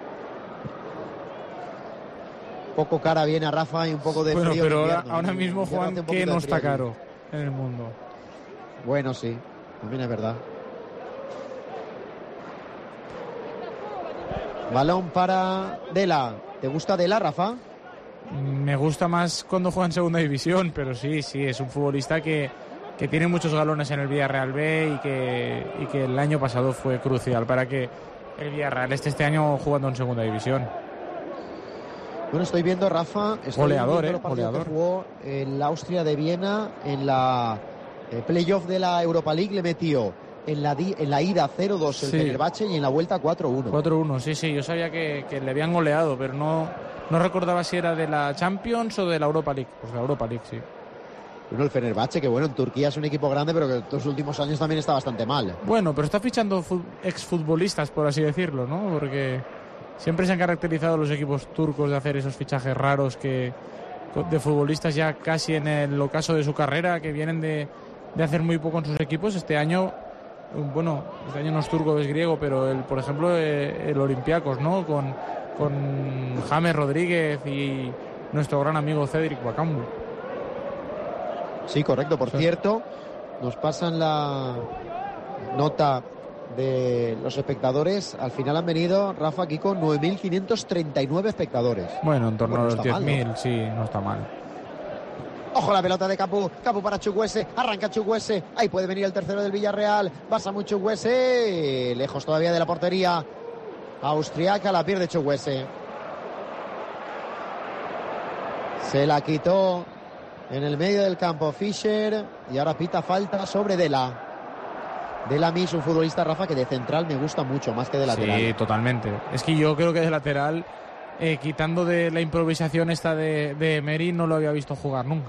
Poco cara viene a Rafa y un poco de frío. Pero ahora mismo, Juan, que no está caro en el mundo. Bueno, sí, también es verdad. Balón para Dela. ¿Te gusta Dela, Rafa? Me gusta más cuando juega en segunda división, pero sí, es un futbolista que tiene muchos galones en el Villarreal B y que el año pasado fue crucial para que el Villarreal esté este año jugando en segunda división. Bueno, estoy viendo, Rafa, goleador. Que jugó en la Austria de Viena en la playoff de la Europa League, le metió en la ida 0-2 el Fenerbahce y en la vuelta 4-1. 4-1, sí, yo sabía que le habían goleado, pero no recordaba si era de la Champions o de la Europa League. Pues la Europa League, sí. Bueno, el Fenerbahce, que bueno, en Turquía es un equipo grande, pero que estos últimos años también está bastante mal. Bueno, pero está fichando exfutbolistas, por así decirlo, ¿no? Porque siempre se han caracterizado los equipos turcos de hacer esos fichajes raros de futbolistas ya casi en el ocaso de su carrera, que vienen de hacer muy poco en sus equipos. Este año no es turco, es griego, pero por ejemplo el Olympiacos, ¿no? Con James Rodríguez y nuestro gran amigo Cedric Bakambu. Sí, correcto. Por cierto, nos pasan la nota de los espectadores. Al final han venido, Rafa, Kiko, 9.539 espectadores. Bueno, en torno a los 10.000, ¿no? Sí, no está mal. Ojo la pelota de Capu para Chukwueze, arranca Chukwueze, ahí puede venir el tercero del Villarreal, pasa muy Chukwueze, lejos todavía de la portería austriaca, la pierde Chukwueze. Se la quitó en el medio del campo Fischer y ahora pita falta sobre Dela. Dela a mí es un futbolista, Rafa, que de central me gusta mucho, más que de lateral. Sí, totalmente. Es que yo creo que de lateral, quitando de la improvisación esta de Emery, no lo había visto jugar nunca.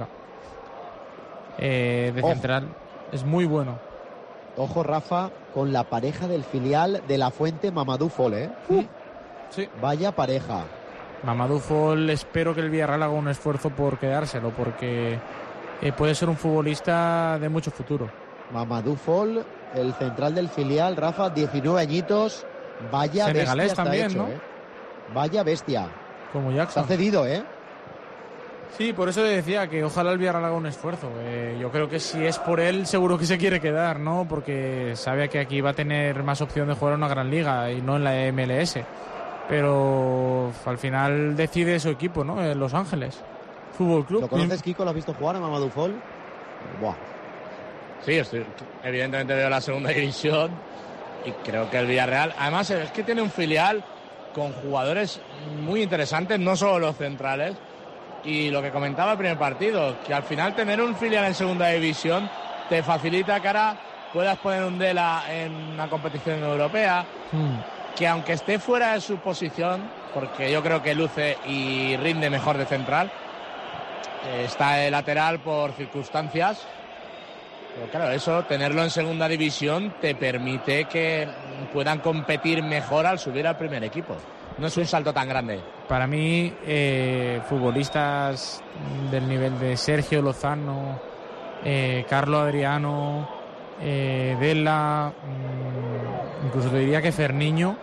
Central es muy bueno. Ojo, Rafa, con la pareja del filial de La Fuente, Mamadou Fall, Sí. Vaya pareja. Mamadou Fall, espero que el Villarreal haga un esfuerzo por quedárselo, porque puede ser un futbolista de mucho futuro. Mamadou Fall, el central del filial, Rafa, 19 añitos. Vaya senegalés bestia también, está hecho, ¿no? Vaya bestia. Como Jackson. Está cedido, Sí, por eso decía que ojalá el Villarreal haga un esfuerzo. Yo creo que si es por él, seguro que se quiere quedar, ¿no? Porque sabe que aquí va a tener más opción de jugar en una gran liga y no en la MLS. Pero al final decide su equipo, ¿no? En Los Ángeles Fútbol Club. ¿Lo conoces, Kiko? ¿Lo has visto jugar a Mamadou Fall? Buah. Sí, evidentemente veo la segunda división y creo que el Villarreal, además es que tiene un filial con jugadores muy interesantes, no solo los centrales, y lo que comentaba el primer partido, que al final tener un filial en segunda división te facilita que ahora puedas poner un Dela en una competición europea, que aunque esté fuera de su posición, porque yo creo que luce y rinde mejor de central, está de lateral por circunstancias. Pero claro, eso, tenerlo en segunda división te permite que puedan competir mejor al subir al primer equipo. No es un salto tan grande. Para mí, futbolistas del nivel de Sergio Lozano, Carlo Adriano, Dela, incluso te diría que Ferniño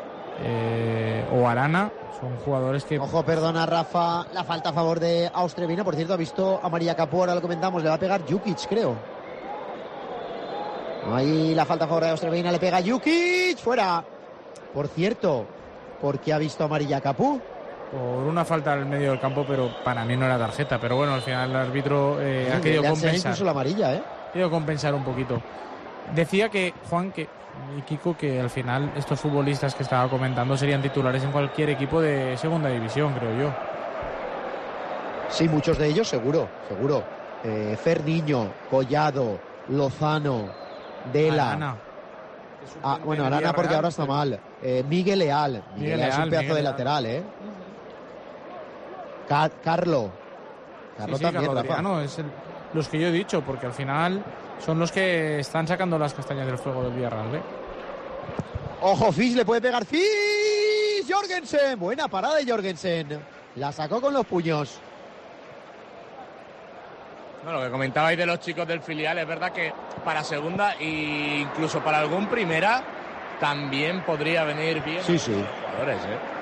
o Arana, son jugadores que... Ojo, perdona, Rafa, la falta a favor de Austria Viena. Por cierto, ha visto a María Capú, ahora lo comentamos, le va a pegar Jukic, creo. Ahí la falta a favor de Austria Viena, le pega Jukic, fuera. Por cierto, ¿por qué ha visto a María Capú? Por una falta al medio del campo, pero para mí no era tarjeta. Pero bueno, al final el árbitro ha querido compensar. Incluso la amarilla, Ha querido compensar un poquito. Decía que Juan y Kiko que al final estos futbolistas que estaba comentando serían titulares en cualquier equipo de segunda división, creo yo. Sí, muchos de ellos seguro. Ferniño, Collado, Lozano, Dela. Arana. Bueno, Arana porque Real, ahora está mal. Miguel Leal. Miguel Leal es un pedazo de lateral, Carlo también, Rafa. Los que yo he dicho, porque al final son los que están sacando las castañas del fuego del Villarreal. Ojo, Fisch, le puede pegar Fisch. Jorgensen, buena parada de Jorgensen. La sacó con los puños. Bueno, lo que comentabais de los chicos del filial, es verdad que para segunda e incluso para algún primera también podría venir bien. Sí. Jugadores,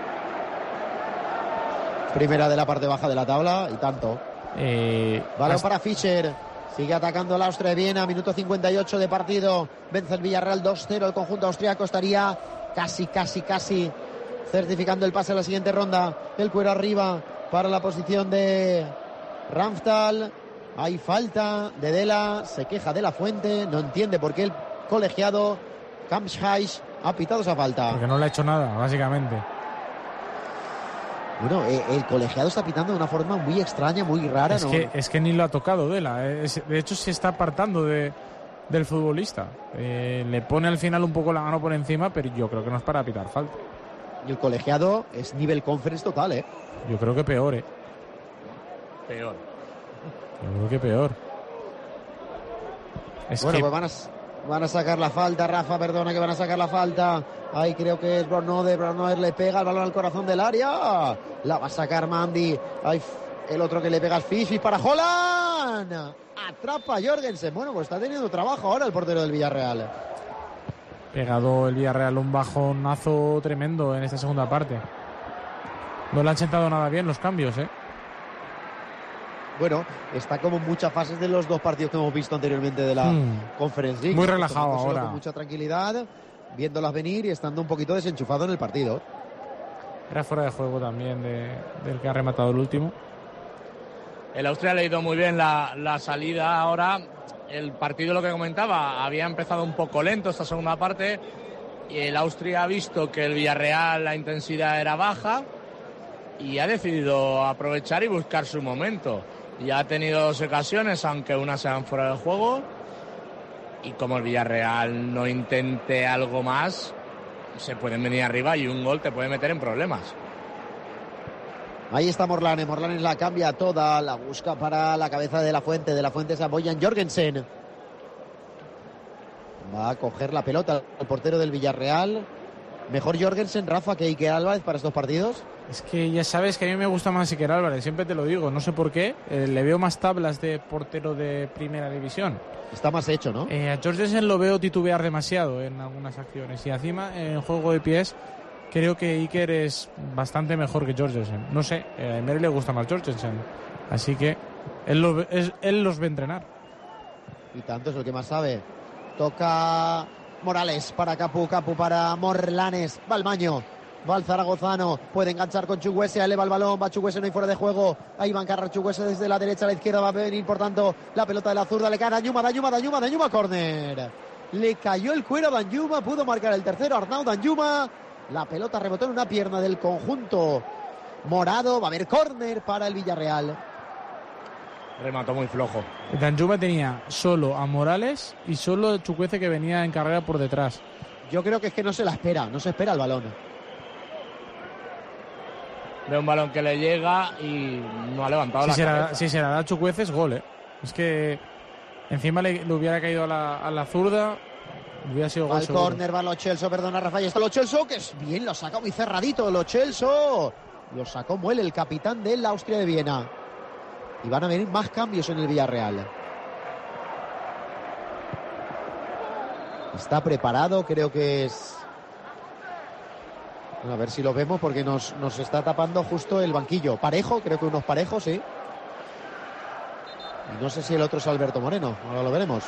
Primera de la parte baja de la tabla y tanto. Balón para Fischer. Sigue atacando la Austria de Viena. Minuto 58 de partido. Vence el Villarreal 2-0. El conjunto austriaco estaría casi certificando el pase a la siguiente ronda. El Cuero arriba para la posición de Ramsdal. Hay falta de Dela, se queja de La Fuente, no entiende por qué el colegiado Kamshaish ha pitado esa falta. Porque no le ha hecho nada, básicamente. Bueno, el colegiado está pitando de una forma muy extraña, muy rara. Es que ni lo ha tocado Dela. De hecho, se está apartando del futbolista. Le pone al final un poco la mano por encima, pero yo creo que no es para pitar falta. Y el colegiado es nivel conference total, Yo creo que peor, Peor. Yo creo que peor. Bueno, pues van a sacar la falta, Rafa, perdona, que van a sacar la falta. Ahí creo que es Brognoder le pega el balón al corazón del área. La va a sacar Mandy. Ahí el otro que le pega es Fifi para Haaland. Atrapa a Jorgensen. Bueno, pues está teniendo trabajo ahora el portero del Villarreal. Pegado el Villarreal un bajonazo tremendo en esta segunda parte. No le han sentado nada bien los cambios, Bueno, está como en muchas fases de los dos partidos que hemos visto anteriormente de la Conference League. Muy relajado ahora. Con mucha tranquilidad, viéndolas venir y estando un poquito desenchufado en el partido. Era fuera de juego también del que ha rematado el último. El Austria ha leído muy bien la salida ahora. El partido, lo que comentaba, había empezado un poco lento esta segunda parte y el Austria ha visto que el Villarreal la intensidad era baja y ha decidido aprovechar y buscar su momento. Ya ha tenido 2 ocasiones, aunque una sean fuera de juego, y como el Villarreal no intente algo más, se pueden venir arriba y un gol te puede meter en problemas. Ahí está Morlanes la cambia toda, la busca para la cabeza de La Fuente se apoya en Jorgensen. Va a coger la pelota el portero del Villarreal. Mejor Jorgensen, Rafa, que Iker Álvarez para estos partidos. Es que ya sabes que a mí me gusta más Iker Álvarez, siempre te lo digo, no sé por qué. Le veo más tablas de portero de primera división. Está más hecho, ¿no? A Jorgensen lo veo titubear demasiado en algunas acciones y encima en juego de pies creo que Iker es bastante mejor que Jorgensen. No sé, a Emery le gusta más Jorgensen, así que él los ve entrenar. Y tanto es el que más sabe. Toca Morales para Capu para Morlanes, va al baño. Va el zaragozano, puede enganchar con Chukwueze, eleva el balón, va Chukwueze, no hay fuera de juego. Ahí va a encargar Chukwueze desde la derecha a la izquierda, va a venir por tanto la pelota de la zurda, le cae a Danjuma, córner. Le cayó el cuero a Danjuma, pudo marcar el tercero Arnaud Danjuma. La pelota rebotó en una pierna del conjunto morado, va a haber córner para el Villarreal. Remató muy flojo. Danjuma tenía solo a Morales y solo a Chukwueze, que venía en carrera por detrás. Yo creo que es que no se espera el balón. Ve un balón que le llega y no ha levantado la cabeza. Si se la da a Chukwueze es gol, Es que encima le hubiera caído a la zurda, hubiera sido gol. Al córner va Lo Celso, perdona Rafa, y está Lo Celso, que es bien, lo saca muy cerradito Lo Celso. Lo sacó Muele, el capitán del Austria de Viena. Y van a venir más cambios en el Villarreal. Está preparado, creo que es... A ver si lo vemos porque nos está tapando justo el banquillo. Parejo, creo que unos parejos, sí. Y no sé si el otro es Alberto Moreno, ahora lo veremos.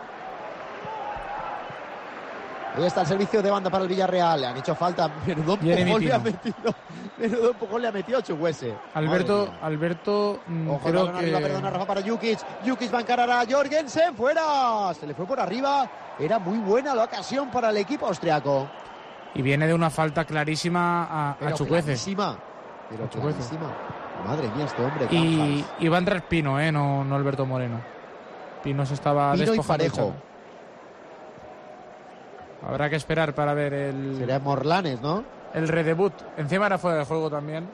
Ahí está el servicio de banda para el Villarreal. Le han hecho falta. Menudo empujón le ha metido a Chukwueze. Alberto, ojo, creo que... Perdona, Rafa, para Jukic. Jukic va a encarar a Jorgensen. ¡Fuera! Se le fue por arriba. Era muy buena la ocasión para el equipo austriaco. Y viene de una falta clarísima a Chukwueze. Clarísima. Madre mía, este hombre. Y va a entrar Pino, no Alberto Moreno. Pino se estaba despojando. Habrá que esperar para ver el... Sería Morlanes, ¿no? El redebut. Encima era fuera de juego también.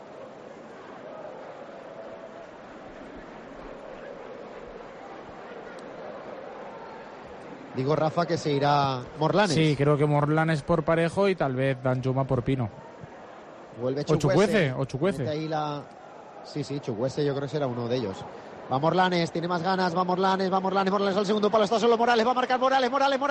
Digo, Rafa, que se irá Morlanes. Sí, creo que Morlanes por Parejo y tal vez Danjuma por Pino. Vuelve Chukwueze. Sí, Chukwueze yo creo que será uno de ellos. Va Morlanes, tiene más ganas, va Morlanes al segundo palo, está solo Morales, va a marcar Morales.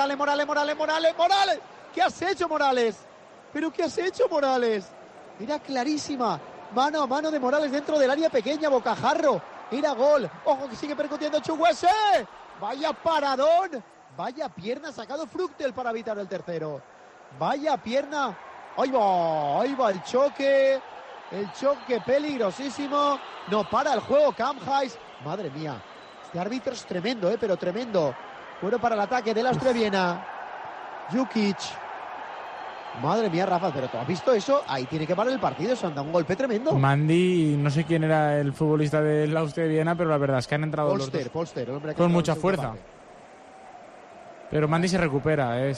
¿Qué has hecho, Morales? ¿Pero qué has hecho, Morales? Era clarísima, mano a mano de Morales dentro del área pequeña, bocajarro, era gol. Ojo que sigue percutiendo Chukwueze. Vaya paradón, vaya pierna, sacado Fructel para evitar el tercero. Vaya pierna Ahí va el choque peligrosísimo. No para el juego Kamphuis. Madre mía, este árbitro es tremendo, pero tremendo. Bueno para el ataque del Austria Viena. Jukic. Madre mía, Rafa, pero ¿tú has visto eso? Ahí tiene que parar el partido, se han dado un golpe tremendo. Mandy, no sé quién era el futbolista del Austria Viena, pero la verdad es que han entrado Polster, el hombre que con mucha fuerza. Pero Mandy se recupera, El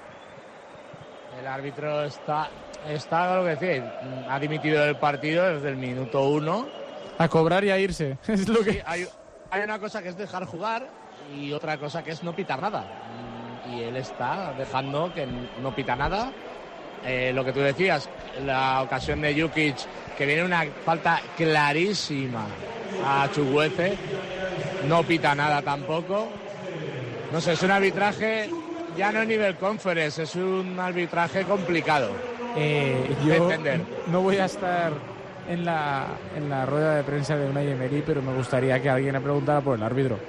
árbitro está lo que decía, ha dimitido del partido desde el minuto 1. A cobrar y a irse. Es lo que... Sí, hay una cosa que es dejar jugar y otra cosa que es no pitar nada. Y él está dejando que no pita nada. Lo que tú decías, la ocasión de Jukic, que viene una falta clarísima a Chukwueze, no pita nada tampoco. No sé, es un arbitraje ya no a nivel conference, es un arbitraje complicado de entender. No voy a estar en la rueda de prensa de Unai Emery, pero me gustaría que alguien le preguntara por el árbitro.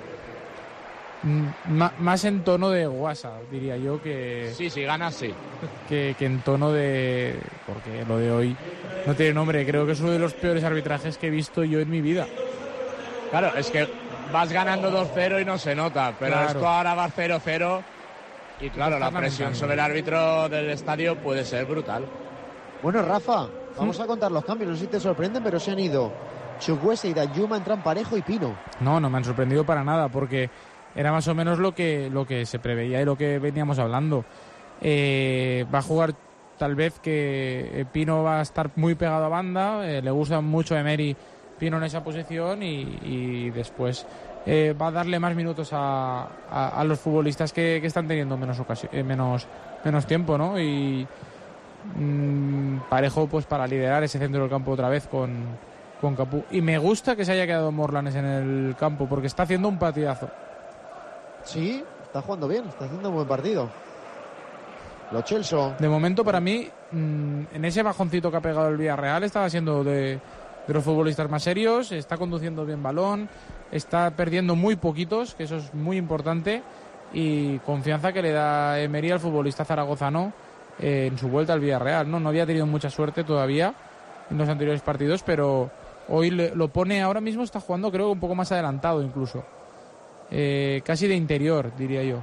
Más en tono de WhatsApp, diría yo, que... Sí, gana, sí. Que en tono de... Porque lo de hoy no tiene nombre. Creo que es uno de los peores arbitrajes que he visto yo en mi vida. Claro, es que vas ganando 2-0 y no se nota, pero claro, esto ahora va 0-0 y claro, la presión sobre el árbitro del estadio puede ser brutal. Bueno, Rafa, vamos a contar los cambios. No sé si te sorprenden, pero se han ido Chukwueze y Danjuma, entran Parejo y Pino. No me han sorprendido para nada, porque era más o menos lo que se preveía y lo que veníamos hablando. Va a jugar tal vez que Pino va a estar muy pegado a banda, le gusta mucho a Emery Pino en esa posición y después va a darle más minutos a los futbolistas que están teniendo menos tiempo, ¿no? Y Parejo pues para liderar ese centro del campo otra vez con Capú. Y me gusta que se haya quedado Morlanes en el campo porque está haciendo un partidazo. Sí, está jugando bien, está haciendo un buen partido. Lo Chelsea. De momento para mí, en ese bajoncito que ha pegado el Villarreal, estaba siendo de los futbolistas más serios, está conduciendo bien balón, está perdiendo muy poquitos, que eso es muy importante, y confianza que le da Emery al futbolista zaragozano en su vuelta al Villarreal. No había tenido mucha suerte todavía en los anteriores partidos, pero hoy lo pone ahora mismo, está jugando creo un poco más adelantado incluso. Casi de interior, diría yo.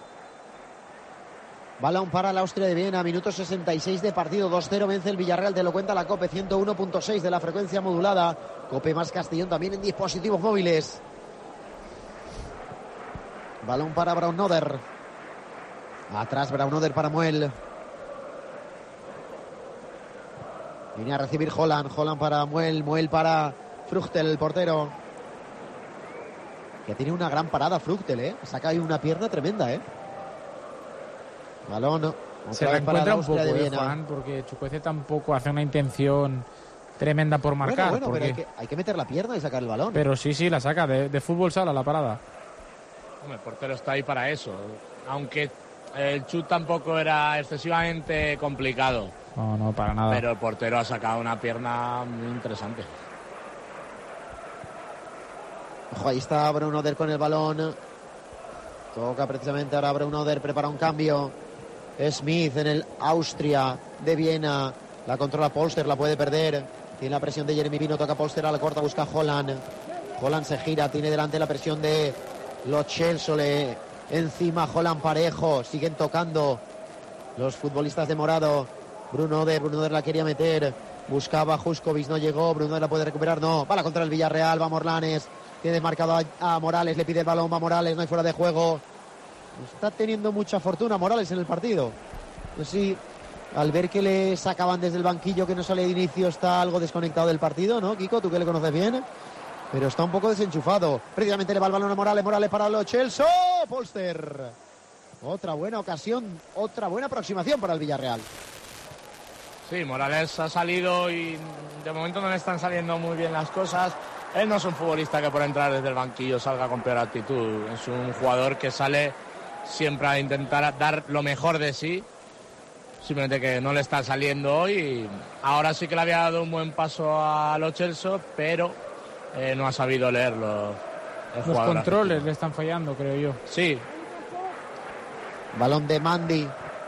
Balón para la Austria de Viena, minuto 66 de partido, 2-0, vence el Villarreal, te lo cuenta la COPE, 101.6 de la frecuencia modulada. COPE más Castellón también en dispositivos móviles. Balón para Braunoder. Atrás Braunoder para Muel. Viene a recibir Holland para Muel para Fruchtel, el portero. Que tiene una gran parada Fruchtel, Saca ahí una pierna tremenda, Balón. Se la encuentra un poco, Juan, porque Chukwueze tampoco hace una intención tremenda por marcar. Bueno, porque... pero hay que meter la pierna y sacar el balón. Pero sí, la saca de fútbol sala la parada. Hombre, el portero está ahí para eso. Aunque el chut tampoco era excesivamente complicado. No, para nada. Pero el portero ha sacado una pierna muy interesante. Ojo, ahí está Braunoder con el balón. Toca precisamente ahora Braunoder, prepara un cambio. Smith en el Austria de Viena. La controla Polster, la puede perder. Tiene la presión de Jeremy Pino, toca Polster a la corta, busca Holland. Holland se gira, tiene delante la presión de los Chelsea. Encima Holland Parejo, siguen tocando los futbolistas de morado. Braunoder la quería meter. Buscaba Juskovic, no llegó. Braunoder la puede recuperar, no. Va la contra el Villarreal, va Morlanes. Tiene marcado a Morales, le pide el balón, va Morales, no hay fuera de juego. Está teniendo mucha fortuna Morales en el partido. Pues sí, al ver que le sacaban desde el banquillo que no sale de inicio, está algo desconectado del partido, ¿no, Kiko? Tú que le conoces bien. Pero está un poco desenchufado. Precisamente le va el balón a Morales para los Chelsea. Polster. Otra buena ocasión, otra buena aproximación para el Villarreal. Sí, Morales ha salido y de momento no le están saliendo muy bien las cosas. Él no es un futbolista que por entrar desde el banquillo salga con peor actitud. Es un jugador que sale siempre a intentar dar lo mejor de sí. Simplemente que no le está saliendo hoy. Ahora sí que le había dado un buen paso a los Chelsea, pero no ha sabido leerlo. Los controles le están fallando, creo yo. Sí. Balón de Mandy.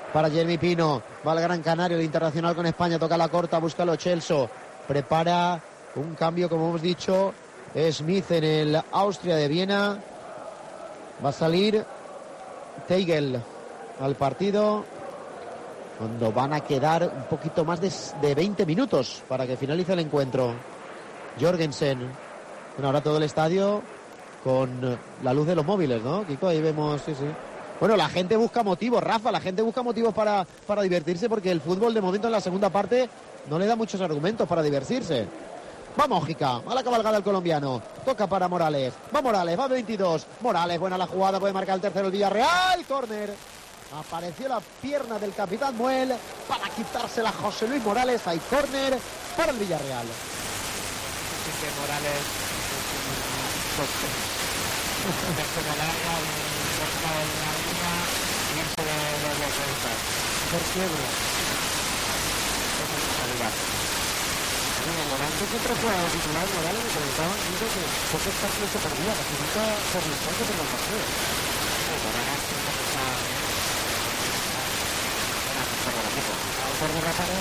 para Jeremy Pino. Va al Gran Canario, el internacional con España. Toca la corta, busca Lo Celso. Prepara un cambio, como hemos dicho, Smith en el Austria de Viena. Va a salir Teigl al partido cuando van a quedar un poquito más de 20 minutos para que finalice el encuentro. Jorgensen. Bueno, ahora todo el estadio con la luz de los móviles, ¿no, Kiko? Ahí vemos, sí. Bueno, la gente busca motivos, Rafa, la gente busca motivos para divertirse, porque el fútbol de momento en la segunda parte no le da muchos argumentos para divertirse. Va Mójica, a la cabalgada el colombiano. Toca para Morales. Va Morales, va 22. Morales, buena la jugada, puede marcar el tercero el Villarreal. Córner. Apareció la pierna del capitán Muel para quitársela José Luis Morales. Hay córner para el Villarreal. Así que Morales desde la larga, un cortado de la línea y eso de los defensas. Por quiebra. Eso es calidad. Bueno, Morales siempre fue a titular. Morales me comentaban que pocos partidos se perdía, casi nunca se arriesgó que perdió el partido. Morales siempre está mejor del equipo. Por de Rafael,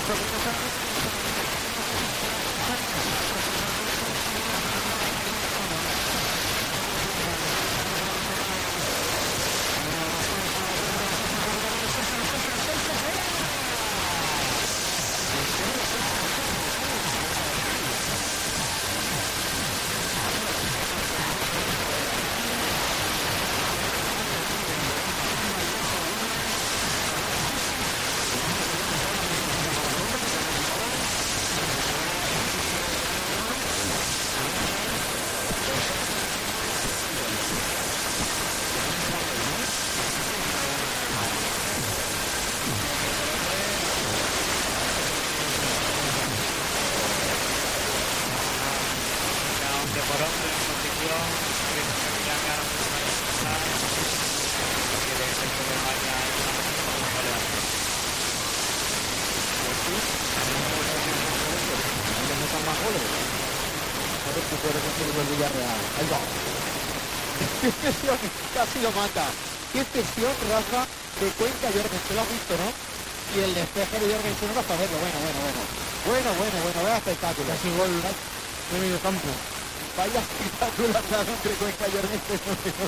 casi lo mata. Qué excepción, Rafa, de Cuenca Jorgensen, lo has visto, ¿no? Y el despeje de Jorgensen, no vas a verlo. Bueno, vaya espectáculo. Casi gol de medio campo. Vaya espectáculo entre Cuenca Jorgensen.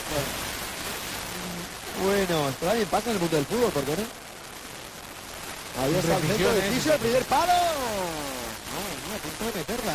Bueno, esto también pasa en el mundo del fútbol, ¿por qué no? Ahí está el centro de Fischer, el primer palo. No, a punto de meterla,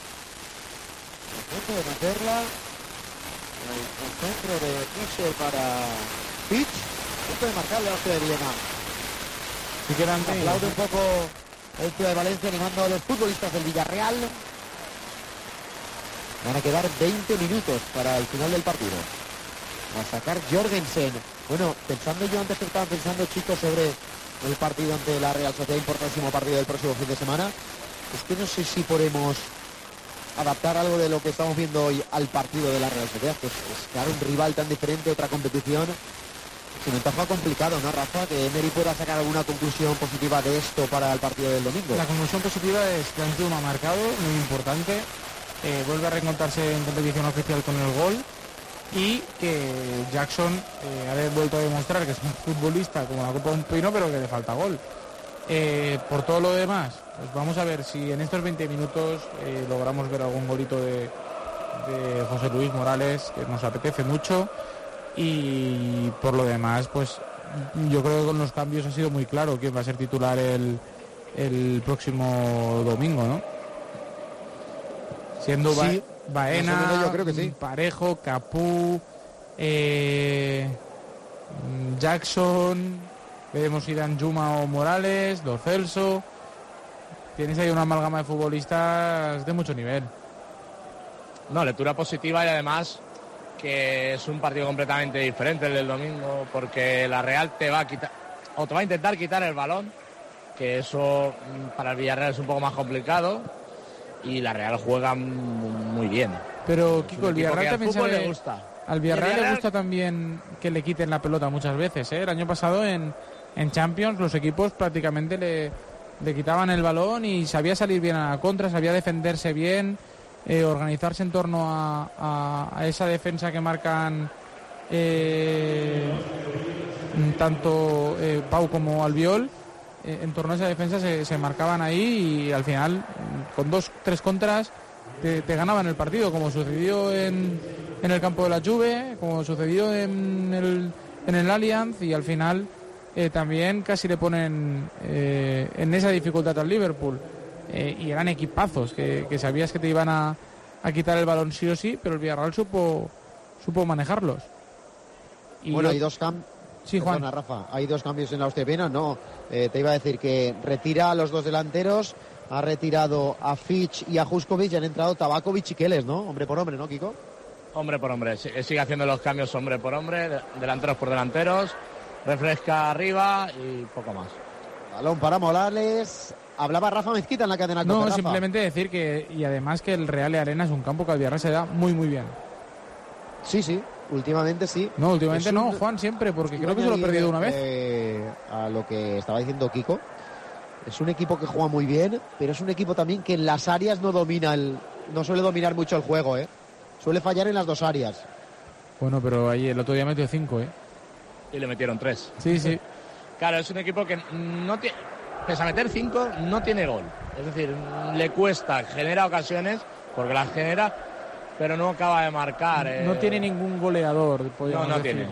A punto de meterla. El centro de Fischer para Pitch. A punto de marcarle a Austria de Viena. Si quedan aplaude un poco el Ciudad de Valencia animando a los futbolistas del Villarreal. Van a quedar 20 minutos para el final del partido. Va a sacar Jorgensen. Bueno, pensando yo antes que estaban pensando, chicos, sobre el partido ante la Real Sociedad, importantísimo partido del próximo fin de semana. Es que no sé si podemos adaptar algo de lo que estamos viendo hoy al partido de la Real Sociedad. Pues claro, un rival tan diferente, otra competición. Se me antoja complicado, ¿no, Rafa? Que Emery pueda sacar alguna conclusión positiva de esto para el partido del domingo. La conclusión positiva es que Antuna ha marcado, muy importante. Vuelve a reencontrarse en competición oficial con el gol. Y que Jackson ha vuelto a demostrar que es un futbolista como la Copa de un Pino, pero que le falta gol. Por todo lo demás, pues vamos a ver si en estos 20 minutos logramos ver algún golito de José Luis Morales, que nos apetece mucho. Y por lo demás, pues yo creo que con los cambios ha sido muy claro quién va a ser titular el próximo domingo, ¿no? Siendo sí. Baena, yo creo que sí. Parejo, Capú, Jackson, veremos si dan Juma o Morales, Lo Celso. Tienes ahí una amalgama de futbolistas de mucho nivel. No, lectura positiva y además que es un partido completamente diferente el del domingo, porque la Real te va a quitar, o te va a intentar quitar el balón, que eso para el Villarreal es un poco más complicado. Y la Real juega muy bien. Pero Kiko, el Villarreal también le gusta. Al Villarreal le gusta también que le quiten la pelota muchas veces, ¿eh? El año pasado en Champions los equipos prácticamente le quitaban el balón y sabía salir bien a la contra, sabía defenderse bien, organizarse en torno a esa defensa que marcan tanto Pau como Albiol en torno a esa defensa se marcaban ahí y al final con 2-3 contras te ganaban el partido, como sucedió en el campo de la Juve, como sucedió en el Allianz, y al final también casi le ponen en esa dificultad al Liverpool. Y eran equipazos que sabías que te iban a quitar el balón sí o sí, pero el Villarreal supo manejarlos. Y bueno, hay dos cambios. Sí, Juan. Perdona, Rafa, hay dos cambios en la Ostepena. No, te iba a decir que retira a los dos delanteros, ha retirado a Fitch y a Juskovic y han entrado Tabakovic y Keles, ¿no? Hombre por hombre, ¿no, Kiko? Hombre por hombre, sigue haciendo los cambios hombre por hombre, delanteros por delanteros, refresca arriba y poco más. Balón para Morales. Hablaba Rafa Mezquita en la cadena. No, Rafa. simplemente decir que, y además que el Real de Arena es un campo que al Villarreal se da muy muy bien. Sí, últimamente sí. No, últimamente no, Juan, siempre, porque creo que se lo he perdido una vez. A lo que estaba diciendo Kiko, es un equipo que juega muy bien, pero es un equipo también que en las áreas no suele dominar mucho el juego, suele fallar en las dos áreas. Bueno, pero ahí el otro día metió 5, Y le metieron 3. Sí. Claro, es un equipo que no tiene, pese a meter 5, no tiene gol. Es decir, le cuesta, genera ocasiones, porque las genera, pero no acaba de marcar. No tiene ningún goleador, podríamos decir. Tiene.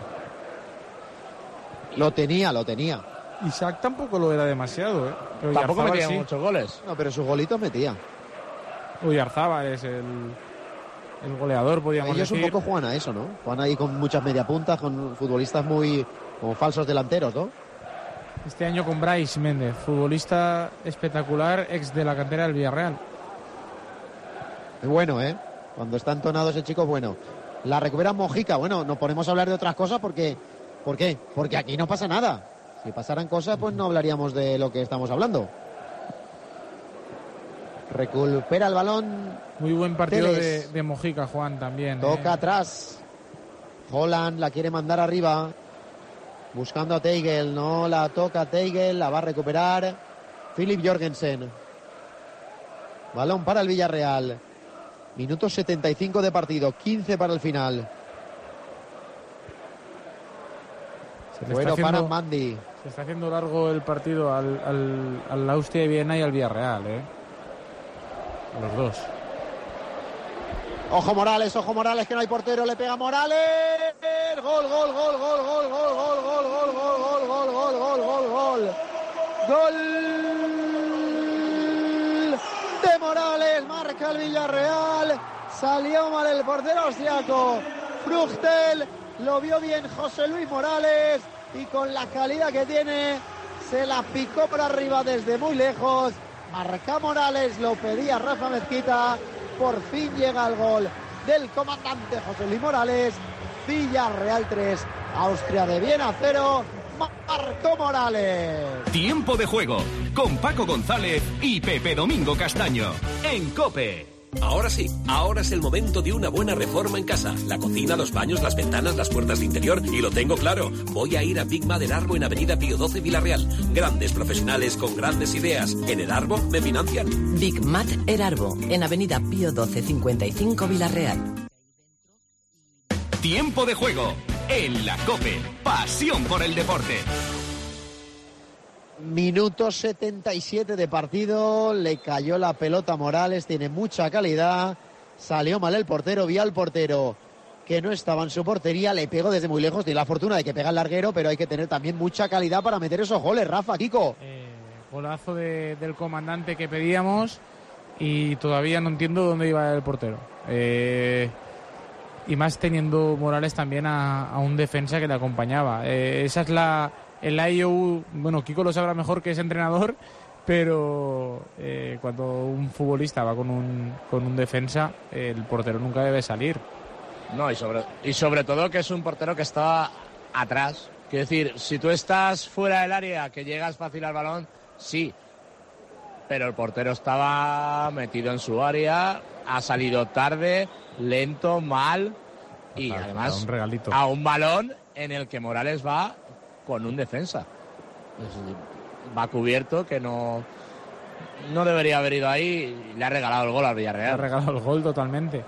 Lo tenía. Isaac tampoco lo era demasiado, Pero tampoco metía muchos goles. No, pero sus golitos metía. Oyarzábal es el goleador, podríamos decir. Ellos un poco juegan a eso, ¿no? Juegan ahí con muchas mediapuntas, con futbolistas muy como falsos delanteros, ¿no? Este año con Brais Méndez, futbolista espectacular, ex de la cantera del Villarreal. Es bueno, Cuando está entonado ese chico es bueno. La recupera Mojica. Bueno, nos ponemos a hablar de otras cosas porque... ¿Por qué? Porque aquí no pasa nada. Si pasaran cosas, pues no hablaríamos de lo que estamos hablando. Recupera el balón. Muy buen partido de Mojica, Juan, también. Toca atrás. Holland la quiere mandar arriba. Buscando a Teigl. No la toca Teigl. La va a recuperar Philip Jorgensen. Balón para el Villarreal. Minuto 75 de partido. 15 para el final. Bueno, para Mandy. Se está haciendo largo el partido al Austria de Viena y al Villarreal, A los dos. Ojo Morales, que no hay portero, le pega Morales. Gol. Gol de Morales, marca el Villarreal. Salió mal el portero austriaco. Fruchtel, lo vio bien José Luis Morales y con la calidad que tiene se la picó por arriba desde muy lejos. Marca Morales, lo pedía Rafa Mezquita. Por fin llega el gol del comandante José Luis Morales. Villarreal 3, Austria de Viena 0. Marcó Morales. Tiempo de juego con Paco González y Pepe Domingo Castaño en COPE. Ahora sí, ahora es el momento de una buena reforma en casa. La cocina, los baños, las ventanas, las puertas de interior. Y lo tengo claro, voy a ir a Big Mad El Arbo en Avenida Pío XII Villarreal. Grandes profesionales con grandes ideas. En El Arbo me financian. Big Mad El Arbo en Avenida Pío XII 55 Villarreal. Tiempo de juego en la COPE. Pasión por el deporte. Minuto 77 de partido, le cayó la pelota a Morales, tiene mucha calidad, salió mal el portero, vio al portero que no estaba en su portería, le pegó desde muy lejos, tiene la fortuna de que pega el larguero, pero hay que tener también mucha calidad para meter esos goles, Rafa, Kiko. Golazo del comandante que pedíamos y todavía no entiendo dónde iba el portero. Y más teniendo Morales también a un defensa que le acompañaba. Esa es el IOU, bueno, Kiko lo sabrá mejor que es entrenador, pero cuando un futbolista va con un defensa, el portero nunca debe salir. No, y sobre todo que es un portero que está atrás. Quiero decir, si tú estás fuera del área, que llegas fácil al balón, sí. Pero el portero estaba metido en su área, ha salido tarde, lento, mal, y además a un balón en el que Morales va con un defensa. Va cubierto, que no debería haber ido ahí, y le ha regalado el gol al Villarreal. Le ha regalado el gol totalmente.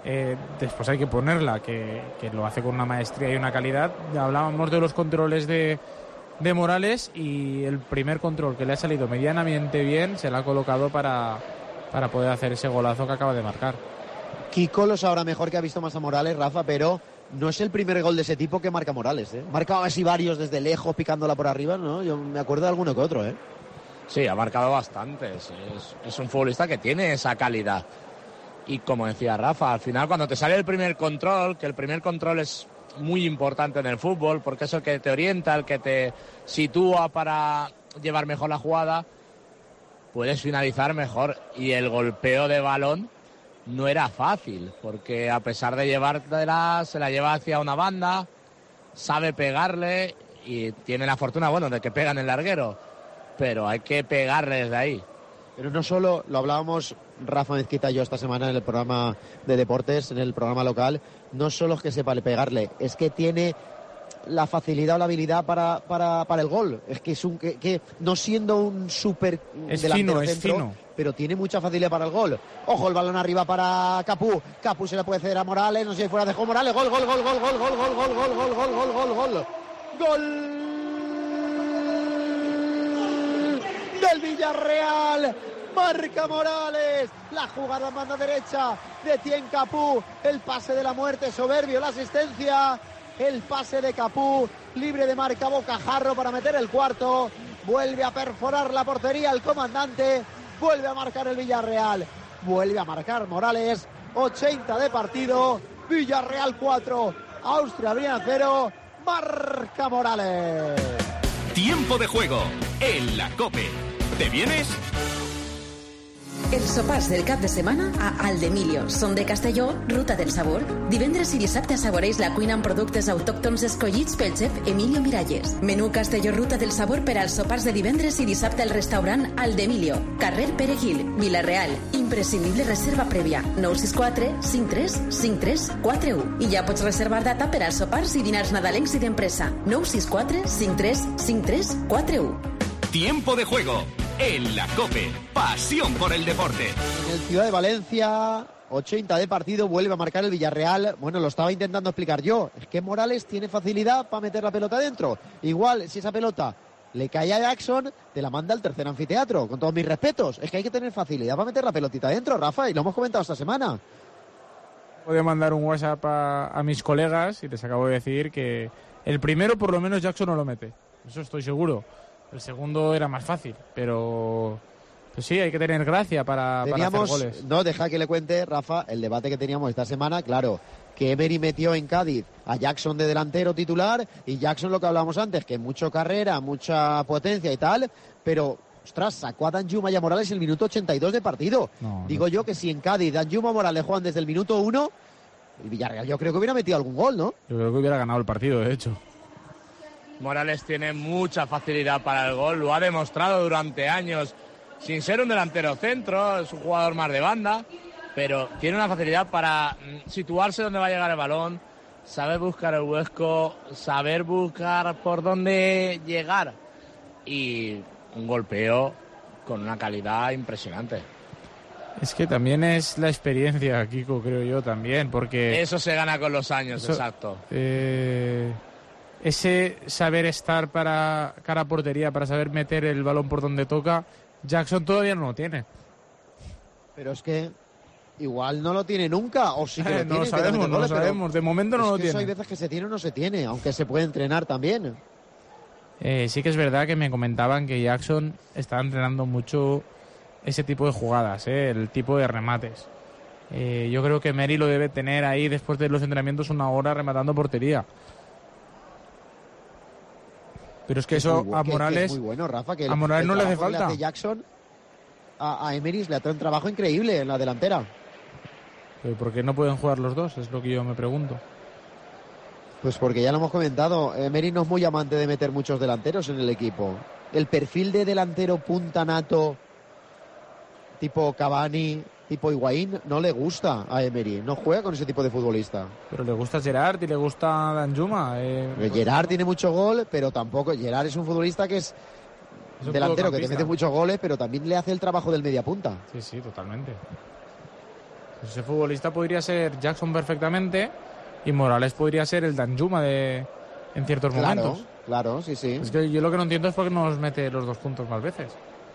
después hay que ponerla, que lo hace con una maestría y una calidad. Hablábamos de los controles de Morales, y el primer control que le ha salido medianamente bien se le ha colocado para poder hacer ese golazo que acaba de marcar. Kiko lo sabrá mejor, que ha visto más a Morales, Rafa, pero no es el primer gol de ese tipo que marca Morales, ¿eh? Marca así varios desde lejos, picándola por arriba, ¿no? Yo me acuerdo de alguno que otro, ¿eh? Sí, ha marcado bastantes. Es un futbolista que tiene esa calidad. Y como decía Rafa, al final cuando te sale el primer control, que el primer control es muy importante en el fútbol, porque es el que te orienta, el que te sitúa para llevar mejor la jugada, puedes finalizar mejor. Y el golpeo de balón no era fácil, porque a pesar de llevártela, se la lleva hacia una banda, sabe pegarle y tiene la fortuna, bueno, de que pega en el larguero, pero hay que pegarle desde ahí. Pero no solo, lo hablábamos Rafa Mezquita y yo esta semana en el programa de deportes, en el programa local, no solo es que sepa pegarle, es que tiene la facilidad o la habilidad para el gol. Es que es que no siendo un súper delantero centro, pero tiene mucha facilidad para el gol. Ojo, el balón arriba para Capú. Capú se le puede ceder a Morales, no sé si fuera dejó Morales. Gol. Del Villarreal. Marca Morales, la jugada en banda derecha de Etienne Capú, el pase de la muerte, soberbio, la asistencia, el pase de Capú, libre de marca Bocajarro para meter el cuarto, vuelve a perforar la portería el comandante, vuelve a marcar el Villarreal, vuelve a marcar Morales, 80 de partido, Villarreal 4, Austria 0, marca Morales. Tiempo de juego en la COPE. ¿Te vienes? Els sopars del cap de setmana a Aldemillo són de Castelló, Ruta del Sabor. Divendres i dissabte assaboreix la cuina amb productes autòctons escollits pel xef Emilio Miralles. Menú Castelló Ruta del Sabor per als sopars de divendres i dissabte al restaurant Aldemillo, carrer Pere Gil, Vila-real. Imprescindible reserva prèvia, 964 53 53 41. I ja pots reservar data per als sopars i dinars nadalencs i d'empresa, 964 53 53 41. Tiempo de juego en la COPE. Pasión por el deporte. En el Ciudad de Valencia, 80 de partido, vuelve a marcar el Villarreal. Bueno, lo estaba intentando explicar yo. Es que Morales tiene facilidad para meter la pelota dentro. Igual, si esa pelota le cae a Jackson, te la manda al tercer anfiteatro. Con todos mis respetos. Es que hay que tener facilidad para meter la pelotita dentro, Rafa, y lo hemos comentado esta semana. Voy a mandar un WhatsApp a mis colegas y les acabo de decir que el primero, por lo menos, Jackson no lo mete. Eso estoy seguro. El segundo era más fácil, pero pues sí, hay que tener gracia para hacer goles. No, deja que le cuente, Rafa, el debate que teníamos esta semana. Claro, que Emery metió en Cádiz a Jackson de delantero titular, y Jackson, lo que hablábamos antes, que mucha carrera, mucha potencia y tal, pero ostras, sacó a Danjuma y a Morales en el minuto 82 de partido. Digo yo que si en Cádiz Danjuma y Morales juegan desde el minuto 1, el Villarreal yo creo que hubiera metido algún gol, ¿no? Yo creo que hubiera ganado el partido, de hecho. Morales tiene mucha facilidad para el gol, lo ha demostrado durante años, sin ser un delantero centro, es un jugador más de banda, pero tiene una facilidad para situarse donde va a llegar el balón, saber buscar el hueco, saber buscar por dónde llegar, y un golpeo con una calidad impresionante. Es que también es la experiencia, Kiko, creo yo también, porque... Eso se gana con los años, exacto. Ese saber estar para cara a portería, para saber meter el balón por donde toca, Jackson todavía no lo tiene. Pero es que igual no lo tiene nunca, o sí que lo tiene. No lo sabemos, de momento no lo tiene. Eso hay veces que se tiene o no se tiene, aunque se puede entrenar también. Sí que es verdad que me comentaban que Jackson está entrenando mucho ese tipo de jugadas, el tipo de remates. Yo creo que Emery lo debe tener ahí después de los entrenamientos una hora rematando portería. Pero es que eso a Morales, es muy bueno, Rafa, que a Morales no le hace falta. Le hace Jackson a Emery le hace un trabajo increíble en la delantera. ¿Pero por qué no pueden jugar los dos? Es lo que yo me pregunto. Pues porque ya lo hemos comentado, Emery no es muy amante de meter muchos delanteros en el equipo. El perfil de delantero punta nato, tipo Cavani, tipo Higuaín, no le gusta a Emery, no juega con ese tipo de futbolista. Pero le gusta Gerard y le gusta Danjuma. Gerard tiene mucho gol, pero tampoco... Gerard es un futbolista que es delantero, que te mete muchos goles, pero también le hace el trabajo del mediapunta. Sí, totalmente. Pues ese futbolista podría ser Jackson perfectamente y Morales podría ser el Danjuma en ciertos momentos. Claro, sí. Es que yo lo que no entiendo es por qué no nos mete los 2 puntos más veces.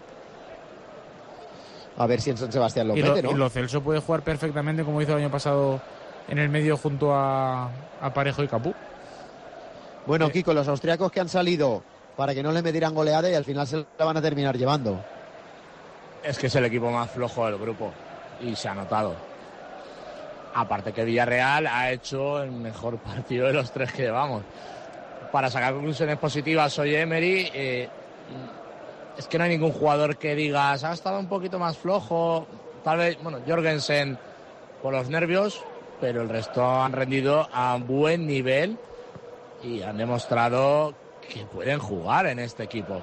A ver si en San Sebastián lo mete, ¿no? Y Lo Celso puede jugar perfectamente como hizo el año pasado en el medio junto a Parejo y Capú. Bueno, Kiko, los austriacos que han salido para que no le metieran goleada y al final se la van a terminar llevando. Es que es el equipo más flojo del grupo y se ha notado. Aparte que Villarreal ha hecho el mejor partido de los 3 que llevamos. Para sacar conclusiones positivas hoy Emery, es que no hay ningún jugador que digas ha estado un poquito más flojo. Tal vez, Jorgensen por los nervios, pero el resto han rendido a buen nivel y han demostrado que pueden jugar en este equipo.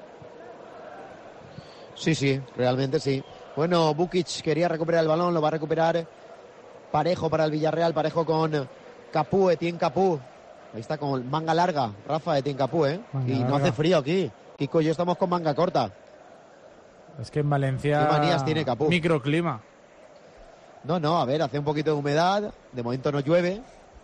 Sí, realmente sí. Bueno, Bukic quería recuperar el balón, lo va a recuperar Parejo para el Villarreal, Parejo con Capú, Etienne Capú. Ahí está con manga larga, Rafa, Etienne Capú, ¿eh? Y no hace frío aquí. Kiko y yo estamos con manga corta. Es que en Valencia... ¿Qué manías tiene Capú? Microclima. No, a ver, hace un poquito de humedad, de momento no llueve,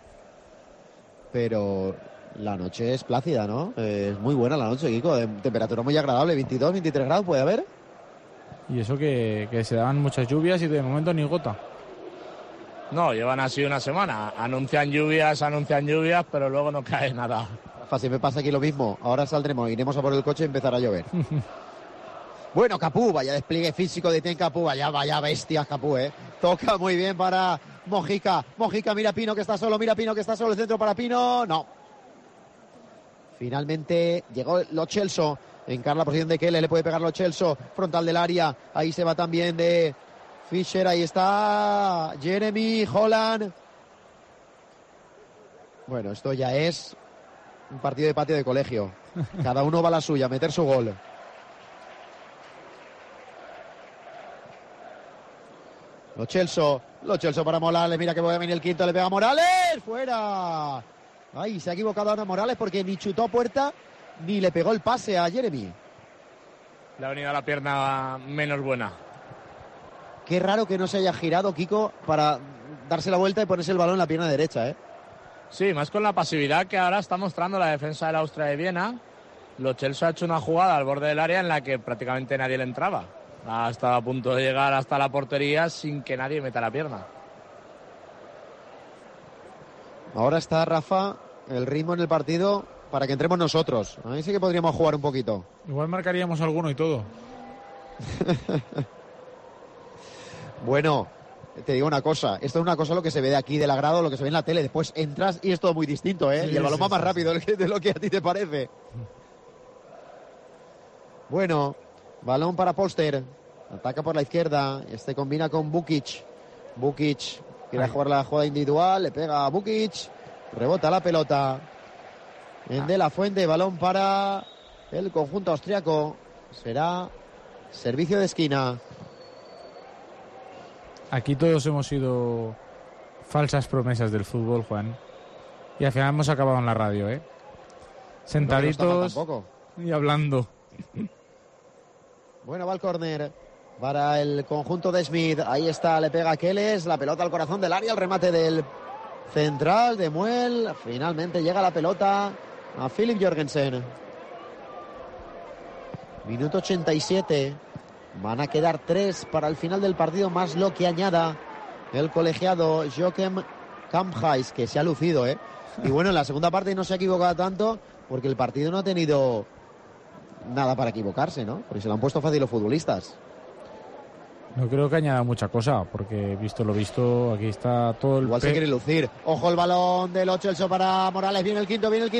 pero la noche es plácida, ¿no? Es muy buena la noche, Kiko, de temperatura muy agradable, 22, 23 grados puede haber. Y eso que se daban muchas lluvias y de momento ni gota. No, llevan así una semana. Anuncian lluvias, pero luego no cae nada. Rafa, si me pasa aquí lo mismo. Ahora saldremos, iremos a por el coche y empezará a llover. Bueno, Capú, vaya despliegue físico de Ten Capú, vaya bestias Capú, Toca muy bien para Mojica. Mojica, mira Pino que está solo, el centro para Pino. No. Finalmente llegó Lo Celso. Encara la posición de Kelle, le puede pegar Lo Celso. Frontal del área. Ahí se va también de Fischer. Ahí está Jeremy Holland. Bueno, esto ya es un partido de patio de colegio. Cada uno va a la suya, a meter su gol. Lo Celso para Morales, mira que puede venir el quinto, le pega a Morales, fuera. Ay, se ha equivocado ahora Morales porque ni chutó a puerta ni le pegó el pase a Jeremy. Le ha venido la pierna menos buena. Qué raro que no se haya girado Kiko para darse la vuelta y ponerse el balón en la pierna derecha, Sí, más con la pasividad que ahora está mostrando la defensa del Austria de Viena. Lo Celso ha hecho una jugada al borde del área en la que prácticamente nadie le entraba. Ha estado a punto de llegar hasta la portería sin que nadie meta la pierna. Ahora está, Rafa, el ritmo en el partido para que entremos nosotros. Ahí sí que podríamos jugar un poquito. Igual marcaríamos alguno y todo. Bueno, te digo una cosa. Esto es una cosa lo que se ve de aquí, del agrado, lo que se ve en la tele. Después entras y es todo muy distinto, Sí, y el balón va más rápido de lo que a ti te parece. Bueno, balón para Polster. Ataca por la izquierda. Este combina con Bukic. Bukic quiere jugar la jugada individual. Le pega a Bukic. Rebota la pelota. En De La Fuente. Balón para el conjunto austriaco. Será servicio de esquina. Aquí todos hemos sido falsas promesas del fútbol, Juan. Y al final hemos acabado en la radio, Sentaditos y hablando. Bueno, va el córner para el conjunto de Smith. Ahí está, le pega a Keles. La pelota al corazón del área. El remate del central de Muel. Finalmente llega la pelota a Philip Jorgensen. Minuto 87. Van a quedar 3 para el final del partido, más lo que añada el colegiado Joachim Kamphuis, que se ha lucido, Y bueno, en la segunda parte no se ha equivocado tanto porque el partido no ha tenido nada para equivocarse, ¿no? Porque se lo han puesto fácil los futbolistas. No creo que añada mucha cosa, porque visto lo visto, aquí está todo el... Igual se quiere lucir. Ojo el balón de Lo Celso para Morales. Viene el quinto. Gol.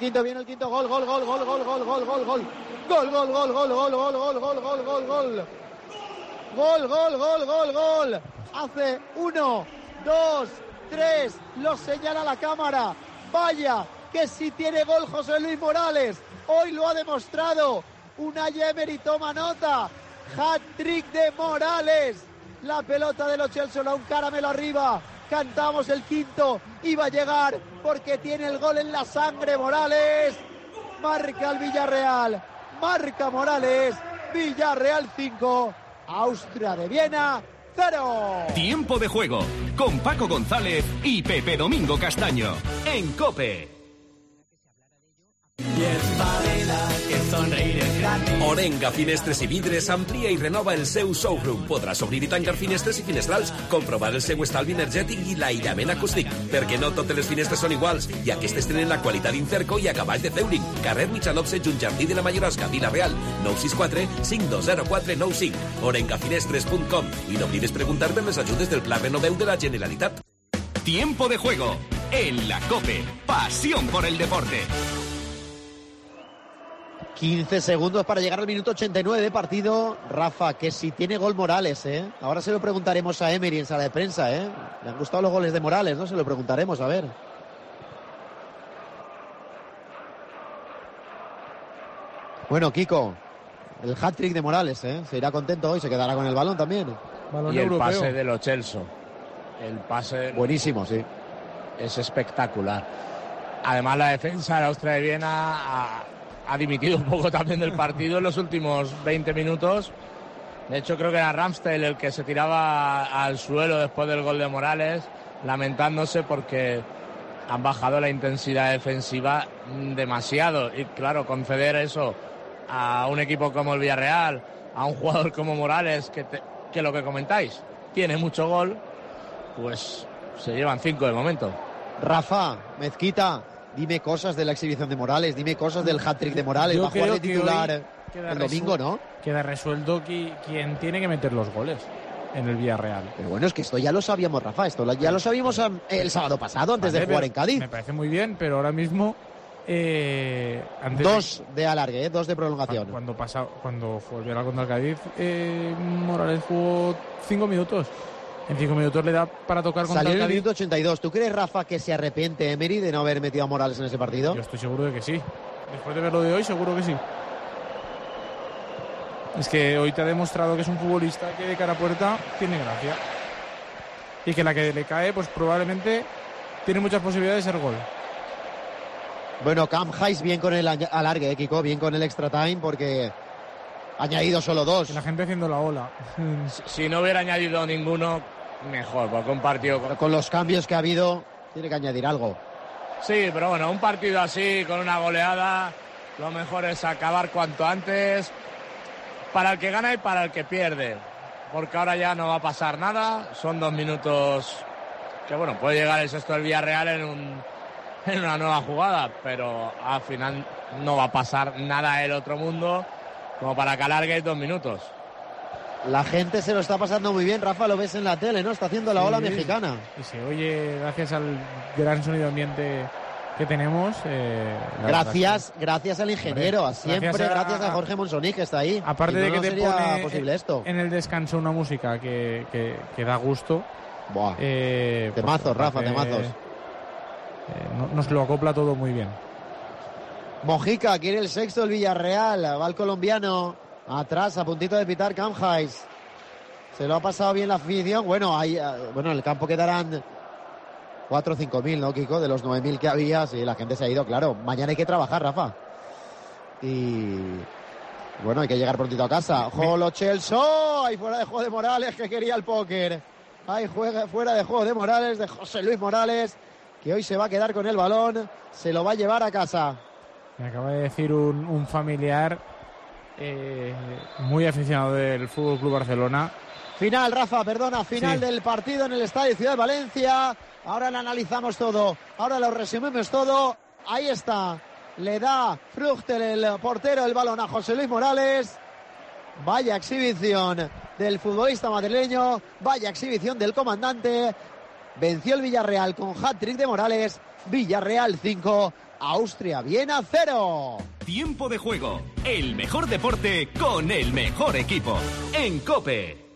Hace 1, 2, 3. Lo señala la cámara. Vaya, que si tiene gol José Luis Morales. Hoy lo ha demostrado. Unai Emery toma nota. Hat-trick de Morales. La pelota de Lo Celso, un caramelo arriba. Cantamos el quinto. Iba a llegar porque tiene el gol en la sangre Morales. Marca el Villarreal. Marca Morales. Villarreal 5. Austria de Viena 0. Tiempo de juego con Paco González y Pepe Domingo Castaño en COPE. Orenga Finestres i Vidres amplia i renova el seu showroom. Podràs obrir i tancar finestres i finestrals, comprovar el seu estalvi energètic i l'aïllament acústic, perquè no totes les finestres són iguals i aquestes tenen la qualitat Incerco i acabats de Zeuring. Carrer Mitjanopse, junt Jardí de la Mallorosca, Vila-real, 964 520495. orengafinestres.com. I no oblides preguntar per les ajudes del Pla Renoveu de la Generalitat. Tiempo de juego en la COPE. Pasión por el deporte. 15 segundos para llegar al minuto 89 de partido. Rafa, que si tiene gol Morales, ¿eh? Ahora se lo preguntaremos a Emery en sala de prensa, ¿eh? Le han gustado los goles de Morales, ¿no? Se lo preguntaremos, a ver. Bueno, Kiko, el hat-trick de Morales, ¿eh? Se irá contento hoy, se quedará con el balón también. Balón y europeo. El pase de Lo Celso. El pase... Buenísimo, sí. Es espectacular. Además, la defensa de Austria de Viena ha dimitido un poco también del partido en los últimos 20 minutos. De hecho, creo que era Ramsdale el que se tiraba al suelo después del gol de Morales, lamentándose porque han bajado la intensidad defensiva demasiado. Y claro, conceder eso a un equipo como el Villarreal, a un jugador como Morales, que lo que comentáis, tiene mucho gol, pues se llevan 5 de momento. Rafa, Mezquita, dime cosas de la exhibición de Morales, dime cosas del hat-trick de Morales. Va a jugar de titular el domingo, ¿no? Queda resuelto quién tiene que meter los goles en el Villarreal. Pero bueno, es que esto ya lo sabíamos, Rafa. Esto ya lo sabíamos el sábado pasado, antes de jugar en Cádiz. Me parece muy bien, pero ahora mismo... dos de alargue, 2 de prolongación. Cuando fue el Villarreal contra el Cádiz, Morales jugó 5 minutos. En 5 minutos le da para tocar contra el Cádiz. Salió en el minuto 82. ¿Tú crees, Rafa, que se arrepiente Emery de no haber metido a Morales en ese partido? Yo estoy seguro de que sí. Después de ver lo de hoy, seguro que sí. Es que hoy te ha demostrado que es un futbolista que de cara a puerta tiene gracia. Y que la que le cae, pues probablemente tiene muchas posibilidades de ser gol. Bueno, Kamphuis bien con el alargue, Kiko, bien con el extra time, porque ha añadido solo 2. La gente haciendo la ola. Si no hubiera añadido ninguno, mejor, porque un partido... Con los cambios que ha habido, tiene que añadir algo. Sí, pero bueno, un partido así, con una goleada, lo mejor es acabar cuanto antes, para el que gana y para el que pierde, porque ahora ya no va a pasar nada, son 2 minutos que, bueno, puede llegar el sexto del Villarreal en una nueva jugada, pero al final no va a pasar nada del otro mundo como para que alargue 2 minutos. La gente se lo está pasando muy bien, Rafa, lo ves en la tele, ¿no? Está haciendo la ola mexicana. Y se oye gracias al gran sonido ambiente que tenemos. Gracias al ingeniero, gracias a Jorge Monsoni, que está ahí. Aparte de que te pone posible esto. En el descanso una música que da gusto. Buah. Temazos, Rafa, temazos. Nos lo acopla todo muy bien. Mojica quiere el sexto del Villarreal. Va el colombiano atrás, a puntito de pitar Kamphuis. Se lo ha pasado bien la afición. Bueno, en el campo quedarán 4 o 5.000, ¿no, Kiko? De los 9.000 que había, sí, la gente se ha ido, claro. Mañana hay que trabajar, Rafa. Y bueno, hay que llegar prontito a casa. Lo Celso. Ahí fuera de juego de Morales, que quería el póker. Ahí fuera de juego de Morales, de José Luis Morales, que hoy se va a quedar con el balón, se lo va a llevar a casa. Me acaba de decir un familiar muy aficionado del FC Barcelona. Final, Rafa, final del partido en el Estadio Ciudad de Valencia. Ahora lo analizamos todo, ahora lo resumimos todo. Ahí está, le da Fruchtel, el portero, el balón a José Luis Morales. Vaya exhibición del futbolista madrileño, vaya exhibición del comandante. Venció el Villarreal con hat-trick de Morales. Villarreal 5, Austria Viena 0. Tiempo de juego, el mejor deporte con el mejor equipo. En COPE.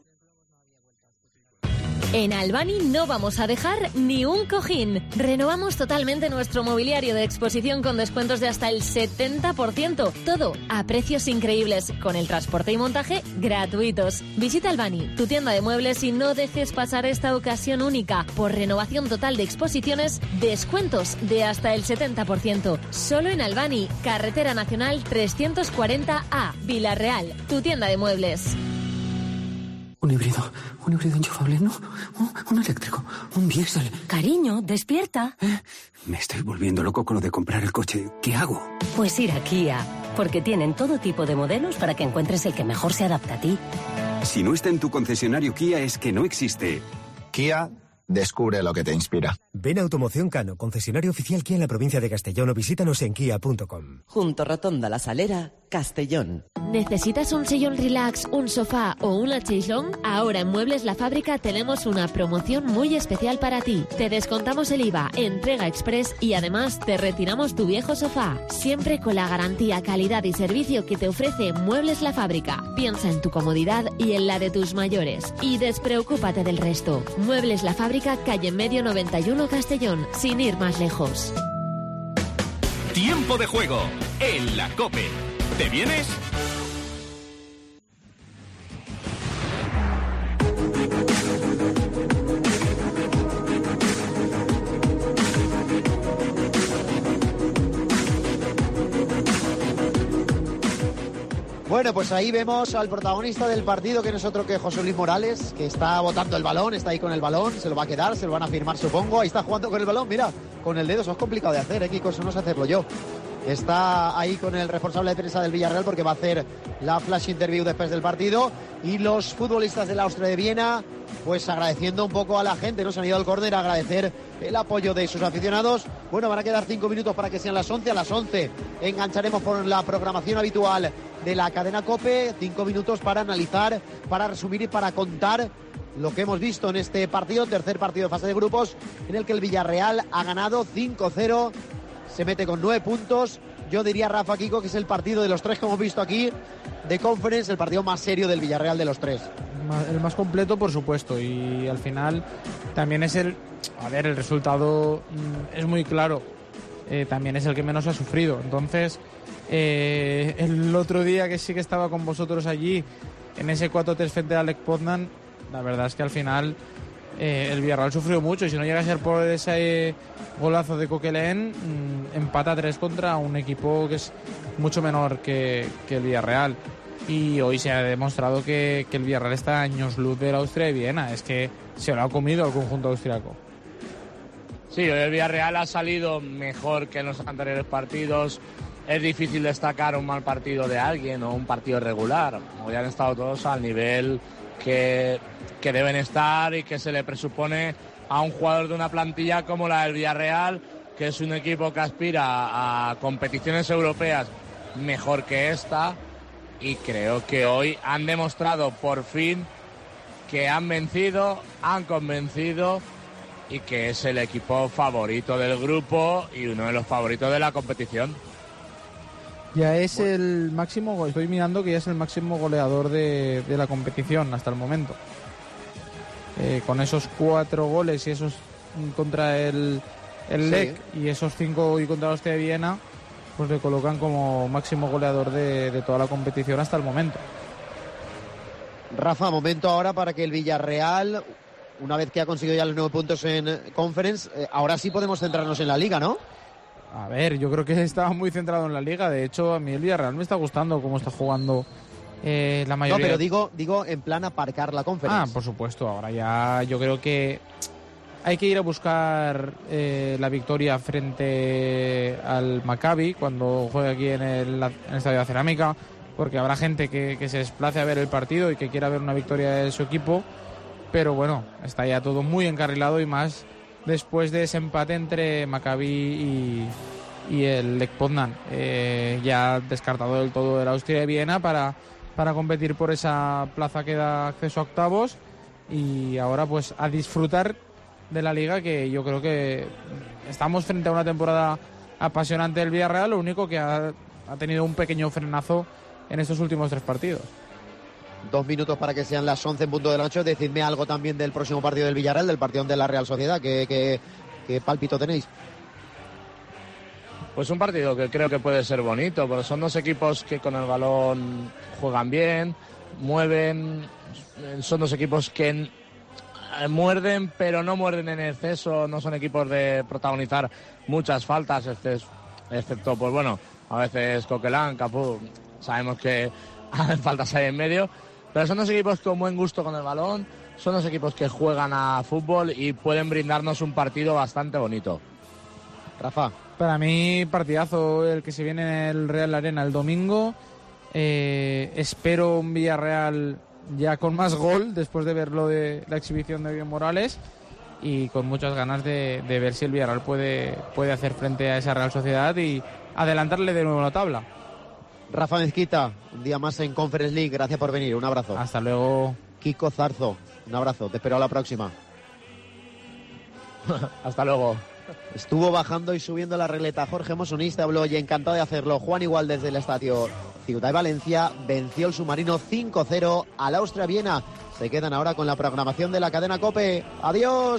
En Albani no vamos a dejar ni un cojín. Renovamos totalmente nuestro mobiliario de exposición con descuentos de hasta el 70%. Todo a precios increíbles, con el transporte y montaje gratuitos. Visita Albani, tu tienda de muebles, y no dejes pasar esta ocasión única. Por renovación total de exposiciones, descuentos de hasta el 70%. Solo en Albani, Carretera Nacional 340A, Vila-real, tu tienda de muebles. Un híbrido enchufable, ¿no? Un eléctrico, un diésel. Cariño, despierta. Me estoy volviendo loco con lo de comprar el coche. ¿Qué hago? Pues ir a Kia, porque tienen todo tipo de modelos para que encuentres el que mejor se adapta a ti. Si no está en tu concesionario Kia es que no existe. Kia, descubre lo que te inspira. Ven a Automoción Cano, concesionario oficial Kia en la provincia de Castellón, o visítanos en kia.com. Junto Rotonda La Salera, Castellón. ¿Necesitas un sillón relax, un sofá o una chaise-longue? Ahora en Muebles La Fábrica tenemos una promoción muy especial para ti. Te descontamos el IVA, entrega express y además te retiramos tu viejo sofá. Siempre con la garantía, calidad y servicio que te ofrece Muebles La Fábrica. Piensa en tu comodidad y en la de tus mayores. Y despreocúpate del resto. Muebles La Fábrica, calle Medio 91, Castellón, sin ir más lejos. Tiempo de juego en la COPE. ¿Te vienes? Bueno, pues ahí vemos al protagonista del partido, que no es otro que José Luis Morales, que está botando el balón, está ahí con el balón, se lo va a quedar, se lo van a firmar, supongo. Ahí está jugando con el balón, mira, con el dedo, eso es complicado de hacer, Kiko, eso no sé hacerlo yo. Está ahí con el responsable de prensa del Villarreal porque va a hacer la flash interview después del partido. Y los futbolistas del Austria de Viena, pues agradeciendo un poco a la gente, ¿no? Se han ido al córner a agradecer el apoyo de sus aficionados. Bueno, van a quedar 5 minutos para que sean las 11. A las 11 engancharemos por la programación habitual de la cadena COPE. 5 minutos para analizar, para resumir y para contar lo que hemos visto en este partido, tercer partido de fase de grupos, en el que el Villarreal ha ganado 5-0. Se mete con 9 puntos. Yo diría, Rafa, Kiko, que es el partido de los 3 que hemos visto aquí de Conference, el partido más serio del Villarreal de los 3. El más completo, por supuesto, y al final también es el resultado es muy claro, también es el que menos ha sufrido. Entonces, el otro día que sí que estaba con vosotros allí, en ese 4-3 frente a Lech Poznan, la verdad es que al final el Villarreal sufrió mucho, y si no llega a ser por ese golazo de Coquelin, empata 3 contra un equipo que es mucho menor que el Villarreal. Y hoy se ha demostrado que el Villarreal está a años luz del Austria de Viena. Es que se lo ha comido al conjunto austriaco. Sí, hoy el Villarreal ha salido mejor que en los anteriores partidos. Es difícil destacar un mal partido de alguien o un partido regular. Hoy han estado todos al nivel que deben estar y que se le presupone a un jugador de una plantilla como la del Villarreal, que es un equipo que aspira a competiciones europeas mejor que esta. Y creo que hoy han demostrado por fin que han vencido, han convencido, y que es el equipo favorito del grupo y uno de los favoritos de la competición. Ya es el máximo, estoy mirando que ya es el máximo goleador de la competición hasta el momento. Con esos 4 goles y esos contra el Lech, y esos 5 hoy contra el Austria de Viena, pues le colocan como máximo goleador de toda la competición hasta el momento. Rafa, momento ahora para que el Villarreal, una vez que ha conseguido ya los 9 puntos en Conference, ahora sí podemos centrarnos en la Liga, ¿no? A ver, yo creo que estaba muy centrado en la Liga. De hecho, a mí el Villarreal me está gustando cómo está jugando la mayoría. No, pero digo en plan aparcar la Conference. Ah, por supuesto. Ahora ya yo creo que hay que ir a buscar la victoria frente al Maccabi cuando juegue aquí en el Estadio de Cerámica, porque habrá gente que se desplace a ver el partido y que quiera ver una victoria de su equipo. Pero bueno, está ya todo muy encarrilado, y más después de ese empate entre Maccabi y el Lech Poznan. Ya descartado del todo el Austria de Viena para competir por esa plaza que da acceso a octavos, y ahora pues a disfrutar de la Liga, que yo creo que estamos frente a una temporada apasionante del Villarreal. Lo único que ha tenido un pequeño frenazo en estos últimos 3 partidos. 2 minutos para que sean las 11 en punto de la noche. Decidme algo también del próximo partido del Villarreal, del partido de la Real Sociedad. ¿Qué pálpito tenéis? Pues un partido que creo que puede ser bonito, porque son 2 equipos que con el balón juegan bien, mueven. Son 2 equipos que muerden, pero no muerden en exceso. No son equipos de protagonizar muchas faltas, excepto, pues bueno, a veces Coquelin, Capú, sabemos que faltas ahí en medio. Pero son dos equipos con buen gusto con el balón, son dos equipos que juegan a fútbol y pueden brindarnos un partido bastante bonito. Rafa. Para mí, partidazo el que se viene en el Real Arena el domingo. Espero un Villarreal ya con más gol después de ver lo de la exhibición de Evo Morales y con muchas ganas de ver si el Villarreal puede hacer frente a esa Real Sociedad y adelantarle de nuevo la tabla. Rafa Mezquita, un día más en Conference League, gracias por venir, un abrazo. Hasta luego. Kiko Zarzo, un abrazo, te espero a la próxima. Hasta luego. Estuvo bajando y subiendo la regleta Jorge Mosunista, habló y encantado de hacerlo. Juan Igual desde el estadio Ciudad de Valencia venció el submarino 5-0 al Austria Viena. Se quedan ahora con la programación de la cadena COPE. ¡Adiós!